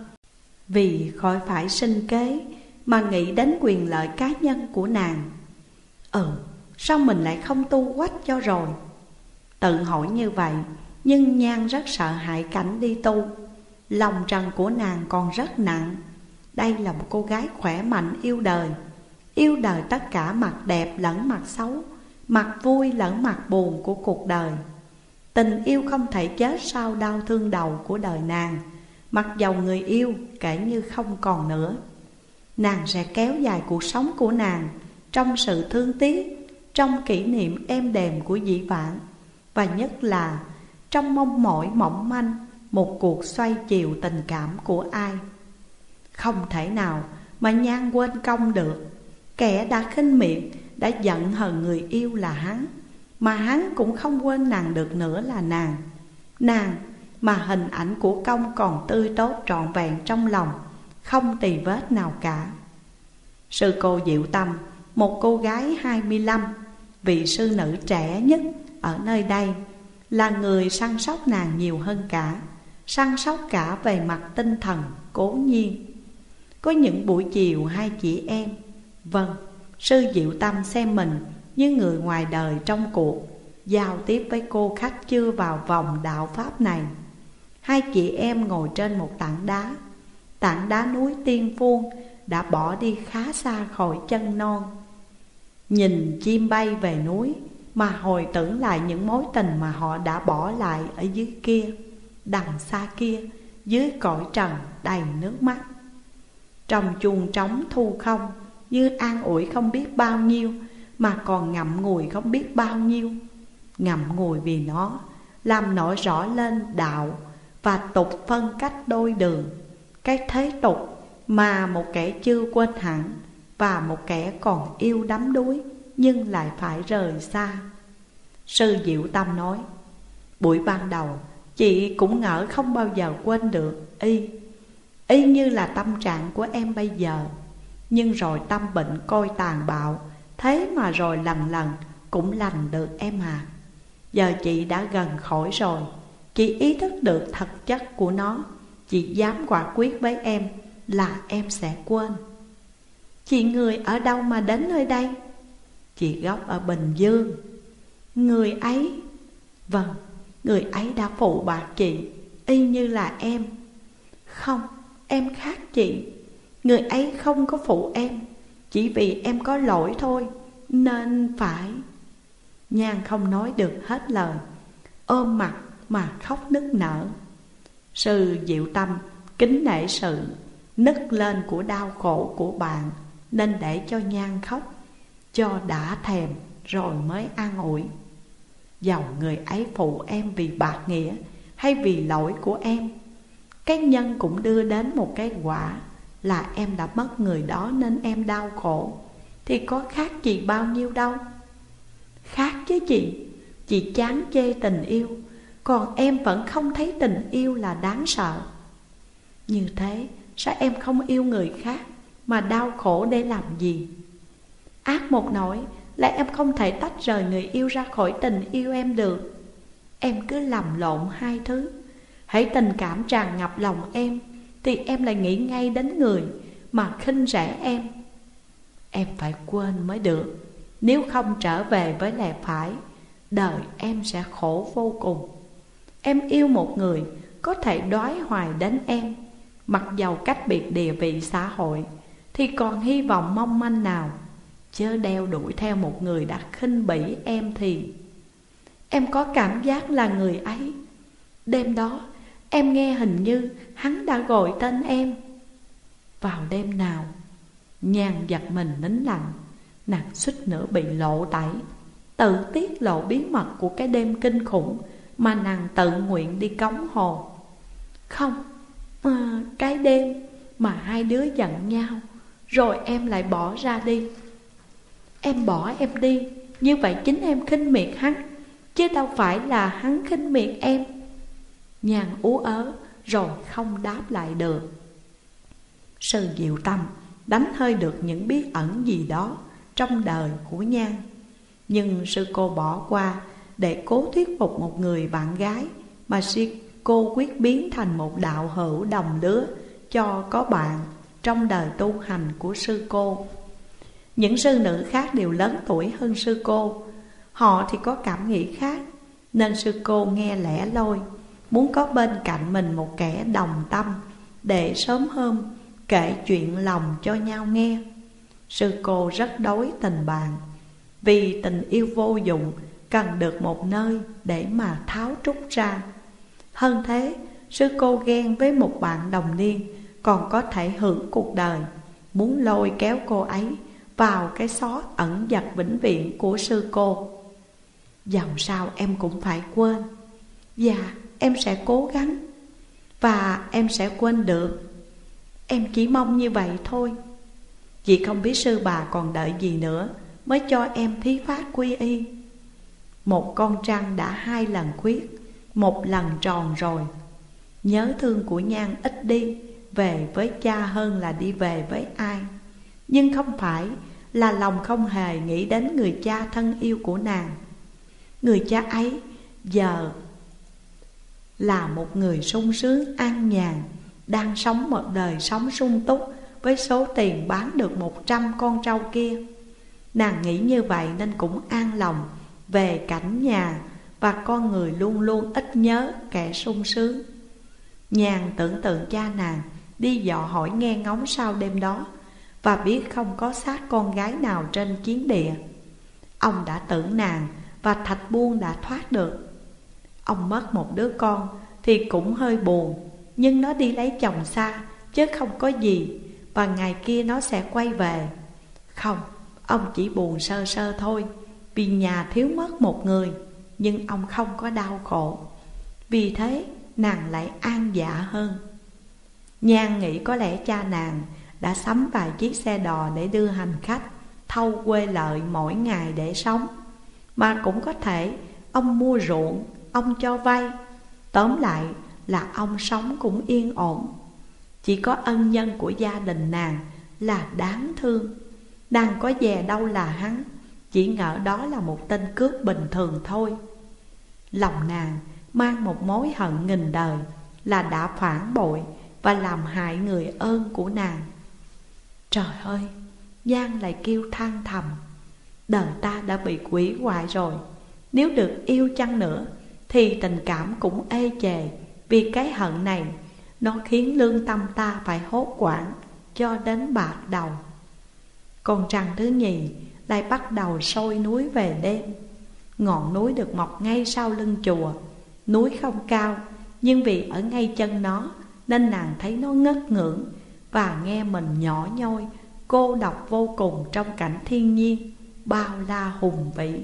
vì khỏi phải sinh kế mà nghĩ đến quyền lợi cá nhân của nàng. Ừ, sao mình lại không tu quách cho rồi? Tự hỏi như vậy, nhưng Nhan rất sợ hãi cảnh đi tu. Lòng trần của nàng còn rất nặng. Đây là một cô gái khỏe mạnh yêu đời, yêu đời tất cả mặt đẹp lẫn mặt xấu, mặt vui lẫn mặt buồn của cuộc đời. Tình yêu không thể chết sau đau thương đầu của đời nàng. Mặc dầu người yêu kể như không còn nữa, nàng sẽ kéo dài cuộc sống của nàng trong sự thương tiếc, trong kỷ niệm êm đềm của dĩ vãng, và nhất là trong mong mỏi mỏng manh một cuộc xoay chiều tình cảm của ai. Không thể nào mà Nhan quên công được. Kẻ đã khinh miệt, đã giận hờn người yêu là hắn, mà hắn cũng không quên nàng được nữa là nàng. Nàng mà hình ảnh của công còn tươi tốt trọn vẹn trong lòng, không tì vết nào cả. Sư cô Diệu Tâm, một cô gái hai mươi lăm, vị sư nữ trẻ nhất ở nơi đây, là người săn sóc nàng nhiều hơn cả. Săn sóc cả về mặt tinh thần cố nhiên. Có những buổi chiều hai chị em, vâng, sư Diệu Tâm xem mình như người ngoài đời trong cuộc giao tiếp với cô khách chưa vào vòng đạo pháp này. Hai chị em ngồi trên một tảng đá. Tảng đá núi Tiên Phuông đã bỏ đi khá xa khỏi chân non. Nhìn chim bay về núi mà hồi tưởng lại những mối tình mà họ đã bỏ lại ở dưới kia, đằng xa kia, dưới cõi trần đầy nước mắt. Trong chuông trống thu không, như an ủi không biết bao nhiêu, mà còn ngậm ngùi không biết bao nhiêu. Ngậm ngùi vì nó làm nổi rõ lên đạo và tục phân cách đôi đường. Cái thế tục mà một kẻ chưa quên hẳn, và một kẻ còn yêu đắm đuối nhưng lại phải rời xa. Sư Diệu Tâm nói: buổi ban đầu chị cũng ngỡ không bao giờ quên được y, y như là tâm trạng của em bây giờ. Nhưng rồi tâm bệnh coi tàn bạo, thế mà rồi lần lần cũng lành được em à. Giờ chị đã gần khỏi rồi, chị ý thức được thực chất của nó. Chị dám quả quyết với em là em sẽ quên. Chị người ở đâu mà đến nơi đây? Chị gốc ở Bình Dương. Người ấy, vâng, người ấy đã phụ bạc chị, y như là em. Không, em khác chị. Người ấy không có phụ em, chỉ vì em có lỗi thôi, nên phải. Nhan không nói được hết lời, ôm mặt mà khóc nức nở. Sư Diệu Tâm kính nể sự nức lên của đau khổ của bạn, nên để cho Nhan khóc cho đã thèm rồi mới an ủi. Dầu người ấy phụ em vì bạc nghĩa hay vì lỗi của em, cái nhân cũng đưa đến một cái quả là em đã mất người đó nên em đau khổ, thì có khác chị bao nhiêu đâu. Khác chứ chị. Chị chán chê tình yêu, còn em vẫn không thấy tình yêu là đáng sợ. Như thế sao em không yêu người khác mà đau khổ để làm gì? Ác một nỗi là em không thể tách rời người yêu ra khỏi tình yêu em được. Em cứ lầm lộn hai thứ. Hãy tình cảm tràn ngập lòng em thì em lại nghĩ ngay đến người mà khinh rẻ em. Em phải quên mới được, nếu không trở về với lẽ phải, đời em sẽ khổ vô cùng. Em yêu một người có thể đói hoài đến em, mặc dầu cách biệt địa vị xã hội, thì còn hy vọng mong manh nào. Chớ đeo đuổi theo một người đã khinh bỉ em thì em có cảm giác là người ấy. Đêm đó em nghe hình như hắn đã gọi tên em. Vào đêm nào? Nhan giật mình nín lặng. Nàng suýt nữa bị lộ tẩy, tự tiết lộ bí mật của cái đêm kinh khủng mà nàng tự nguyện đi cống hồ. Không, à, cái đêm mà hai đứa giận nhau, rồi em lại bỏ ra đi. Em bỏ em đi, như vậy chính em khinh miệt hắn, chứ đâu phải là hắn khinh miệt em. Nhan ú ớ rồi không đáp lại được. Sư Diệu Tâm đánh hơi được những bí ẩn gì đó trong đời của Nhan, nhưng sư cô bỏ qua để cố thuyết phục một người bạn gái mà sư cô quyết biến thành một đạo hữu đồng lứa cho có bạn trong đời tu hành của sư cô. Những sư nữ khác đều lớn tuổi hơn sư cô, họ thì có cảm nghĩ khác, nên sư cô nghe lẻ loi, muốn có bên cạnh mình một kẻ đồng tâm để sớm hôm kể chuyện lòng cho nhau nghe. Sư cô rất đối tình bạn, vì tình yêu vô dụng cần được một nơi để mà tháo trút ra. Hơn thế, sư cô ghen với một bạn đồng niên còn có thể hưởng cuộc đời, muốn lôi kéo cô ấy vào cái xó ẩn dật vĩnh viễn của sư cô. Dẫu sao em cũng phải quên. Dạ, em sẽ cố gắng, và em sẽ quên được. Em chỉ mong như vậy thôi. Chị không biết sư bà còn đợi gì nữa mới cho em thí phát quy y. Một con trăng đã hai lần khuyết, một lần tròn rồi. Nhớ thương của Nhan ít đi về với cha hơn là đi về với ai. Nhưng không phải là lòng không hề nghĩ đến người cha thân yêu của nàng. Người cha ấy giờ là một người sung sướng an nhàn, đang sống một đời sống sung túc với số tiền bán được một trăm con trâu kia. Nàng nghĩ như vậy nên cũng an lòng về cảnh nhà và con người luôn luôn ít nhớ kẻ sung sướng. Nhàn tưởng tượng cha nàng đi dò hỏi nghe ngóng sau đêm đó, và biết không có xác con gái nào trên chiến địa. Ông đã tưởng nàng và Thạch Buôn đã thoát được. Ông mất một đứa con thì cũng hơi buồn, nhưng nó đi lấy chồng xa chứ không có gì, và ngày kia nó sẽ quay về. Không, ông chỉ buồn sơ sơ thôi, vì nhà thiếu mất một người, nhưng ông không có đau khổ. Vì thế nàng lại an dạ hơn. Nhan nghĩ có lẽ cha nàng đã sắm vài chiếc xe đò để đưa hành khách thâu quê lợi mỗi ngày để sống. Mà cũng có thể ông mua ruộng, ông cho vay. Tóm lại là ông sống cũng yên ổn. Chỉ có ân nhân của gia đình nàng là đáng thương. Nàng có dè đâu là hắn, chỉ ngỡ đó là một tên cướp bình thường thôi. Lòng nàng mang một mối hận nghìn đời, là đã phản bội và làm hại người ơn của nàng. Trời ơi, Giang lại kêu than thầm, đời ta đã bị quỷ hoại rồi. Nếu được yêu chăng nữa thì tình cảm cũng ê chề, vì cái hận này nó khiến lương tâm ta phải hốt hoảng cho đến bạc đầu. Con trăng thứ nhì lại bắt đầu sôi núi về đêm. Ngọn núi được mọc ngay sau lưng chùa. Núi không cao, nhưng vì ở ngay chân nó nên nàng thấy nó ngất ngưỡng, và nghe mình nhỏ nhoi, cô độc vô cùng trong cảnh thiên nhiên bao la hùng vĩ.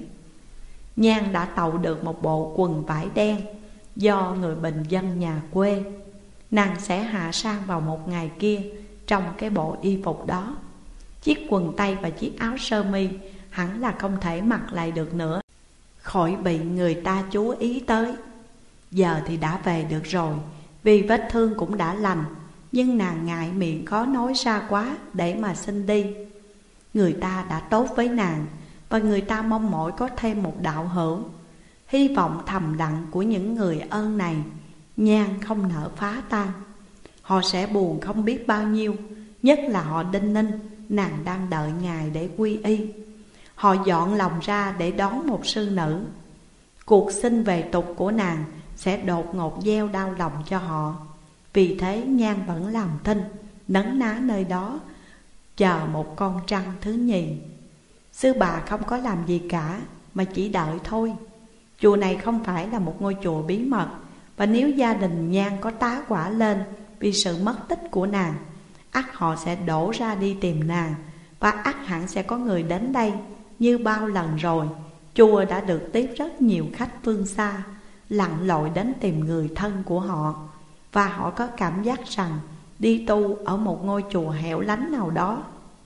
Nhan đã tậu được một bộ quần vải đen do người bình dân nhà quê. Nàng sẽ hạ sang vào một ngày kia trong cái bộ y phục đó. Chiếc quần tây và chiếc áo sơ mi hẳn là không thể mặc lại được nữa, khỏi bị người ta chú ý tới. Giờ thì đã về được rồi, vì vết thương cũng đã lành, nhưng nàng ngại miệng khó nói ra quá để mà xin đi. Người ta đã tốt với nàng, và người ta mong mỏi có thêm một đạo hữu. Hy vọng thầm lặng của những người ơn này Nhan không nỡ phá tan. Họ sẽ buồn không biết bao nhiêu, nhất là họ Đinh Ninh, nàng đang đợi ngày để quy y. Họ dọn lòng ra để đón một sư nữ. Cuộc sinh về tục của nàng sẽ đột ngột gieo đau lòng cho họ. Vì thế Nhan vẫn làm thinh, nấn ná nơi đó, chờ một con trăng thứ nhì. Sư bà không có làm gì cả, mà chỉ đợi thôi. Chùa này không phải là một ngôi chùa bí mật, và nếu gia đình Nhan có tá quả lên vì sự mất tích của nàng, ắt họ sẽ đổ ra đi tìm nàng, và ắt hẳn sẽ có người đến đây. Như bao lần rồi, chùa đã được tiếp rất nhiều khách phương xa lặn lội đến tìm người thân của họ, và họ có cảm giác rằng đi tu ở một ngôi chùa hẻo lánh nào đó.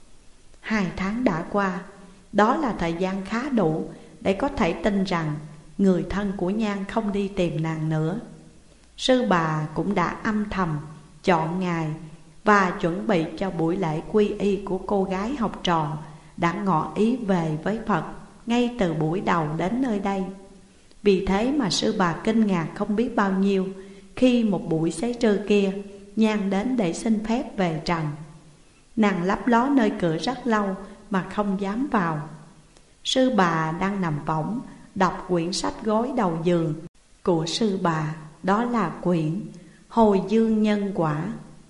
Hai tháng đã qua, đó là thời gian khá đủ để có thể tin rằng người thân của Nhan không đi tìm nàng nữa. Sư bà cũng đã âm thầm chọn ngày và chuẩn bị cho buổi lễ quy y của cô gái học trò đã ngỏ ý về với Phật ngay từ buổi đầu đến nơi đây. Vì thế mà sư bà kinh ngạc không biết bao nhiêu khi một buổi xế trưa kia Nhan đến để xin phép về trần. Nàng lấp ló nơi cửa rất lâu mà không dám vào. Sư bà đang nằm võng đọc quyển sách gối đầu giường của sư bà, đó là quyển Hồi Dương Nhân Quả.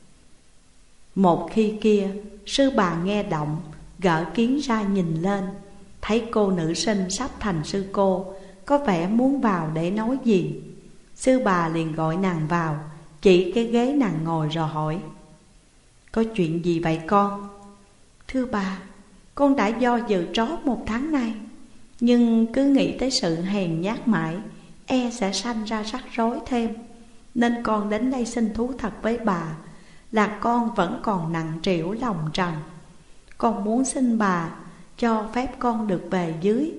Một khi kia, sư bà nghe động, gỡ kiến ra nhìn lên, thấy cô nữ sinh sắp thành sư cô, có vẻ muốn vào để nói gì. Sư bà liền gọi nàng vào, chỉ cái ghế nàng ngồi rồi hỏi: "Có chuyện gì vậy con?" "Thưa bà, con đã do dự trót một tháng nay, nhưng cứ nghĩ tới sự hèn nhát mãi, e sẽ sanh ra rắc rối thêm, nên con đến đây xin thú thật với bà là con vẫn còn nặng trĩu lòng trần. Con muốn xin bà cho phép con được về dưới."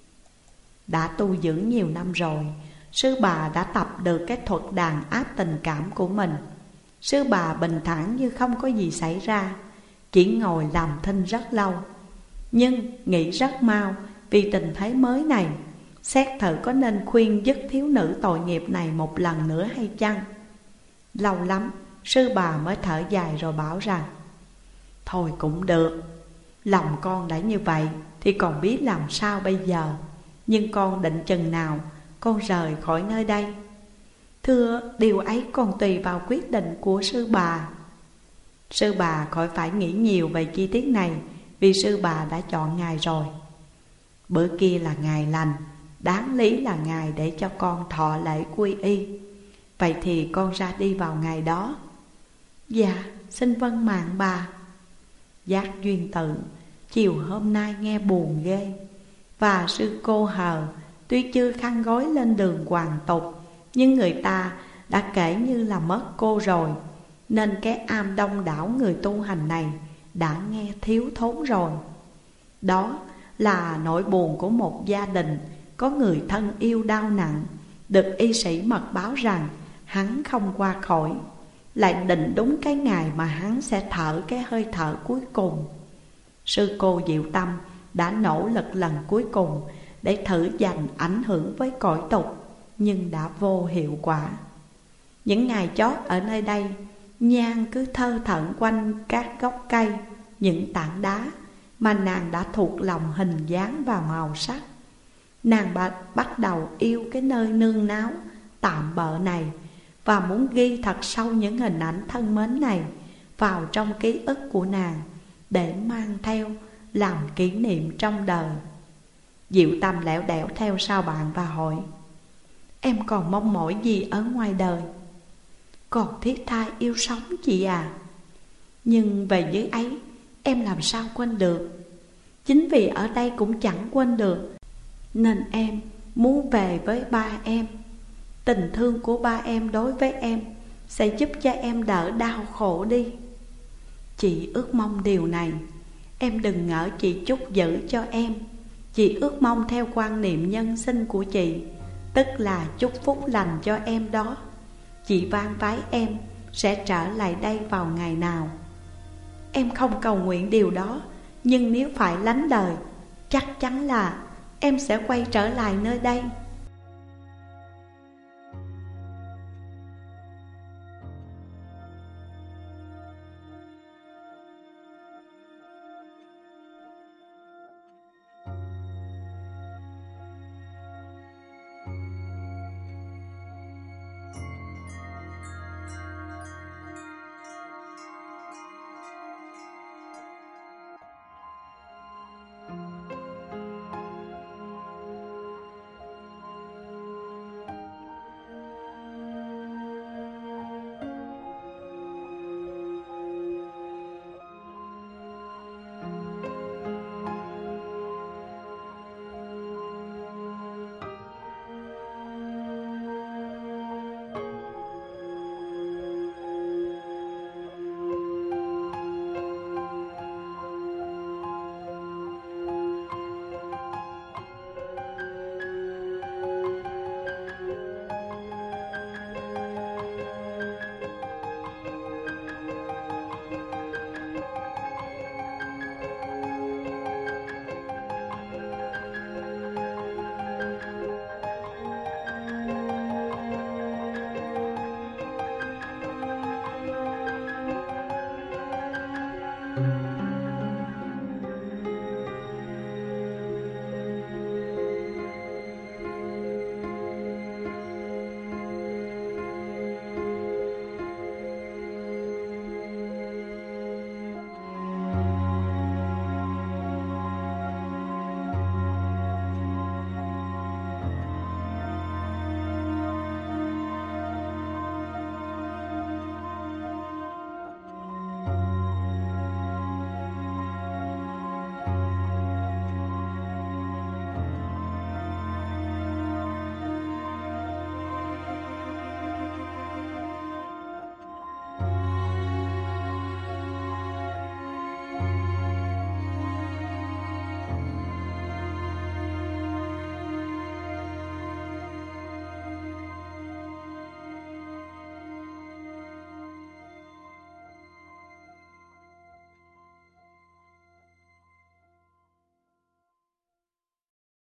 Đã tu dưỡng nhiều năm rồi, sư bà đã tập được cái thuật đàn áp tình cảm của mình. Sư bà bình thản như không có gì xảy ra, chỉ ngồi làm thinh rất lâu, nhưng nghĩ rất mau vì tình thế mới này, xét thử có nên khuyên dứt thiếu nữ tội nghiệp này một lần nữa hay chăng. Lâu lắm sư bà mới thở dài rồi bảo rằng: "Thôi cũng được, lòng con đã như vậy thì còn biết làm sao bây giờ. Nhưng con định chừng nào con rời khỏi nơi đây?" Thưa, điều ấy còn tùy vào quyết định của sư bà. Sư bà khỏi phải nghĩ nhiều về chi tiết này, vì sư bà đã chọn ngày rồi. Bữa kia là ngày lành, đáng lý là ngày để cho con thọ lễ quy y. Vậy thì con ra đi vào ngày đó. Dạ, xin vâng mạng bà. Giác duyên tự, chiều hôm nay nghe buồn ghê. Và sư cô Hờ tuy chưa khăn gói lên đường hoàn tục, nhưng người ta đã kể như là mất cô rồi, nên cái am đông đảo người tu hành này đã nghe thiếu thốn rồi. Đó là nỗi buồn của một gia đình có người thân yêu đau nặng, được y sĩ mật báo rằng hắn không qua khỏi, lại định đúng cái ngày mà hắn sẽ thở cái hơi thở cuối cùng. Sư cô Diệu Tâm đã nỗ lực lần cuối cùng để thử dành ảnh hưởng với cõi tục, nhưng đã vô hiệu quả. Những ngày chót ở nơi đây, nhang cứ thơ thẩn quanh các gốc cây, những tảng đá mà nàng đã thuộc lòng hình dáng và màu sắc. Nàng bắt đầu yêu cái nơi nương náu tạm bợ này, và muốn ghi thật sâu những hình ảnh thân mến này vào trong ký ức của nàng, để mang theo làm kỷ niệm trong đời. Diệu Tâm lẻo đẻo theo sau bạn và hỏi: Em còn mong mỏi gì ở ngoài đời? Còn thiết tha yêu sống chị à. Nhưng về dưới ấy em làm sao quên được? Chính vì ở đây cũng chẳng quên được, nên em muốn về với ba em. Tình thương của ba em đối với em sẽ giúp cho em đỡ đau khổ đi. Chị ước mong điều này. Em đừng ngỡ chị chúc giữ cho em. Chị ước mong theo quan niệm nhân sinh của chị, tức là chúc phúc lành cho em đó. Chị van vái em sẽ trở lại đây vào ngày nào. Em không cầu nguyện điều đó, nhưng nếu phải lánh đời, chắc chắn là em sẽ quay trở lại nơi đây.